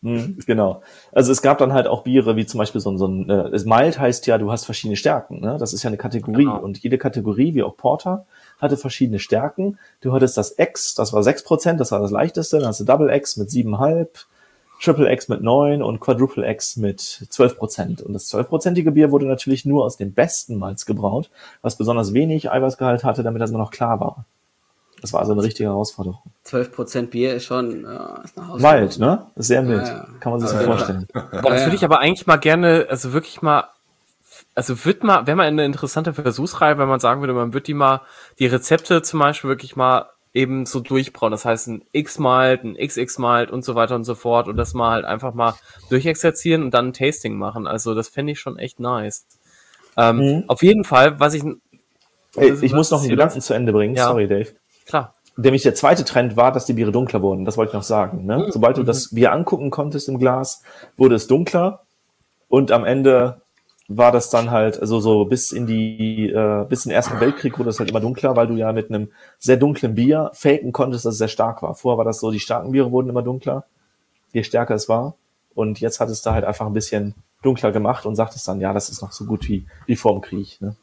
Speaker 4: Mhm, genau. Also es gab dann halt auch Biere, wie zum Beispiel so ein, so ein äh, Mild heißt ja, du hast verschiedene Stärken, ne? Das ist ja eine Kategorie.
Speaker 3: Genau.
Speaker 4: Und jede Kategorie, wie auch Porter, hatte verschiedene Stärken. Du hattest das X, das war sechs Prozent, das war das leichteste. Dann hast du Double X mit sieben Komma fünf, Triple X mit neun und Quadruple X mit zwölf Prozent. Und das zwölf-prozentige Bier wurde natürlich nur aus dem besten Malz gebraut, was besonders wenig Eiweißgehalt hatte, damit das immer noch klar war. Das war also eine richtige Herausforderung.
Speaker 1: zwölf Prozent Bier ist schon ja, ist eine Hausnummer.
Speaker 4: Mild, ne? Ist sehr mild.
Speaker 1: Ja, ja.
Speaker 4: Kann man sich so
Speaker 1: Ja, ja.
Speaker 4: vorstellen.
Speaker 3: Boah, das würde ich aber eigentlich mal gerne, also wirklich mal, also wird mal, wäre mal eine interessante Versuchsreihe, wenn man sagen würde, man wird die mal, die Rezepte zum Beispiel wirklich mal eben so durchbrauen. Das heißt, ein X-Malt, ein X X-Malt und so weiter und so fort und das mal halt einfach mal durchexerzieren und dann ein Tasting machen. Also das fände ich schon echt nice. Ähm,
Speaker 4: Mhm.
Speaker 3: Auf jeden Fall, was ich...
Speaker 4: Ey, ich muss noch einen Gedanken zu Ende bringen.
Speaker 3: Ja.
Speaker 4: Sorry, Dave.
Speaker 3: Klar.
Speaker 4: Nämlich der zweite Trend war, dass die Biere dunkler wurden. Das wollte ich noch sagen. Ne?
Speaker 3: Mhm.
Speaker 4: Sobald du das Bier angucken konntest im Glas, wurde es dunkler und am Ende war das dann halt, also so bis in die, äh, bis in den Ersten Weltkrieg wurde es halt immer dunkler, weil du ja mit einem sehr dunklen Bier faken konntest, dass es sehr stark war. Vorher war das so, die starken Biere wurden immer dunkler, je stärker es war. Und jetzt hat es da halt einfach ein bisschen dunkler gemacht und sagt es dann, ja, das ist noch so gut wie, wie vorm Krieg. Ne?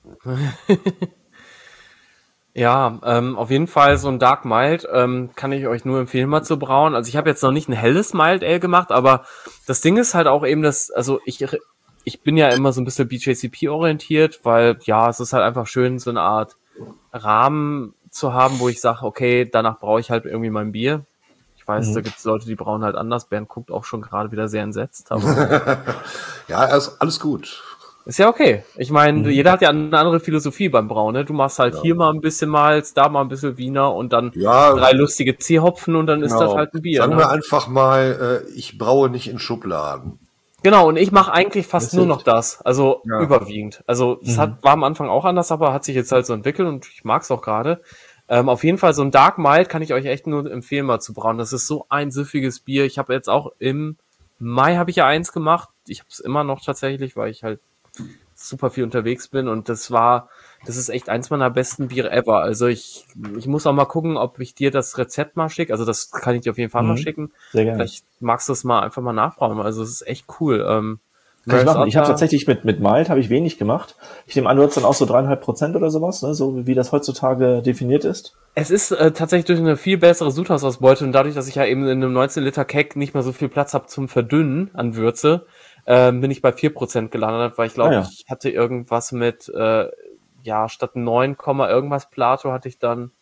Speaker 3: Ja, ähm, auf jeden Fall so ein Dark Mild ähm, kann ich euch nur empfehlen, mal zu brauen. Also ich habe jetzt noch nicht ein helles Mild Ale gemacht, aber das Ding ist halt auch eben, dass, also ich ich bin ja immer so ein bisschen B J C P orientiert, weil ja, es ist halt einfach schön, so eine Art Rahmen zu haben, wo ich sage, okay, danach brauche ich halt irgendwie mein Bier. Ich weiß,
Speaker 4: Mhm.
Speaker 3: da gibt es Leute, die brauen halt anders. Bernd guckt auch schon gerade wieder sehr entsetzt, aber
Speaker 2: Ja, also alles gut.
Speaker 3: ist ja okay. Ich meine,
Speaker 4: Mhm.
Speaker 3: jeder hat ja eine andere Philosophie beim Brauen, ne? Du machst halt
Speaker 2: Ja.
Speaker 3: hier mal ein bisschen Malz, da mal ein bisschen Wiener und dann
Speaker 2: Ja,
Speaker 3: drei lustige Zierhopfen und dann ist
Speaker 2: genau.
Speaker 3: das halt ein Bier.
Speaker 2: Sagen
Speaker 3: Ne?
Speaker 2: wir einfach mal, äh, ich braue nicht in Schubladen.
Speaker 3: Genau, und ich mache eigentlich fast
Speaker 4: Das
Speaker 3: nur
Speaker 4: hilft.
Speaker 3: noch das, also
Speaker 2: Ja.
Speaker 3: überwiegend. Also es
Speaker 4: Mhm.
Speaker 3: hat, war am Anfang auch anders, aber hat sich jetzt halt so entwickelt und ich mag es auch gerade. Ähm, auf jeden Fall so ein Dark Mild kann ich euch echt nur empfehlen, mal zu brauen. Das ist so ein süffiges Bier. Ich habe jetzt auch im Mai habe ich ja eins gemacht. Ich habe es immer noch tatsächlich, weil ich halt super viel unterwegs bin und das war, das ist echt eins meiner besten Biere ever. Also ich, ich muss auch mal gucken, ob ich dir das Rezept mal schicke. Also das kann ich dir auf jeden Fall
Speaker 4: Mhm.
Speaker 3: mal schicken.
Speaker 4: Sehr gerne.
Speaker 3: Vielleicht magst du es mal einfach mal nachbrauen. Also es ist echt cool. Ähm,
Speaker 4: Kann ich machen. Ich habe
Speaker 3: Otter-
Speaker 4: tatsächlich mit, mit Mild habe ich wenig gemacht. Ich nehme an, du hast dann auch so dreieinhalb Prozent oder sowas, ne? So wie das heutzutage definiert ist.
Speaker 3: Es ist äh, tatsächlich durch eine viel bessere Sudhausausbeute und dadurch, dass ich ja eben in einem neunzehn Liter Keg nicht mehr so viel Platz habe zum Verdünnen an Würze, ähm, bin ich bei vier Prozent gelandet, weil ich glaube,
Speaker 4: Ah, ja.
Speaker 3: ich hatte irgendwas mit, äh, ja, statt neun, irgendwas Plato hatte ich dann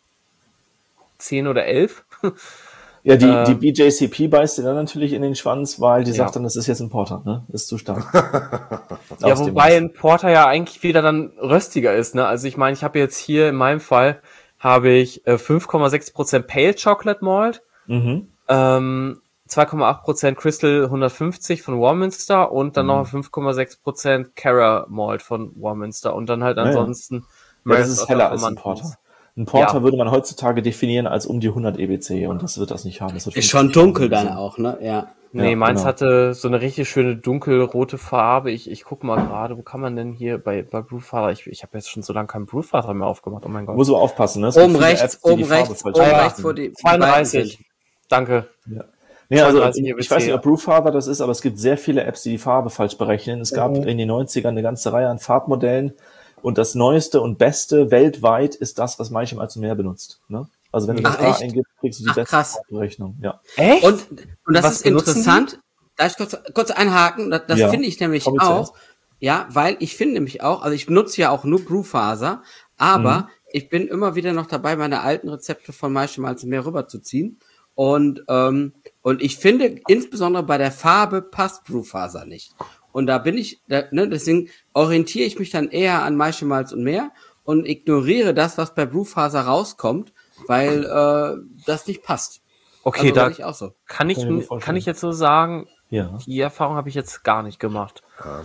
Speaker 3: zehn oder elf.
Speaker 4: Ja, die,
Speaker 3: Äh,
Speaker 4: die B J C P beißt dir dann natürlich in den Schwanz, weil die
Speaker 3: Ja.
Speaker 4: sagt dann, das ist jetzt ein Porter, ne? Das ist zu stark.
Speaker 3: Ja,
Speaker 4: Aus dem
Speaker 3: wobei
Speaker 4: Maß.
Speaker 3: ein Porter ja eigentlich wieder dann röstiger ist, ne? Also ich meine, ich habe jetzt hier in meinem Fall habe ich äh, fünf Komma sechs Prozent Pale Chocolate Malt,
Speaker 4: Mhm.
Speaker 3: ähm, zwei Komma acht Prozent Crystal hundertfünfzig von Warminster und dann
Speaker 4: Mhm.
Speaker 3: noch fünf Komma sechs Prozent Cara Malt von Warminster und dann halt
Speaker 4: Ja, ja.
Speaker 3: ansonsten
Speaker 4: Ja, das
Speaker 3: Maris
Speaker 4: ist
Speaker 3: Otter
Speaker 4: heller als
Speaker 3: von
Speaker 4: ein
Speaker 3: Mantus.
Speaker 4: Porter. Ein Porter
Speaker 3: Ja.
Speaker 4: würde man heutzutage definieren als um die hundert E B C und das wird das nicht haben. Das wird
Speaker 1: Ist schon
Speaker 4: fünfzig
Speaker 1: dunkel
Speaker 4: haben.
Speaker 1: dann auch, ne? Ja.
Speaker 3: Nee,
Speaker 4: Ja,
Speaker 3: meins
Speaker 4: genau.
Speaker 3: hatte so eine richtig schöne dunkelrote Farbe. Ich, ich guck mal gerade, wo kann man denn hier bei, bei Brewfather, ich, ich habe jetzt schon so lange keinen Brewfather mehr aufgemacht, oh mein Gott.
Speaker 4: Muss aber aufpassen, ne? Es gibt
Speaker 1: Oben
Speaker 4: viele
Speaker 1: rechts,
Speaker 4: Apps, die
Speaker 1: oben
Speaker 4: die Farbe
Speaker 1: rechts,
Speaker 4: falsch
Speaker 1: oben
Speaker 3: Ja,
Speaker 1: rechts, wo die
Speaker 3: zweiunddreißig.
Speaker 1: sind.
Speaker 3: Danke.
Speaker 4: Ja. Nee, also
Speaker 3: zweiunddreißig
Speaker 4: ich,
Speaker 3: E B C,
Speaker 4: ich weiß nicht,
Speaker 3: ja.
Speaker 4: ob Brewfather das ist, aber es gibt sehr viele Apps, die die Farbe falsch berechnen. Es gab
Speaker 3: Mhm.
Speaker 4: in den neunzigern eine ganze Reihe an Farbmodellen und das neueste und beste weltweit ist das, was Maichem allzu mehr benutzt. Ne? Also wenn du das
Speaker 1: Ach,
Speaker 4: da
Speaker 1: echt?
Speaker 4: eingibst, kriegst du die
Speaker 1: Ach,
Speaker 4: beste
Speaker 1: krass.
Speaker 4: Farbberechnung. Ja.
Speaker 3: Echt?
Speaker 1: Und, und das
Speaker 3: Was
Speaker 1: ist
Speaker 3: benutzen
Speaker 1: interessant. Da ich kurz, kurz einhaken, das, das
Speaker 4: Ja.
Speaker 1: finde ich nämlich
Speaker 4: Komm ich
Speaker 1: auch.
Speaker 4: zuerst.
Speaker 1: Ja, weil ich finde nämlich auch, also ich benutze ja auch nur Brewfaser, aber
Speaker 4: Mhm.
Speaker 1: ich bin immer wieder noch dabei, meine alten Rezepte von Maische mal zu mir rüberzuziehen. Und, ähm, und ich finde, insbesondere bei der Farbe passt Brewfaser nicht. Und da bin ich, da, ne, deswegen orientiere ich mich dann eher an Maische Malz und mehr und ignoriere das, was bei Brewfaser rauskommt, weil äh, das nicht passt.
Speaker 3: Okay,
Speaker 1: Also
Speaker 3: da
Speaker 1: mache ich auch so.
Speaker 3: kann ich,
Speaker 4: Kann ich mir gut vorstellen.
Speaker 3: kann ich jetzt so sagen,
Speaker 4: Ja.
Speaker 3: die Erfahrung habe ich jetzt gar nicht gemacht.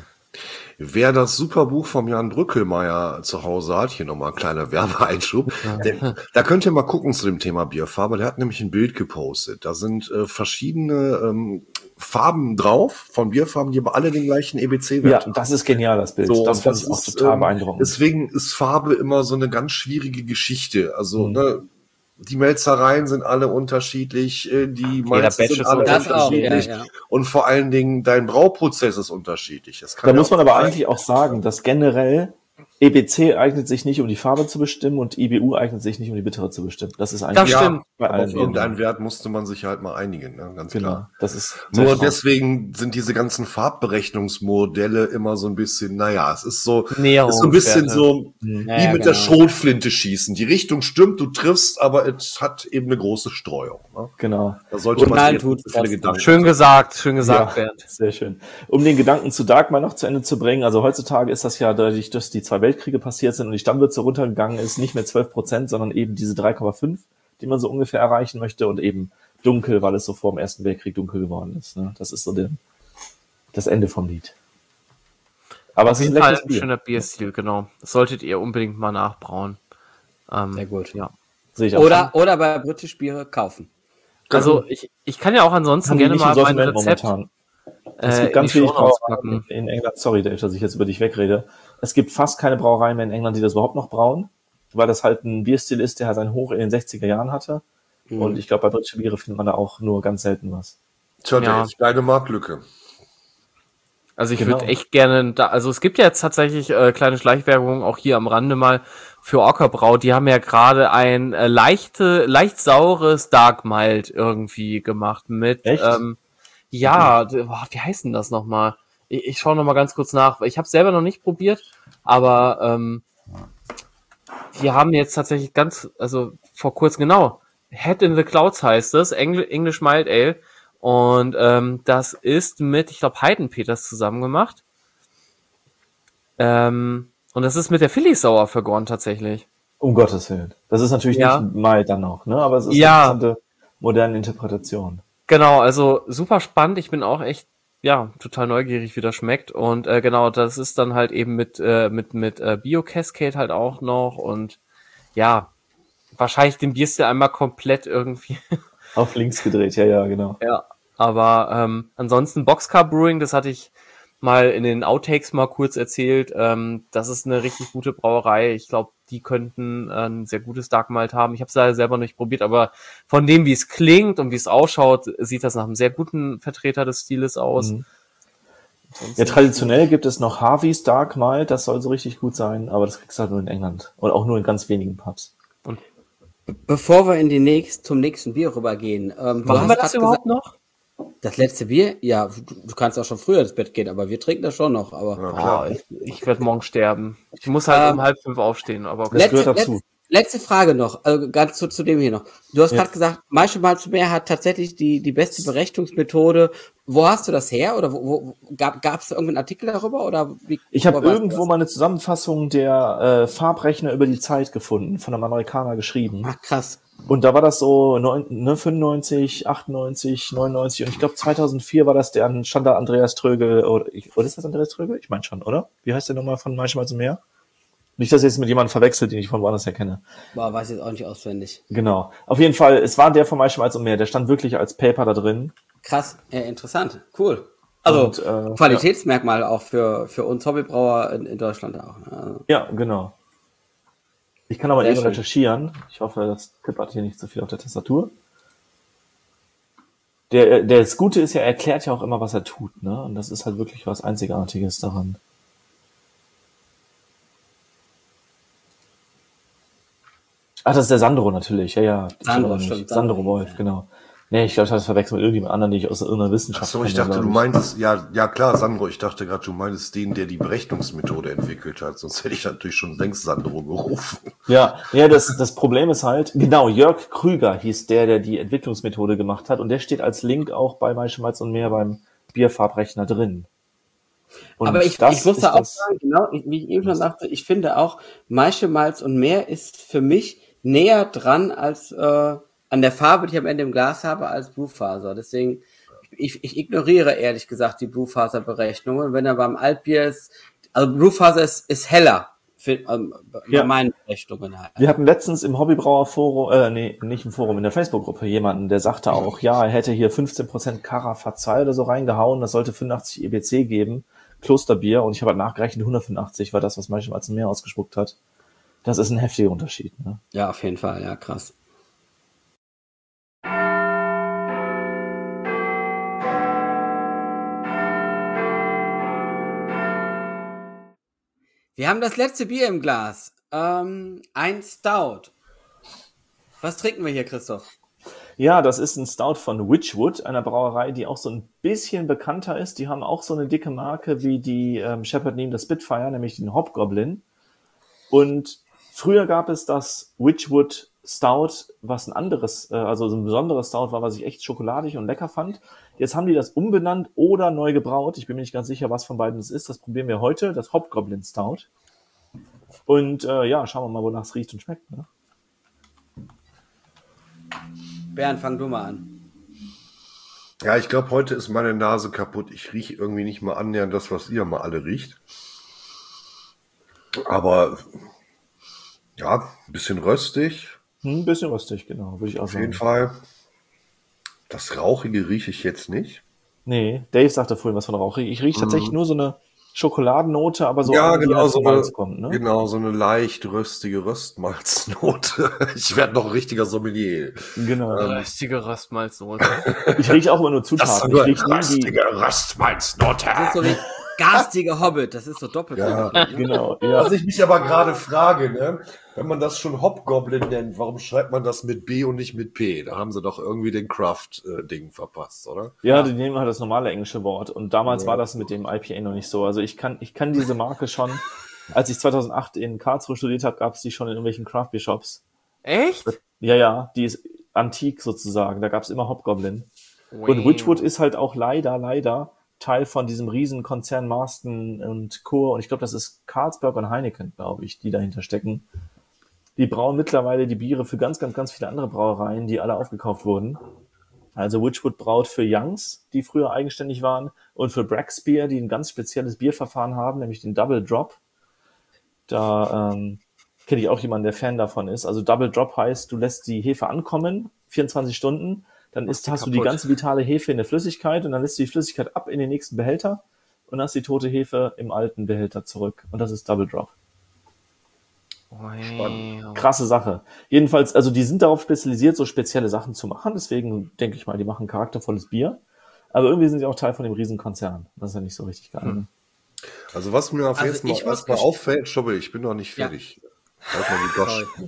Speaker 2: Wer das super Buch vom Jan Brückelmeier zu Hause hat, hier nochmal ein kleiner Werbeeinschub, denn, da könnt ihr mal gucken zu dem Thema Bierfarbe. Der hat nämlich ein Bild gepostet. Da sind äh, verschiedene ähm, Farben drauf von Bierfarben, die aber alle den gleichen E B
Speaker 4: Ja,
Speaker 2: C-Wert haben.
Speaker 4: das ist genial, das Bild.
Speaker 2: So,
Speaker 4: das
Speaker 2: und
Speaker 4: fand
Speaker 2: das
Speaker 4: ich auch
Speaker 2: ist,
Speaker 4: total
Speaker 2: ähm,
Speaker 4: beeindruckend.
Speaker 2: Deswegen ist Farbe immer so eine ganz schwierige Geschichte. Also,
Speaker 4: Mhm.
Speaker 2: ne, die Melzereien sind alle unterschiedlich, äh, die Malze
Speaker 3: Batch
Speaker 2: sind
Speaker 3: ist
Speaker 2: alle
Speaker 1: Das auch, ja,
Speaker 2: unterschiedlich
Speaker 1: ja.
Speaker 2: und vor allen Dingen dein Brauprozess ist unterschiedlich. Das kann
Speaker 4: Da
Speaker 2: ja
Speaker 4: muss man
Speaker 2: auch
Speaker 4: aber
Speaker 2: sein.
Speaker 4: eigentlich auch sagen, dass generell E B C eignet sich nicht, um die Farbe zu bestimmen und I B U eignet sich nicht, um die Bittere zu bestimmen. Das ist eigentlich
Speaker 3: Das stimmt.
Speaker 4: bei
Speaker 2: aber
Speaker 4: allen
Speaker 2: auf irgendeinen
Speaker 4: Bieren.
Speaker 2: Wert musste man sich halt mal einigen, ne? Ganz
Speaker 4: Genau,
Speaker 2: klar.
Speaker 4: das ist
Speaker 2: Nur
Speaker 4: zentral.
Speaker 2: deswegen sind diese ganzen Farbberechnungsmodelle immer so ein bisschen, naja, es ist so,
Speaker 3: Näherungswerte.
Speaker 2: ist so ein bisschen so,
Speaker 4: Mhm.
Speaker 2: wie
Speaker 1: Ja, ja,
Speaker 2: mit der
Speaker 1: genau.
Speaker 2: Schrotflinte schießen. Die Richtung stimmt, du triffst, aber es hat eben eine große Streuung. Ne?
Speaker 4: Genau.
Speaker 2: Da sollte
Speaker 1: Und
Speaker 2: man
Speaker 1: nein,
Speaker 2: sich
Speaker 1: tut's
Speaker 2: nicht so viele
Speaker 1: trotzdem.
Speaker 2: Gedanken
Speaker 3: Schön
Speaker 2: machen.
Speaker 3: gesagt, schön gesagt,
Speaker 4: Ja,
Speaker 3: Bernd.
Speaker 4: sehr schön. Um den Gedanken zu Dark mal noch zu Ende zu bringen, also heutzutage ist das ja dadurch, dass die zwei Weltkriege passiert sind und die Stammwürze runtergegangen ist, nicht mehr zwölf Prozent, sondern eben diese drei Komma fünf, die man so ungefähr erreichen möchte und eben dunkel, weil es so vor dem Ersten Weltkrieg dunkel geworden ist. Ne? Das ist so der, das Ende vom Lied. Aber
Speaker 3: Auf
Speaker 4: es ist
Speaker 3: jeden
Speaker 4: ein
Speaker 3: Fall
Speaker 4: leckeres
Speaker 3: ein
Speaker 4: Bier.
Speaker 3: schöner Bierstil, genau. Das solltet ihr unbedingt mal nachbrauen. Ähm,
Speaker 1: Sehr gut.
Speaker 3: Ja.
Speaker 4: Sehe ich auch.
Speaker 1: Oder, oder bei British Biere kaufen.
Speaker 3: Also ich, ich kann ja auch ansonsten
Speaker 4: haben die
Speaker 3: gerne
Speaker 4: nicht im
Speaker 3: mal mein
Speaker 4: Sortiment
Speaker 3: Rezept
Speaker 4: momentan.
Speaker 3: äh,
Speaker 4: Es
Speaker 3: in
Speaker 4: gibt ganz
Speaker 3: die
Speaker 4: wenig
Speaker 3: Shownotes
Speaker 4: Brauereien
Speaker 3: packen.
Speaker 4: in England. Sorry, Dave, dass ich jetzt über dich wegrede. Es gibt fast keine Brauereien mehr in England, die das überhaupt noch brauen, weil das halt ein Bierstil ist, der halt seinen Hoch in den sechziger Jahren hatte.
Speaker 1: Mhm.
Speaker 4: Und ich glaube, bei britische Biere findet man da auch nur ganz selten was.
Speaker 2: Tja,
Speaker 3: Ja.
Speaker 2: Dave, deine Marktlücke.
Speaker 3: Also ich
Speaker 4: Genau.
Speaker 3: würde echt gerne, da, also es gibt ja jetzt tatsächlich äh, kleine Schleichwerbung auch hier am Rande mal für Orca-Brau. Die haben ja gerade ein äh, leichte, leicht saures Dark Malt irgendwie gemacht mit,
Speaker 4: Echt?
Speaker 3: ähm, ja, d- boah, wie heißt denn das nochmal? Ich, ich schaue nochmal ganz kurz nach. Ich habe selber noch nicht probiert, aber ähm, die haben jetzt tatsächlich ganz, also vor kurzem, genau, Head in the Clouds heißt es, Engl English Mild Ale. Und ähm, das ist mit, ich glaube, Heidenpeters zusammen gemacht. Ähm, und das ist mit der Philly Sour vergoren tatsächlich.
Speaker 4: Um Gottes Willen. Das ist natürlich
Speaker 3: Ja.
Speaker 4: nicht Mai dann noch, ne? Aber es ist
Speaker 3: Ja.
Speaker 4: eine interessante moderne Interpretation.
Speaker 3: Genau, also super spannend. Ich bin auch echt, ja, total neugierig, wie das schmeckt. Und äh, genau, das ist dann halt eben mit äh, mit mit äh, Bio Cascade halt auch noch und ja, wahrscheinlich den Bierstil einmal komplett irgendwie.
Speaker 4: Auf links gedreht, ja, ja, genau.
Speaker 3: Ja, aber ähm, ansonsten Boxcar Brewing, das hatte ich mal in den Outtakes mal kurz erzählt. Ähm, das ist eine richtig gute Brauerei. Ich glaube, die könnten äh, ein sehr gutes Dark Malt haben. Ich habe es leider selber nicht probiert, aber von dem, wie es klingt und wie es ausschaut, sieht das nach einem sehr guten Vertreter des Stiles aus.
Speaker 4: Mhm. Ja, traditionell gibt es noch Harvey's Dark Malt, das soll so richtig gut sein, aber das kriegst du halt nur in England. Und auch nur in ganz wenigen Pubs.
Speaker 1: Bevor wir in die nächst, zum nächsten Bier rübergehen. Ähm, du
Speaker 3: Machen
Speaker 1: hast
Speaker 3: wir das
Speaker 1: grad
Speaker 3: überhaupt noch?
Speaker 1: Das letzte Bier? Ja, du, du kannst auch schon früher ins Bett gehen, aber wir trinken das schon noch. Aber
Speaker 2: Ja, klar.
Speaker 3: Oh, ich ich werde morgen sterben. Ich muss halt
Speaker 1: Ähm,
Speaker 3: um halb fünf aufstehen, aber okay.
Speaker 4: Das
Speaker 1: letzte,
Speaker 4: gehört dazu.
Speaker 1: letzte, letzte Frage noch, also ganz zu, zu dem hier noch. Du hast
Speaker 4: Ja.
Speaker 1: gerade gesagt, Maische Malzmeer hat tatsächlich die, die beste Berechnungsmethode. Wo hast du das her? Oder wo, wo gab es irgendeinen Artikel darüber? Oder wie,
Speaker 4: Ich habe
Speaker 1: wo weißt du
Speaker 4: irgendwo
Speaker 1: das?
Speaker 4: mal eine Zusammenfassung der äh, Farbrechner über die Zeit gefunden, von einem Amerikaner geschrieben.
Speaker 1: Ach, krass.
Speaker 4: Und da war das so neun, ne, fünfundneunzig, achtundneunzig, neunundneunzig und ich glaube zweitausendvier war das der stand da Andreas Trögel, oder, ich, oder ist das Andreas Trögel? Ich meine schon, oder? Wie heißt der nochmal von Maische Malzmeer? Nicht, dass ich jetzt mit jemandem verwechselt, den ich von woanders her kenne.
Speaker 1: Boah, weiß ich jetzt auch nicht auswendig.
Speaker 4: Genau. Auf jeden Fall, es war der von Maische Malzmeer, der stand wirklich als Paper da drin.
Speaker 1: Krass, ja, interessant, cool. Also
Speaker 4: Und, äh,
Speaker 1: Qualitätsmerkmal auch für, für uns Hobbybrauer in, in Deutschland auch. Ne? Also,
Speaker 4: Ja, genau. Ich kann aber
Speaker 1: Sehr
Speaker 4: eben
Speaker 1: schön.
Speaker 4: recherchieren. Ich hoffe, das tippert hier nicht zu viel auf der Tastatur. Der, der, das Gute ist ja, er erklärt ja auch immer, was er tut, ne? Und das ist halt wirklich was Einzigartiges daran. Ach, das ist der Sandro natürlich, ja, ja. Ich
Speaker 1: Sandro,
Speaker 4: erinnere mich.
Speaker 1: stimmt,
Speaker 4: Sandro
Speaker 1: Sandro,
Speaker 4: Wolf,
Speaker 1: ja.
Speaker 4: genau. Nee, ich glaube, ich habe das verwechselt mit irgendjemand anderen, den ich aus irgendeiner Wissenschaft
Speaker 2: Ach so, ich
Speaker 4: kenne,
Speaker 2: dachte,
Speaker 4: glaub
Speaker 2: du meintest, ja, ja klar, Sandro, ich dachte gerade, du meintest den, der die Berechnungsmethode entwickelt hat, sonst hätte ich natürlich schon längst Sandro gerufen.
Speaker 4: Ja, ja, das, das Problem ist halt, genau, Jörg Krüger hieß der, der die Entwicklungsmethode gemacht hat und der steht als Link auch bei Maische Malz und Meer beim Bierfarbrechner drin. Und
Speaker 1: aber ich,
Speaker 4: das
Speaker 1: ich muss
Speaker 4: ist
Speaker 1: da auch
Speaker 4: das-
Speaker 1: sagen, genau, wie ich eben schon sagte, ich finde auch, Maische Malz und Meer ist für mich näher dran als äh, an der Farbe, die ich am Ende im Glas habe, als Brewfaser. Deswegen, ich, ich ignoriere ehrlich gesagt die Brewfaser-Berechnungen. Wenn er beim Altbier ist, also Brewfaser ist, ist heller für, ähm,
Speaker 4: Ja.
Speaker 1: bei meinen Berechnungen halt.
Speaker 4: Wir hatten letztens im Hobbybrauerforum, äh, nee, nicht im Forum, in der Facebook-Gruppe jemanden, der sagte auch, ja, er hätte hier fünfzehn Prozent Carafazal oder so reingehauen, das sollte fünfundachtzig E B C geben, Klosterbier, und ich habe halt nachgerechnet, hundertfünfundachtzig war das, was Maische Malz und Meer ausgespuckt hat. Das ist ein heftiger Unterschied, ne?
Speaker 1: Ja, auf jeden Fall, ja, krass. Wir haben das letzte Bier im Glas. Ähm, ein Stout. Was trinken wir hier, Christoph?
Speaker 4: Ja, das ist ein Stout von Witchwood, einer Brauerei, die auch so ein bisschen bekannter ist. Die haben auch so eine dicke Marke wie die ähm, Shepherd Neame, das Spitfire, nämlich den Hobgoblin. Und früher gab es das Witchwood Stout, was ein anderes, äh, also so ein besonderes Stout war, was ich echt schokoladig und lecker fand. Jetzt haben die das umbenannt oder neu gebraut. Ich bin mir nicht ganz sicher, was von beiden es ist. Das probieren wir heute, das Hobgoblin Stout. Und äh, ja, schauen wir mal, wonach es riecht und schmeckt. Ne?
Speaker 1: Bernd, fang du mal an.
Speaker 2: Ja, ich glaube, heute ist meine Nase kaputt. Ich rieche irgendwie nicht mal annähernd das, was ihr mal alle riecht. Aber ja, ein bisschen röstig.
Speaker 4: Hm, ein bisschen röstig, genau, würde ich auch
Speaker 2: Auf
Speaker 4: sagen.
Speaker 2: jeden Fall. Das Rauchige rieche ich jetzt nicht.
Speaker 4: Nee, Dave sagte vorhin was von rauchig. Ich rieche tatsächlich nur so eine Schokoladennote, aber so
Speaker 2: Ja,
Speaker 4: eine, die
Speaker 2: genau,
Speaker 4: halt
Speaker 2: so
Speaker 4: vom
Speaker 2: eine,
Speaker 4: Malz kommt, ne?
Speaker 2: genau, so eine leicht röstige Röstmalznote. Ich werde noch ein richtiger Sommelier.
Speaker 4: Genau.
Speaker 3: Röstige Röstmalznote.
Speaker 4: Ich rieche auch immer nur
Speaker 2: Das ist
Speaker 4: Zutaten.
Speaker 2: nur
Speaker 4: Ich rieche nie die,
Speaker 2: röstige Röstmalznote.
Speaker 1: Das ist so wie garstige Hobbit. Das ist so doppelt.
Speaker 2: Ja.
Speaker 4: genau, ja.
Speaker 2: Was ich mich aber gerade frage, ne, wenn man das schon Hobgoblin nennt, warum schreibt man das mit B und nicht mit P? Da haben sie doch irgendwie den Craft-Ding verpasst, oder?
Speaker 4: Ja, die nehmen halt das normale englische Wort. Und damals war das mit dem I P A noch nicht so. Also ich kann, ich kann diese Marke schon, als ich zweitausendacht in Karlsruhe studiert habe, gab es die schon in irgendwelchen Craft Beer Shops.
Speaker 3: Echt?
Speaker 4: Ja, ja, die ist antik sozusagen. Da gab es immer Hobgoblin. Und Witchwood ist halt auch leider, leider Teil von diesem riesen Konzern Marston und Co. Und ich glaube, das ist Carlsberg und Heineken, glaube ich, die dahinter stecken. Die brauen mittlerweile die Biere für ganz, ganz, ganz viele andere Brauereien, die alle aufgekauft wurden. Also Witchwood braut für Youngs, die früher eigenständig waren, und für Bragg's Beer, die ein ganz spezielles Bierverfahren haben, nämlich den Double Drop. Da ähm, kenne ich auch jemanden, der Fan davon ist. Also Double Drop heißt, du lässt die Hefe ankommen, vierundzwanzig Stunden, dann ist, hast du die ganze vitale Hefe in der Flüssigkeit und dann lässt du die Flüssigkeit ab in den nächsten Behälter und hast die tote Hefe im alten Behälter zurück. Und das ist Double Drop.
Speaker 3: Spannend.
Speaker 4: Krasse Sache. Jedenfalls, also die sind darauf spezialisiert, so spezielle Sachen zu machen. Deswegen denke ich mal, die machen charaktervolles Bier. Aber irgendwie sind sie auch Teil von dem Riesenkonzern. Das ist ja nicht so richtig geil. Hm.
Speaker 2: Also was mir auf
Speaker 1: Also
Speaker 2: jetzt mal
Speaker 1: ich muss
Speaker 2: erstmal
Speaker 1: gest-
Speaker 2: auffällt, Schobbe, ich bin noch nicht fertig. Halt mal die Gosch.
Speaker 1: Sorry.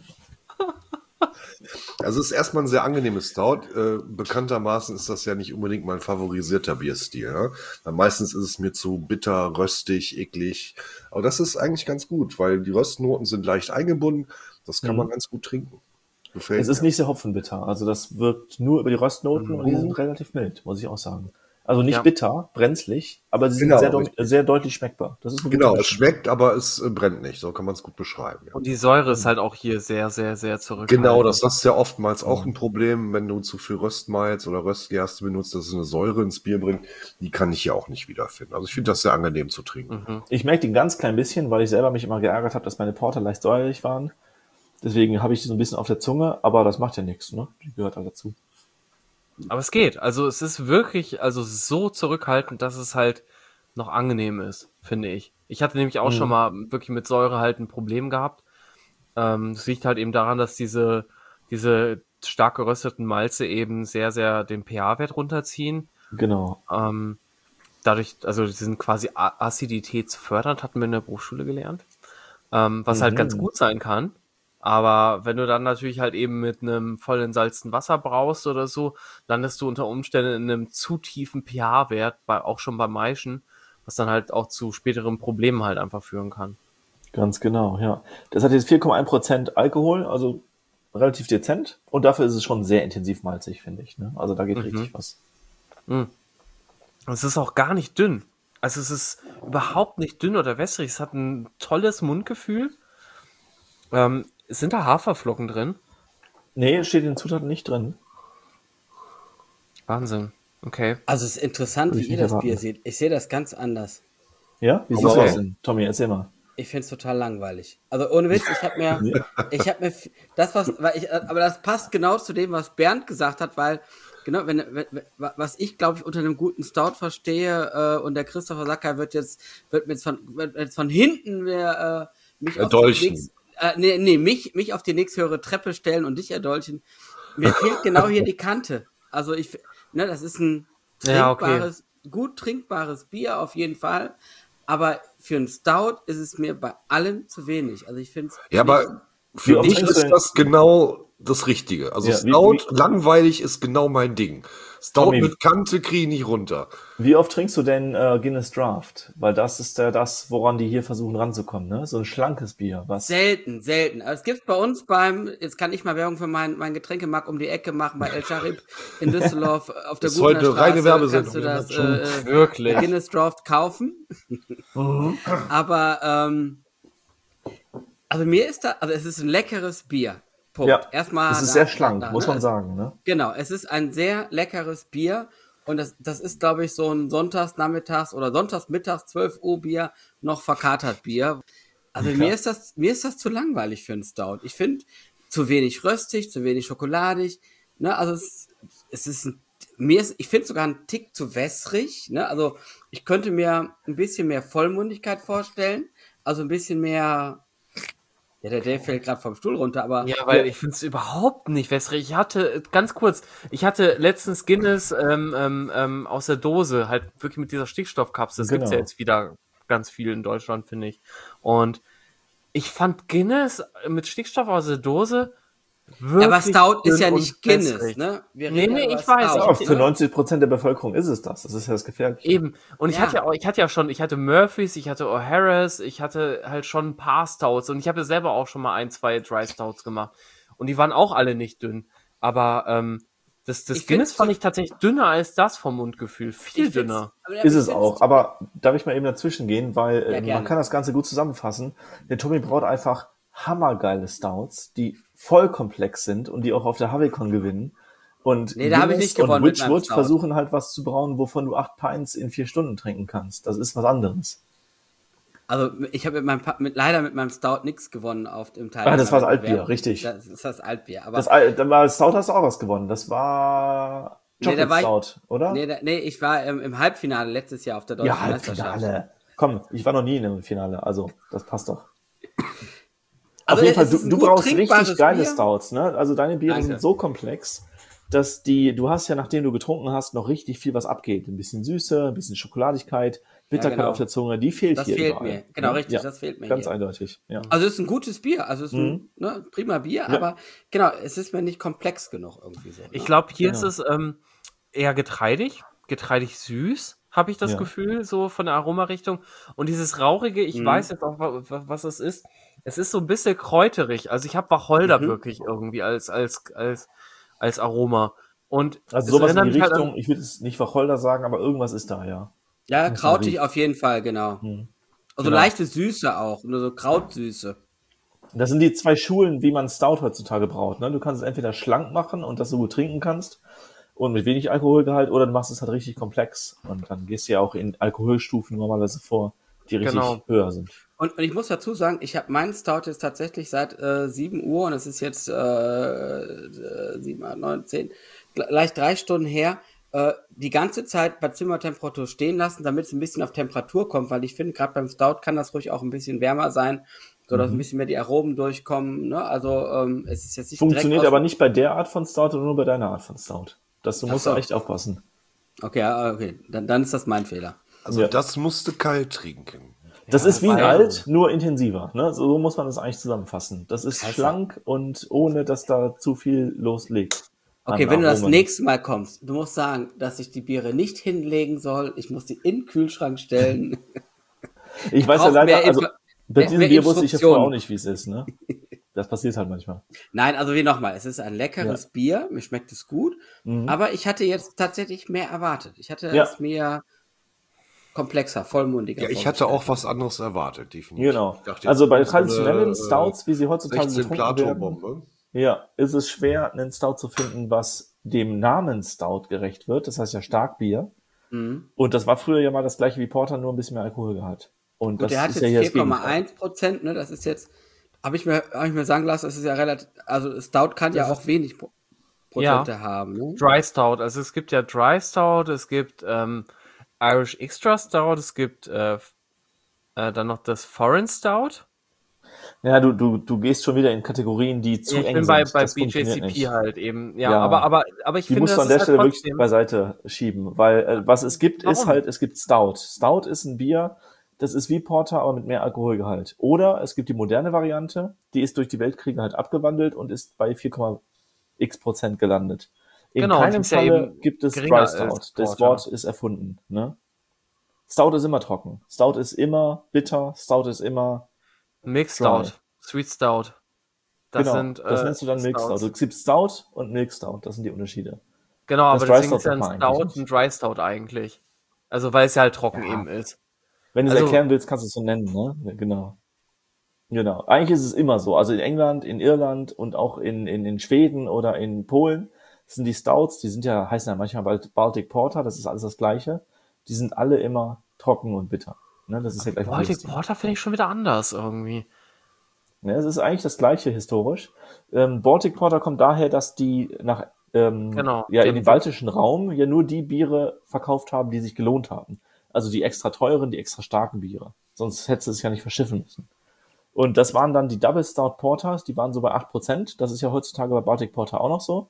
Speaker 2: Also es ist erstmal ein sehr angenehmes Stout. Äh, bekanntermaßen ist das ja nicht unbedingt mein favorisierter Bierstil. Ne? Weil meistens ist es mir zu bitter, röstig, eklig. Aber das ist eigentlich ganz gut, weil die Röstnoten sind leicht eingebunden. Das kann
Speaker 4: Mhm.
Speaker 2: man ganz gut trinken. Gefällt
Speaker 4: Es ist
Speaker 2: mir.
Speaker 4: nicht sehr hopfenbitter. Also das wirkt nur über die Röstnoten und die sind relativ mild, muss ich auch sagen. Also nicht
Speaker 3: Ja.
Speaker 4: bitter, brenzlig, aber sie sind
Speaker 2: Genau,
Speaker 4: sehr, deu-
Speaker 2: richtig.
Speaker 4: sehr deutlich schmeckbar. Das ist eine gute
Speaker 2: Genau, es
Speaker 4: Mischung.
Speaker 2: schmeckt, aber es äh, brennt nicht. So kann man es gut beschreiben. Ja.
Speaker 3: Und die Säure ist halt auch hier sehr, sehr, sehr zurückhaltend.
Speaker 2: Genau, das, das ist ja oftmals auch ein Problem, wenn du zu viel Röstmalz oder Röstgerste benutzt, dass es eine Säure ins Bier bringt. Die kann ich ja auch nicht wiederfinden. Also ich finde das sehr angenehm zu trinken.
Speaker 3: Mhm.
Speaker 4: Ich merke den ganz klein bisschen, weil ich selber mich immer geärgert habe, dass meine Porter leicht säuerlich waren. Deswegen habe ich die so ein bisschen auf der Zunge, aber das macht ja nichts, ne? Die gehört halt dazu.
Speaker 3: Aber es geht. Also es ist wirklich also so zurückhaltend, dass es halt noch angenehm ist, finde ich. Ich hatte nämlich auch
Speaker 4: Mhm.
Speaker 3: schon mal wirklich mit Säure halt ein Problem gehabt. Ähm, das liegt halt eben daran, dass diese, diese stark gerösteten Malze eben sehr, sehr den pH-Wert runterziehen.
Speaker 4: Genau.
Speaker 3: Ähm, dadurch, also die sind quasi a- aziditätsfördernd, hatten wir in der Berufsschule gelernt. Ähm, was halt
Speaker 4: Mhm.
Speaker 3: ganz gut sein kann. Aber wenn du dann natürlich halt eben mit einem voll entsalzten Wasser brauchst oder so, landest du unter Umständen in einem zu tiefen pH-Wert, bei, auch schon beim Maischen, was dann halt auch zu späteren Problemen halt einfach führen kann.
Speaker 4: Ganz genau, ja. Das hat jetzt vier Komma eins Prozent Alkohol, also relativ dezent. Und dafür ist es schon sehr intensiv malzig, finde ich. Ne? Also da geht
Speaker 3: Mhm.
Speaker 4: richtig was.
Speaker 3: Es ist auch gar nicht dünn. Also es ist überhaupt nicht dünn oder wässrig. Es hat ein tolles Mundgefühl. Ähm, sind da Haferflocken drin?
Speaker 4: Nee, steht in den Zutaten nicht drin.
Speaker 3: Wahnsinn. Okay.
Speaker 1: Also es ist interessant,
Speaker 4: Würde
Speaker 1: wie
Speaker 4: ich
Speaker 1: ihr
Speaker 4: nicht
Speaker 1: das
Speaker 4: erwarten.
Speaker 1: Bier seht. Ich sehe das ganz anders.
Speaker 4: Ja? Wie
Speaker 2: Aber
Speaker 4: siehst du
Speaker 2: auch.
Speaker 4: das denn? Tommy, erzähl mal.
Speaker 1: Ich finde es total langweilig. Also ohne Witz, ich habe mir, ich habe mir f- das was, weil ich, aber das passt genau zu dem, was Bernd gesagt hat, weil genau, wenn, wenn was ich glaube ich unter einem guten Stout verstehe äh, und der Christopher Sacker wird jetzt wird mir jetzt von wird jetzt von hinten mir, äh, mich auf die
Speaker 2: Erdolchen.
Speaker 1: nächst, äh, nee, nee, mich mich auf die nächsthöhere Treppe stellen und dich erdolchen. Mir fehlt genau hier die Kante. Also ich, ne, das ist ein
Speaker 3: Ja, okay.
Speaker 1: trinkbares, gut trinkbares Bier auf jeden Fall. aber für einen Stout ist es mir bei allem zu wenig. Also ich finde es.
Speaker 2: Ja, aber für mich ist das genau das Richtige. Also ja, Stout, wie, wie, langweilig ist genau mein Ding. Stout Tommy, mit Kante kriege ich nicht runter.
Speaker 4: Wie oft trinkst du denn äh, Guinness Draft? Weil das ist ja das, woran die hier versuchen ranzukommen, ne? So ein schlankes Bier. Was?
Speaker 1: Selten, selten. Also es gibt bei uns beim, jetzt kann ich mal Werbung für mein, mein Getränkemarkt um die Ecke machen, bei El Sharib in Düsseldorf auf der Gutner Straße. Reine Werbesendung. Kannst du das äh, wirklich Guinness Draft kaufen. Mhm. Aber ähm, also mir ist da, also es ist ein leckeres Bier. Punkt.
Speaker 4: Ja,
Speaker 1: erstmal.
Speaker 4: Es ist da, sehr schlank, da, muss man sagen. Ne?
Speaker 1: Genau, es ist ein sehr leckeres Bier und das, das ist, glaube ich, so ein Sonntagsnachmittags- oder Sonntagsmittags zwölf Uhr Bier, noch verkatert Bier. Also ja. mir ist das, mir ist das zu langweilig für einen Stout. Ich finde, zu wenig röstig, zu wenig schokoladig. Ne? Also es, es ist ein, mir ist, ich finde sogar einen Tick zu wässrig. Ne? Also ich könnte mir ein bisschen mehr Vollmundigkeit vorstellen. Also ein bisschen mehr. Ja, der Dave fällt gerade vom Stuhl runter, aber...
Speaker 3: Ja, weil ja. ich finde es überhaupt nicht wässrig. Ich hatte, ganz kurz, ich hatte letztens Guinness ähm, ähm, aus der Dose, halt wirklich mit dieser Stickstoffkapsel. Das genau. Gibt's ja jetzt wieder ganz viel in Deutschland, finde ich. Und ich fand Guinness mit Stickstoff aus der Dose wirklich...
Speaker 1: Aber Stout ist ja nicht Guinness, wässrig. Ne? Wir
Speaker 3: nee, nee, ich weiß.
Speaker 4: Ja, für neunzig Prozent der Bevölkerung ist es das. Das ist ja das Gefährliche.
Speaker 3: Eben. Und ich ja. hatte ja auch, ich hatte ja schon, ich hatte Murphys, ich hatte O'Hara's, ich hatte halt schon ein paar Stouts und ich habe ja selber auch schon mal ein, zwei Dry Stouts gemacht. Und die waren auch alle nicht dünn. Aber ähm, das, das ich Guinness fand ich tatsächlich dünner als das vom Mundgefühl. Viel dünner.
Speaker 4: Ist es auch. Aber darf ich mal eben dazwischen gehen, weil ja, äh, man kann das Ganze gut zusammenfassen. Der Tommy braut einfach hammergeile Stouts, die voll komplex sind und die auch auf der Havicon gewinnen. Und
Speaker 1: nee, da habe ich nicht gewonnen.
Speaker 4: Und Witchwood versuchen halt was zu brauen, wovon du acht Pints in vier Stunden trinken kannst. Das ist was anderes.
Speaker 1: Also ich habe mit meinem mit, leider mit meinem Stout nichts gewonnen auf dem Teil.
Speaker 4: Ah, das war das Altbier, richtig.
Speaker 1: Das ist das Altbier. Aber
Speaker 4: das, da war Stout hast du auch was gewonnen. Das war Chocolate nee, da war Stout,
Speaker 1: ich,
Speaker 4: oder?
Speaker 1: Nee, da, nee, ich war im, im Halbfinale letztes Jahr auf der Deutschen
Speaker 4: ja,
Speaker 1: Meisterschaft.
Speaker 4: Halbfinale. Komm, ich war noch nie in einem Finale, also das passt doch. Also auf jeden Fall, du, du brauchst richtig geile Bier. Stouts, ne? Also deine Biere Danke. sind so komplex, dass die, du hast ja, nachdem du getrunken hast, noch richtig viel, was abgeht. Ein bisschen Süße, ein bisschen Schokoladigkeit, Bitterkeit ja, genau. auf der Zunge, die fehlt
Speaker 1: das
Speaker 4: hier
Speaker 1: fehlt
Speaker 4: überall.
Speaker 1: mir. Genau, richtig, ja, das fehlt mir
Speaker 4: Ganz
Speaker 1: hier.
Speaker 4: eindeutig, ja.
Speaker 1: Also es ist ein gutes Bier, also es ist ein mhm. ne, prima Bier, ja. aber genau, es ist mir nicht komplex genug irgendwie so. Ne?
Speaker 3: Ich glaube, hier genau. ist es ähm, eher getreidig, getreidig süß, habe ich das ja. Gefühl, so von der Aromarichtung. Und dieses Rauchige, ich mhm. weiß jetzt auch, was es ist. Es ist so ein bisschen kräuterig. Also ich habe Wacholder mhm. wirklich irgendwie als, als, als, als Aroma. Und
Speaker 4: also sowas in die Richtung, halt ich würde es nicht Wacholder sagen, aber irgendwas ist da, ja.
Speaker 1: Ja, krautig auf jeden Fall, genau. Mhm. Also genau. leichte Süße auch, nur so Krautsüße.
Speaker 4: Das sind die zwei Schulen, wie man Stout heutzutage braut. Ne? Du kannst es entweder schlank machen und das so gut trinken kannst und mit wenig Alkoholgehalt, oder du machst es halt richtig komplex. Und dann gehst du ja auch in Alkoholstufen normalerweise vor, die richtig genau. höher sind.
Speaker 1: Und, und ich muss dazu sagen, ich habe meinen Stout jetzt tatsächlich seit äh, sieben Uhr und es ist jetzt äh, sieben, acht, neun, zehn, gleich drei Stunden her, äh, die ganze Zeit bei Zimmertemperatur stehen lassen, damit es ein bisschen auf Temperatur kommt, weil ich finde, gerade beim Stout kann das ruhig auch ein bisschen wärmer sein, sodass mhm. ein bisschen mehr die Aromen durchkommen. Ne? Also ähm, es ist jetzt nicht
Speaker 4: funktioniert aber nicht bei der Art von Stout oder nur bei deiner Art von Stout. Das, du musst so. da echt aufpassen.
Speaker 1: Okay, okay, dann, dann ist das mein Fehler.
Speaker 2: Also ja. das musst du kalt trinken.
Speaker 4: Das ja, ist wie ein Alt, nur intensiver. Ne? So muss man das eigentlich zusammenfassen. Das ist Scheiße. schlank und ohne, dass da zu viel loslegt.
Speaker 1: Okay, wenn du das nächste Mal kommst, du musst sagen, dass ich die Biere nicht hinlegen soll. Ich muss die in den Kühlschrank stellen.
Speaker 4: Ich, ich weiß ja leider, also bei diesem Bier wusste ich ja vorher auch nicht, wie es ist. Ne? Das passiert halt manchmal.
Speaker 1: Nein, also wie nochmal, es ist ein leckeres ja. Bier. Mir schmeckt es gut. Mhm. Aber ich hatte jetzt tatsächlich mehr erwartet. Ich hatte ja. es mir... komplexer, vollmundiger.
Speaker 2: Ja, ich hatte auch was anderes erwartet, definitiv.
Speaker 4: Genau. Also bei traditionellen so Stouts, wie sie heutzutage getrunken werden, ja, ist es schwer, einen Stout zu finden, was dem Namen Stout gerecht wird. Das heißt ja Starkbier. Mhm. Und das war früher ja mal das gleiche wie Porter, nur ein bisschen mehr Alkoholgehalt. Und
Speaker 1: Gut,
Speaker 4: das
Speaker 1: der hat
Speaker 4: ist
Speaker 1: jetzt
Speaker 4: ja
Speaker 1: vier Komma eins Prozent, ne? Das ist jetzt, habe ich mir, habe ich mir sagen lassen, das ist ja relativ, also Stout kann das ja auch wenig Pro- Prozente ja. haben. Ne?
Speaker 3: Dry Stout, also es gibt ja Dry Stout, es gibt ähm, Irish Extra Stout, es gibt äh, äh, dann noch das Foreign Stout.
Speaker 4: Ja, du, du, du gehst schon wieder in Kategorien, die zu
Speaker 3: ja, ich
Speaker 4: eng
Speaker 3: bin bei,
Speaker 4: sind.
Speaker 3: bei B J C P halt eben. Ja,
Speaker 4: ja,
Speaker 3: aber, aber, aber ich
Speaker 4: die
Speaker 3: finde,
Speaker 4: musst du an
Speaker 3: das
Speaker 4: der Stelle
Speaker 3: halt
Speaker 4: wirklich beiseite schieben, weil äh, was es gibt,
Speaker 3: Warum?
Speaker 4: ist halt, es gibt Stout. Stout ist ein Bier, das ist wie Porter, aber mit mehr Alkoholgehalt. Oder es gibt die moderne Variante, die ist durch die Weltkriege halt abgewandelt und ist bei vier Komma x Prozent gelandet. In
Speaker 3: Genau,
Speaker 4: keinem
Speaker 3: ist ja
Speaker 4: Falle
Speaker 3: eben
Speaker 4: gibt es
Speaker 3: geringer
Speaker 4: Dry Stout.
Speaker 3: als
Speaker 4: Das
Speaker 3: Porter.
Speaker 4: Wort ist erfunden. Ne? Stout ist immer trocken. Stout ist immer bitter. Stout ist immer
Speaker 3: Milk
Speaker 4: dry.
Speaker 3: Stout, Sweet Stout. Das
Speaker 4: genau,
Speaker 3: sind,
Speaker 4: das
Speaker 3: äh,
Speaker 4: nennst du dann Milk Stout.
Speaker 3: Stouts.
Speaker 4: Du gibst Stout und Milk Stout. Das sind die Unterschiede.
Speaker 3: Genau,
Speaker 4: Das
Speaker 3: aber
Speaker 4: Dry
Speaker 3: deswegen
Speaker 4: Stout
Speaker 3: ist ja ein
Speaker 4: sagt man eigentlich
Speaker 3: Stout
Speaker 4: nicht.
Speaker 3: ein Dry Stout eigentlich. Also weil es ja halt trocken
Speaker 4: Ja.
Speaker 3: eben ist.
Speaker 4: Wenn du es
Speaker 3: Also-
Speaker 4: erklären willst, kannst du es so nennen. Ne? Ja, genau. Genau. Eigentlich ist es immer so. Also in England, in Irland und auch in, in, in Schweden oder in Polen sind die Stouts, die sind ja, heißen ja manchmal Balt- Baltic Porter, das ist alles das Gleiche. Die sind alle immer trocken und bitter. Ne? Das ist ja gleich
Speaker 3: Baltic
Speaker 4: Bierstil.
Speaker 3: Porter finde ich schon wieder anders irgendwie.
Speaker 4: Ja, es ist eigentlich das Gleiche historisch. Ähm, Baltic Porter kommt daher, dass die nach ähm,
Speaker 3: Genau.
Speaker 4: ja
Speaker 3: Die
Speaker 4: in
Speaker 3: haben-
Speaker 4: den baltischen Raum ja nur die Biere verkauft haben, die sich gelohnt haben. Also die extra teuren, die extra starken Biere. Sonst hättest du es ja nicht verschiffen müssen. Und das waren dann die Double Stout Porters, die waren so bei acht Prozent. Das ist ja heutzutage bei Baltic Porter auch noch so.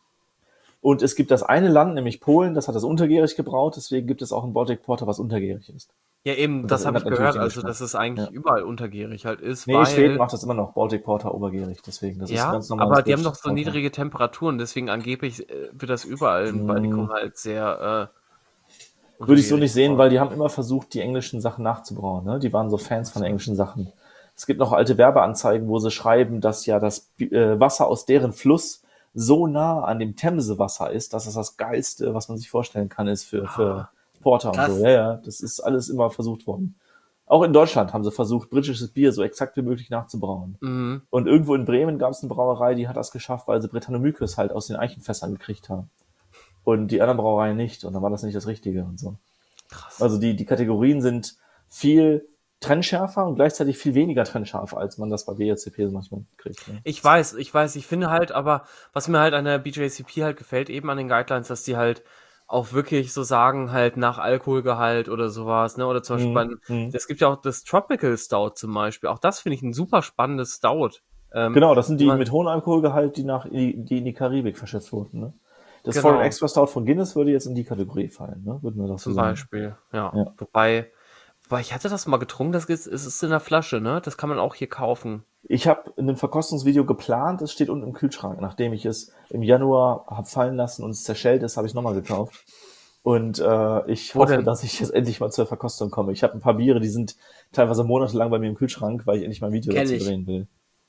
Speaker 4: Und es gibt das eine Land, nämlich Polen, das hat das untergärig gebraut. Deswegen gibt es auch ein Baltic Porter, was untergärig ist.
Speaker 3: Ja, eben,
Speaker 4: Und
Speaker 3: das,
Speaker 4: das
Speaker 3: habe ich
Speaker 4: ändert
Speaker 3: gehört,
Speaker 4: natürlich den
Speaker 3: also
Speaker 4: Geschmack.
Speaker 3: dass es eigentlich
Speaker 4: Ja.
Speaker 3: überall untergärig halt ist,
Speaker 4: Nee,
Speaker 3: weil...
Speaker 4: Schweden macht das immer noch Baltic Porter obergärig. Deswegen, das ist ein
Speaker 3: ja,
Speaker 4: ganz normales
Speaker 3: aber die haben doch
Speaker 4: britisches
Speaker 3: so
Speaker 4: Porter.
Speaker 3: niedrige Temperaturen, deswegen angeblich äh, wird das überall im
Speaker 4: Mm.
Speaker 3: Baltikum halt sehr... Äh,
Speaker 4: Würde ich so
Speaker 3: untergärig
Speaker 4: nicht sehen,
Speaker 3: gebraut.
Speaker 4: weil die haben immer versucht, die englischen Sachen nachzubrauen. Ne? Die waren so Fans von englischen Sachen. Es gibt noch alte Werbeanzeigen, wo sie schreiben, dass ja das Bi- äh, Wasser aus deren Fluss so nah an dem Themsewasser ist, dass es das Geilste, was man sich vorstellen kann, ist für, für Porter
Speaker 1: Krass.
Speaker 4: und so. Ja, ja, das ist alles immer versucht worden. Auch in Deutschland haben sie versucht, britisches Bier so exakt wie möglich nachzubrauen.
Speaker 3: Mhm.
Speaker 4: Und irgendwo in Bremen gab es eine Brauerei, die hat das geschafft, weil sie Brettanomyces halt aus den Eichenfässern gekriegt haben. Und die anderen Brauereien nicht. Und dann war das nicht das Richtige und so.
Speaker 3: Krass.
Speaker 4: Also die, die Kategorien sind viel trennschärfer und gleichzeitig viel weniger trennscharf, als man das bei B J C P so manchmal kriegt. Ne?
Speaker 3: Ich weiß, ich weiß, ich finde halt, aber was mir halt an der B J C P halt gefällt, eben an den Guidelines, dass die halt auch wirklich so sagen, halt nach Alkoholgehalt oder sowas, ne? Oder zum Beispiel
Speaker 4: Mhm,
Speaker 3: bei,
Speaker 4: mhm.
Speaker 3: es gibt ja auch das Tropical Stout zum Beispiel. Auch das finde ich ein super spannendes Stout. Ähm,
Speaker 4: Genau, das sind die
Speaker 3: man-
Speaker 4: mit hohem Alkoholgehalt, die nach die in die Karibik verschätzt wurden. Ne? Das
Speaker 3: Genau.
Speaker 4: Foreign Extra Stout von Guinness würde jetzt in die Kategorie fallen, ne? Würden wir das so
Speaker 3: Zum
Speaker 4: sagen.
Speaker 3: Beispiel, ja.
Speaker 4: Ja.
Speaker 3: Wobei, wobei, ich hatte das mal getrunken, das ist, es ist in der Flasche, ne? Das kann man auch hier kaufen.
Speaker 4: Ich habe in einem Verkostungsvideo geplant, es steht unten im Kühlschrank. Nachdem ich es im Januar habe fallen lassen und es zerschellt ist, habe ich es nochmal gekauft. Und äh, ich
Speaker 3: Wo
Speaker 4: hoffe,
Speaker 3: denn?
Speaker 4: dass ich jetzt endlich mal zur Verkostung komme. Ich habe ein paar Biere, die sind teilweise monatelang bei mir im Kühlschrank, weil ich endlich mal ein Video
Speaker 1: Kenn
Speaker 4: dazu
Speaker 1: ich.
Speaker 4: drehen will.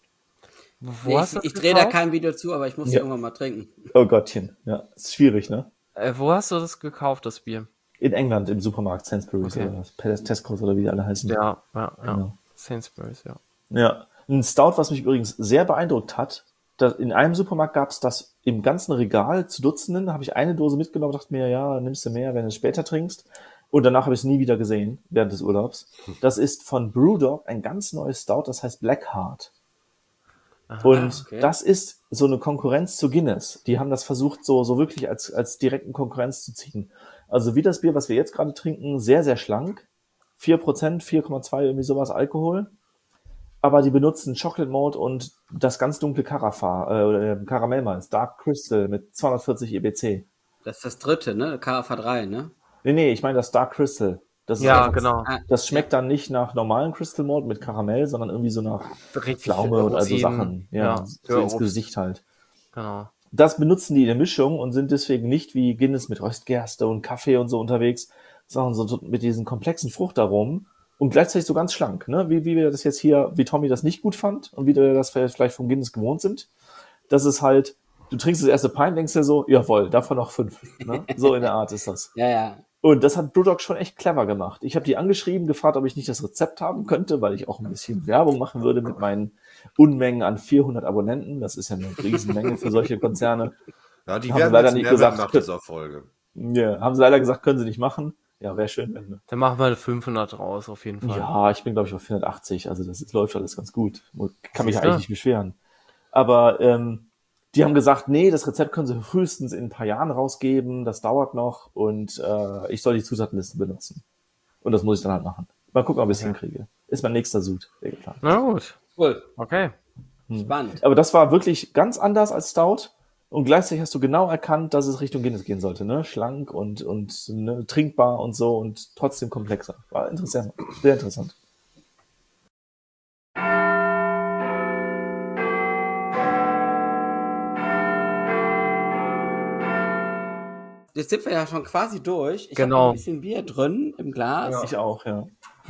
Speaker 3: Wo
Speaker 1: Nee,
Speaker 3: hast
Speaker 1: ich
Speaker 3: du
Speaker 1: ich
Speaker 3: das
Speaker 1: drehe da
Speaker 3: gekauft?
Speaker 1: kein Video zu, aber ich muss
Speaker 4: Ja.
Speaker 1: die irgendwann mal trinken.
Speaker 4: Oh Gottchen, ja, ist schwierig, ne?
Speaker 3: Äh, wo hast du das gekauft, das Bier?
Speaker 4: In England im Supermarkt Sainsbury's
Speaker 3: Okay.
Speaker 4: oder was, Tesco's oder wie die alle heißen.
Speaker 3: Ja, ja, ja.
Speaker 4: Genau.
Speaker 3: Sainsbury's, ja.
Speaker 4: Ja, ein Stout, was mich übrigens sehr beeindruckt hat, dass in einem Supermarkt gab es das im ganzen Regal zu Dutzenden, da habe ich eine Dose mitgenommen, dachte mir, ja, nimmst du mehr, wenn du es später trinkst. Und danach habe ich es nie wieder gesehen, während des Urlaubs. Das ist von Brewdog ein ganz neues Stout, das heißt Blackheart.
Speaker 3: Aha.
Speaker 4: Und
Speaker 1: okay.
Speaker 4: das ist so eine Konkurrenz zu Guinness. Die haben das versucht, so, so wirklich als, als direkten Konkurrenz zu ziehen. Also wie das Bier, was wir jetzt gerade trinken, sehr, sehr schlank. vier Prozent, vier Komma zwei, irgendwie sowas Alkohol. Aber die benutzen Chocolate Malt und das ganz dunkle Carafa, äh, Karamellmalz, Dark Crystal mit zweihundertvierzig E B C.
Speaker 1: Das ist das dritte, ne? K F drei, ne?
Speaker 4: Nee, nee, ich meine das Dark Crystal. Das ist
Speaker 3: Ja,
Speaker 4: einfach-
Speaker 3: genau.
Speaker 1: Ah,
Speaker 4: Das schmeckt dann nicht nach normalen Crystal Malt mit Karamell, sondern irgendwie so nach
Speaker 3: Richtig
Speaker 4: Pflaume und also
Speaker 3: Rosinen,
Speaker 4: Sachen. Ja,
Speaker 3: ja,
Speaker 4: so
Speaker 3: für
Speaker 4: ins
Speaker 3: Obst.
Speaker 4: Gesicht halt.
Speaker 3: Genau.
Speaker 4: Das benutzen die in der Mischung und sind deswegen nicht wie Guinness mit Röstgerste und Kaffee und so unterwegs, sondern so mit diesen komplexen Fruchtaromen und gleichzeitig so ganz schlank, ne? Wie, wie wir das jetzt hier, wie Tommy das nicht gut fand und wie wir das vielleicht vom Guinness gewohnt sind. Das ist halt, du trinkst das erste Pint, denkst dir so, jawohl, davon noch fünf. Ne? So in der Art ist das.
Speaker 1: Ja, ja.
Speaker 4: Und das hat Brewdog schon echt clever gemacht. Ich habe die angeschrieben, gefragt, ob ich nicht das Rezept haben könnte, weil ich auch ein bisschen Werbung machen würde mit meinen Unmengen an vierhundert Abonnenten. Das ist ja eine Riesenmenge für solche Konzerne.
Speaker 2: Ja, die
Speaker 4: Haben sie
Speaker 2: werden
Speaker 4: leider
Speaker 2: jetzt
Speaker 4: nicht
Speaker 2: mehr werden
Speaker 4: gesagt.
Speaker 2: nach dieser Folge.
Speaker 4: Ja, haben sie leider gesagt, können sie nicht machen. Ja, wäre schön, wenn. Ne?
Speaker 3: Dann machen wir fünfhundert raus, auf jeden Fall.
Speaker 4: Ja, ich bin, glaube ich, auf vierhundertachtzig. Also das ist, läuft alles ganz gut. Kann mich
Speaker 3: Siehst du?
Speaker 4: eigentlich nicht beschweren. Aber ähm, die haben gesagt, nee, das Rezept können sie frühestens in ein paar Jahren rausgeben. Das dauert noch und äh, ich soll die Zutatenliste benutzen. Und das muss ich dann halt machen. Mal gucken, ob ich es hinkriege. Ist mein nächster Sud, der geplant.
Speaker 3: Na gut,
Speaker 1: Cool.
Speaker 3: okay.
Speaker 1: Spannend.
Speaker 4: Aber das war wirklich ganz anders als Stout. Und gleichzeitig hast du genau erkannt, dass es Richtung Guinness gehen sollte, ne? Schlank und, und ne, trinkbar und so und trotzdem komplexer. War interessant, sehr interessant.
Speaker 1: Jetzt sind wir ja schon quasi durch. Ich
Speaker 3: Genau.
Speaker 1: habe noch ein bisschen Bier drin im Glas.
Speaker 2: Ja.
Speaker 4: Ich auch, ja.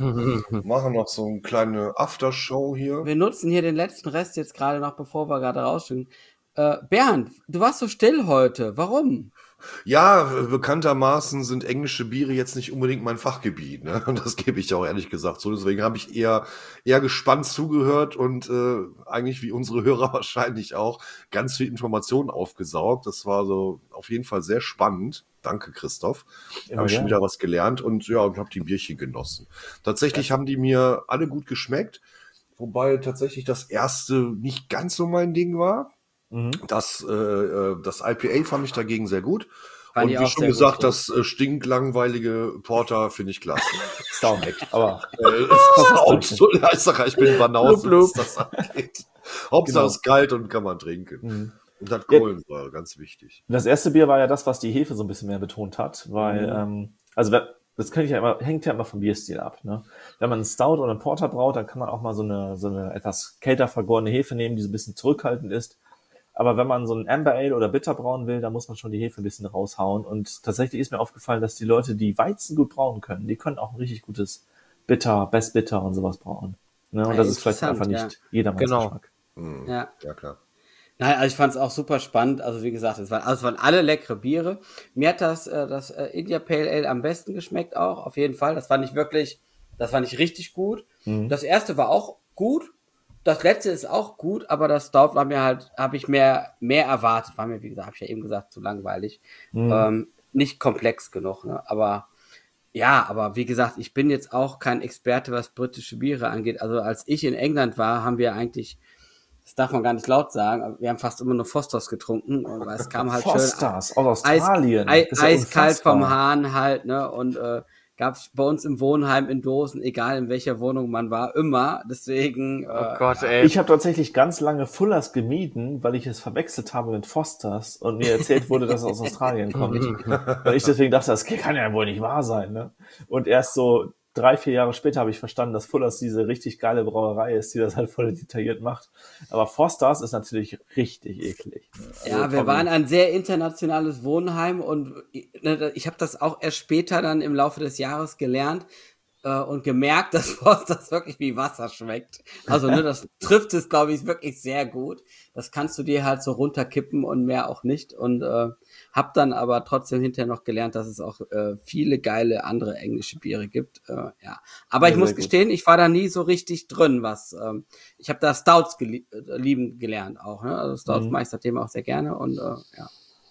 Speaker 2: Machen noch so eine kleine Aftershow hier.
Speaker 1: Wir nutzen hier den letzten Rest jetzt gerade noch, bevor wir gerade rausgehen. Äh, Bernd, du warst so still heute. Warum?
Speaker 2: Ja, bekanntermaßen sind englische Biere jetzt nicht unbedingt mein Fachgebiet, ne? Und das gebe ich auch ehrlich gesagt so. Deswegen habe ich eher eher gespannt zugehört und äh, eigentlich wie unsere Hörer wahrscheinlich auch ganz viel Informationen aufgesaugt. Das war so auf jeden Fall sehr spannend. Danke, Christoph.
Speaker 4: Immer
Speaker 2: Habe ich schon
Speaker 4: gerne.
Speaker 2: wieder was gelernt und ja, und habe die Bierchen genossen. Tatsächlich haben die mir alle gut geschmeckt, wobei tatsächlich das erste nicht ganz so mein Ding war.
Speaker 4: Mhm.
Speaker 2: Das, äh, äh, das I P A fand ich dagegen sehr gut.
Speaker 1: Fand
Speaker 2: Und
Speaker 1: ich
Speaker 2: wie
Speaker 1: auch
Speaker 2: schon
Speaker 1: sehr
Speaker 2: gesagt,
Speaker 1: gut, ja.
Speaker 2: das äh, stinklangweilige Porter finde ich klasse.
Speaker 4: Stout, aber
Speaker 2: äh, Stout, so, ja, ich sag ja, ich bin Banause,
Speaker 4: Blub, blub.
Speaker 2: was das angeht. Hauptsache
Speaker 4: Genau.
Speaker 2: es ist kalt und kann man trinken.
Speaker 4: Mhm.
Speaker 2: Und hat
Speaker 4: Ja.
Speaker 2: Kohlensäure, ganz wichtig.
Speaker 4: Das erste Bier war ja das, was die Hefe so ein bisschen mehr betont hat, weil, ähm, also wer- das kann ich ja immer, hängt ja immer vom Bierstil ab, ne? Wenn man einen Stout oder einen Porter braut, dann kann man auch mal so eine, so eine etwas kälter vergorene Hefe nehmen, die so ein bisschen zurückhaltend ist. Aber wenn man so ein Amber Ale oder Bitter brauen will, dann muss man schon die Hefe ein bisschen raushauen. Und tatsächlich ist mir aufgefallen, dass die Leute, die Weizen gut brauen können, die können auch ein richtig gutes Bitter, Best Bitter und sowas brauen. Ne? Und
Speaker 1: Ja,
Speaker 4: das ist vielleicht
Speaker 1: interessant,
Speaker 4: einfach
Speaker 1: ja.
Speaker 4: nicht jedermanns
Speaker 3: Genau.
Speaker 4: Geschmack.
Speaker 2: Mhm.
Speaker 1: Ja.
Speaker 2: Ja, klar.
Speaker 1: Nein, also ich fand es auch super spannend. Also wie gesagt, es waren, also es waren alle leckere Biere. Mir hat das, äh, das äh, India Pale Ale am besten geschmeckt auch, auf jeden Fall. Das fand ich wirklich, das fand ich richtig gut.
Speaker 4: Mhm.
Speaker 1: Das erste war auch gut. Das letzte ist auch gut, aber das Stout war mir halt, habe ich mehr, mehr erwartet. War mir, wie gesagt, habe ich ja eben gesagt, zu langweilig.
Speaker 4: Mhm.
Speaker 1: Ähm, nicht komplex genug, ne? Aber ja, aber wie gesagt, ich bin jetzt auch kein Experte, was britische Biere angeht. Also als ich in England war, haben wir eigentlich, das darf man gar nicht laut sagen, aber wir haben fast immer nur Fosters getrunken, weil es kam halt schön
Speaker 4: Fosters aus
Speaker 1: Eis,
Speaker 4: Australien.
Speaker 1: Ei,
Speaker 4: Das ist ja
Speaker 1: eiskalt vom
Speaker 4: unfassbar.
Speaker 1: Hahn halt, ne? Und äh, gab's bei uns im Wohnheim in Dosen, egal in welcher Wohnung man war, immer. Deswegen,
Speaker 3: Oh
Speaker 1: äh,
Speaker 3: Gott,
Speaker 1: ja.
Speaker 3: ey.
Speaker 4: Ich habe tatsächlich ganz lange Fullers gemieden, weil ich es verwechselt habe mit Fosters und mir erzählt wurde, dass es aus Australien kommt. Weil ich deswegen dachte, das kann ja wohl nicht wahr sein. Ne? Und erst so drei, vier Jahre später habe ich verstanden, dass Fullers diese richtig geile Brauerei ist, die das halt voll detailliert macht. Aber Fosters ist natürlich richtig eklig. Also,
Speaker 1: Ja, wir
Speaker 4: Tommy,
Speaker 1: waren ein sehr internationales Wohnheim und ne, ich habe das auch erst später dann im Laufe des Jahres gelernt äh, und gemerkt, dass das wirklich wie Wasser schmeckt. Also ne, das trifft es, glaube ich, wirklich sehr gut. Das kannst du dir halt so runterkippen und mehr auch nicht. Und äh, hab dann aber trotzdem hinterher noch gelernt, dass es auch äh, viele geile andere englische Biere gibt. Äh, ja, aber
Speaker 4: Ja,
Speaker 1: ich muss
Speaker 4: sehr gut.
Speaker 1: gestehen, ich war da nie so richtig drin, was ähm, ich habe da Stouts gelie- äh, lieben gelernt auch. Ne? Also Stouts
Speaker 4: Mhm.
Speaker 1: mache ich seitdem auch sehr gerne und äh, ja.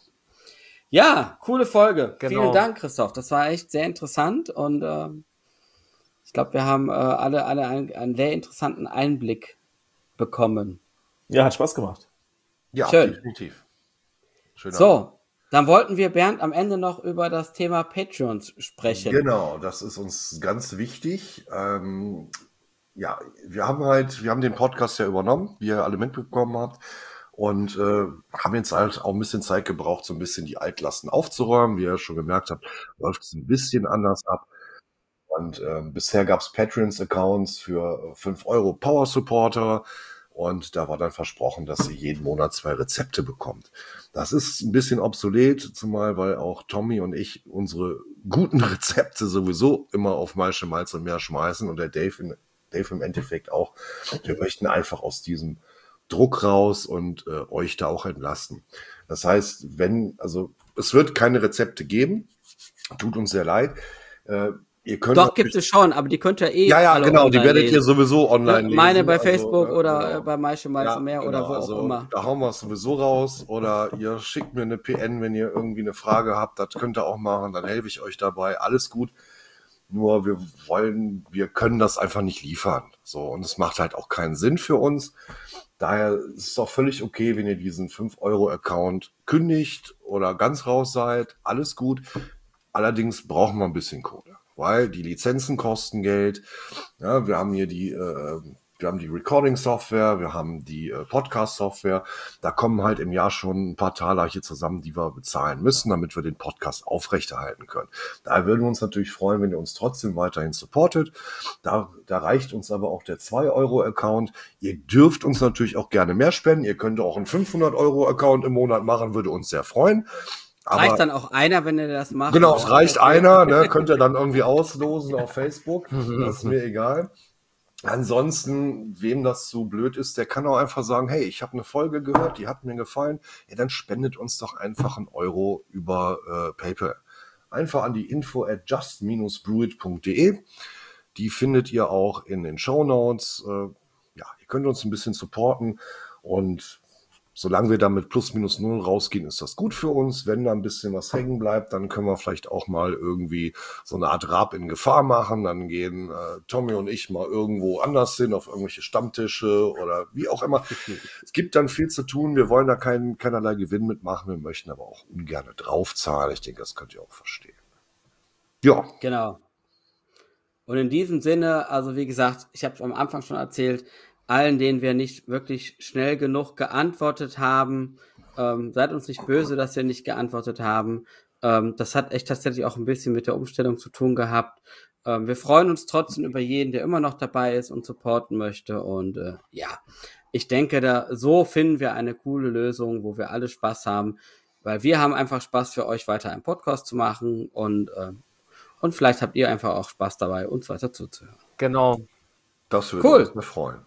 Speaker 1: Ja, coole Folge.
Speaker 3: Genau.
Speaker 1: Vielen Dank, Christoph. Das war echt sehr interessant und äh, ich glaube, wir haben äh, alle alle einen, einen sehr interessanten Einblick bekommen.
Speaker 4: Ja, hat Spaß gemacht.
Speaker 2: Ja,
Speaker 1: Schön.
Speaker 2: definitiv. Schöner
Speaker 1: So, dann wollten wir, Bernd, am Ende noch über das Thema Patreons sprechen.
Speaker 2: Genau, das ist uns ganz wichtig. Ähm, ja, wir haben halt, wir haben den Podcast ja übernommen, wie ihr alle mitbekommen habt, und äh, haben jetzt halt auch ein bisschen Zeit gebraucht, so ein bisschen die Altlasten aufzuräumen. Wie ihr schon gemerkt habt, läuft es ein bisschen anders ab. Und ähm, bisher gab es Patreons-Accounts für fünf Euro Power Supporter. Und da war dann versprochen, dass ihr jeden Monat zwei Rezepte bekommt. Das ist ein bisschen obsolet, zumal weil auch Tommy und ich unsere guten Rezepte sowieso immer auf Maische, Malz und Meer schmeißen und der Dave, in, Dave im Endeffekt auch. Wir möchten einfach aus diesem Druck raus und äh, euch da auch entlasten. Das heißt, wenn, also es wird keine Rezepte geben, tut uns sehr leid. Äh, Ihr könnt
Speaker 1: Doch, gibt es schon, aber die könnt ihr eh
Speaker 2: Ja, ja,
Speaker 1: alle
Speaker 2: genau, die
Speaker 1: online
Speaker 2: werdet
Speaker 1: lesen.
Speaker 2: ihr sowieso online
Speaker 1: Ne,
Speaker 2: lesen.
Speaker 1: Meine bei
Speaker 2: also,
Speaker 1: Facebook
Speaker 2: ne,
Speaker 1: oder
Speaker 2: genau.
Speaker 1: äh, bei Maische, Malz und Meer oder wo
Speaker 2: also,
Speaker 1: auch immer.
Speaker 2: Da hauen wir es sowieso raus oder ihr schickt mir eine P N, wenn ihr irgendwie eine Frage habt, das könnt ihr auch machen, dann helfe ich euch dabei, alles gut. Nur wir wollen, wir können das einfach nicht liefern. So, und es macht halt auch keinen Sinn für uns. Daher ist es auch völlig okay, wenn ihr diesen fünf Euro Account kündigt oder ganz raus seid, alles gut. Allerdings brauchen wir ein bisschen Kohle, weil die Lizenzen kosten Geld. Ja, wir haben hier die äh, wir haben die Recording-Software, wir haben die äh, Podcast-Software. Da kommen halt im Jahr schon ein paar Taler hier zusammen, die wir bezahlen müssen, damit wir den Podcast aufrechterhalten können. Da würden wir uns natürlich freuen, wenn ihr uns trotzdem weiterhin supportet. Da, da reicht uns aber auch der zwei Euro Account. Ihr dürft uns natürlich auch gerne mehr spenden. Ihr könnt auch einen fünfhundert Euro Account im Monat machen, würde uns sehr freuen. Aber
Speaker 1: reicht dann auch einer, wenn ihr das macht?
Speaker 2: Genau, es reicht einer, ne, könnt ihr dann irgendwie auslosen auf Facebook, das ist mir egal. Ansonsten, wem das so blöd ist, der kann auch einfach sagen, hey, ich habe eine Folge gehört, die hat mir gefallen, ja, dann spendet uns doch einfach einen Euro über äh, PayPal. Einfach an die info at just dash brewit punkt de. Die findet ihr auch in den Shownotes. Äh, ja, ihr könnt uns ein bisschen supporten und solange wir da mit plus minus null rausgehen, ist das gut für uns. Wenn da ein bisschen was hängen bleibt, dann können wir vielleicht auch mal irgendwie so eine Art Rab in Gefahr machen. Dann gehen äh, Tommy und ich mal irgendwo anders hin, auf irgendwelche Stammtische oder wie auch immer. Es gibt dann viel zu tun. Wir wollen da kein, keinerlei Gewinn mitmachen. Wir möchten aber auch ungern draufzahlen. Ich denke, das könnt ihr auch verstehen. Ja.
Speaker 1: Genau. Und in diesem Sinne, also wie gesagt, ich habe es am Anfang schon erzählt, allen, denen wir nicht wirklich schnell genug geantwortet haben, ähm, seid uns nicht böse, dass wir nicht geantwortet haben. Ähm, das hat echt tatsächlich auch ein bisschen mit der Umstellung zu tun gehabt. Ähm, wir freuen uns trotzdem über jeden, der immer noch dabei ist und supporten möchte. Und äh, ja, ich denke, da so finden wir eine coole Lösung, wo wir alle Spaß haben, weil wir haben einfach Spaß für euch weiter einen Podcast zu machen und, äh, und vielleicht habt ihr einfach auch Spaß dabei, uns weiter zuzuhören.
Speaker 3: Genau.
Speaker 2: Das würde
Speaker 1: Cool.
Speaker 2: uns sehr freuen.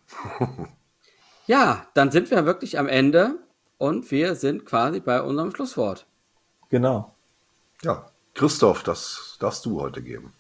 Speaker 1: Ja, dann sind wir wirklich am Ende und wir sind quasi bei unserem Schlusswort.
Speaker 4: Genau.
Speaker 2: Ja, Christoph, das darfst du heute geben.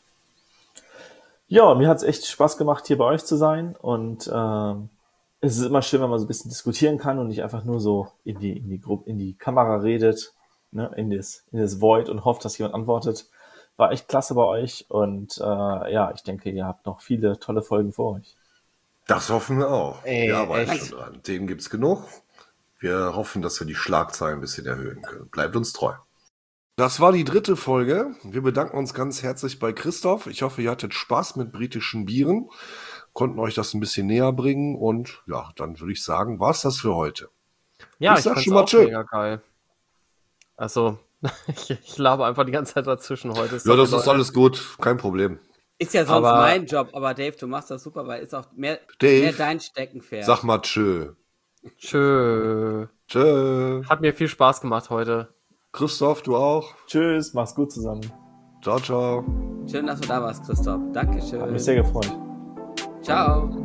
Speaker 4: Ja, mir hat es echt Spaß gemacht, hier bei euch zu sein. Und ähm, es ist immer schön, wenn man so ein bisschen diskutieren kann und nicht einfach nur so in die, in die Gruppe, in die Kamera redet, ne, in das, in das Void und hofft, dass jemand antwortet. War echt klasse bei euch und äh, ja, ich denke, ihr habt noch viele tolle Folgen vor euch.
Speaker 2: Das hoffen wir auch.
Speaker 3: Ey,
Speaker 2: wir arbeiten
Speaker 3: echt?
Speaker 2: schon dran. Themen gibt's genug. Wir hoffen, dass wir die Schlagzeilen ein bisschen erhöhen können. Bleibt uns treu. Das war die dritte Folge. Wir bedanken uns ganz herzlich bei Christoph. Ich hoffe, ihr hattet Spaß mit britischen Bieren, konnten euch das ein bisschen näher bringen und ja, dann würde ich sagen, war's das für heute.
Speaker 3: Ja,
Speaker 2: Ich
Speaker 3: ich,
Speaker 2: sag
Speaker 3: fand's
Speaker 2: schon mal
Speaker 3: auch
Speaker 2: tschö.
Speaker 3: mega geil. Also, ich, ich laber einfach die ganze Zeit dazwischen heute.
Speaker 2: Ja, das ist alles gut. Kein Problem.
Speaker 1: Ist ja sonst
Speaker 3: Aber-
Speaker 1: mein Job, aber Dave, du machst das super, weil ist auch mehr,
Speaker 2: Dave,
Speaker 1: mehr dein Steckenpferd.
Speaker 2: Sag mal tschö.
Speaker 3: Tschö.
Speaker 2: Tschö.
Speaker 3: Hat mir viel Spaß gemacht heute.
Speaker 2: Christoph, du auch.
Speaker 4: Tschüss, mach's gut zusammen.
Speaker 2: Ciao, ciao.
Speaker 1: Schön, dass du da warst, Christoph. Dankeschön.
Speaker 4: Hat mich sehr gefreut.
Speaker 1: Ciao.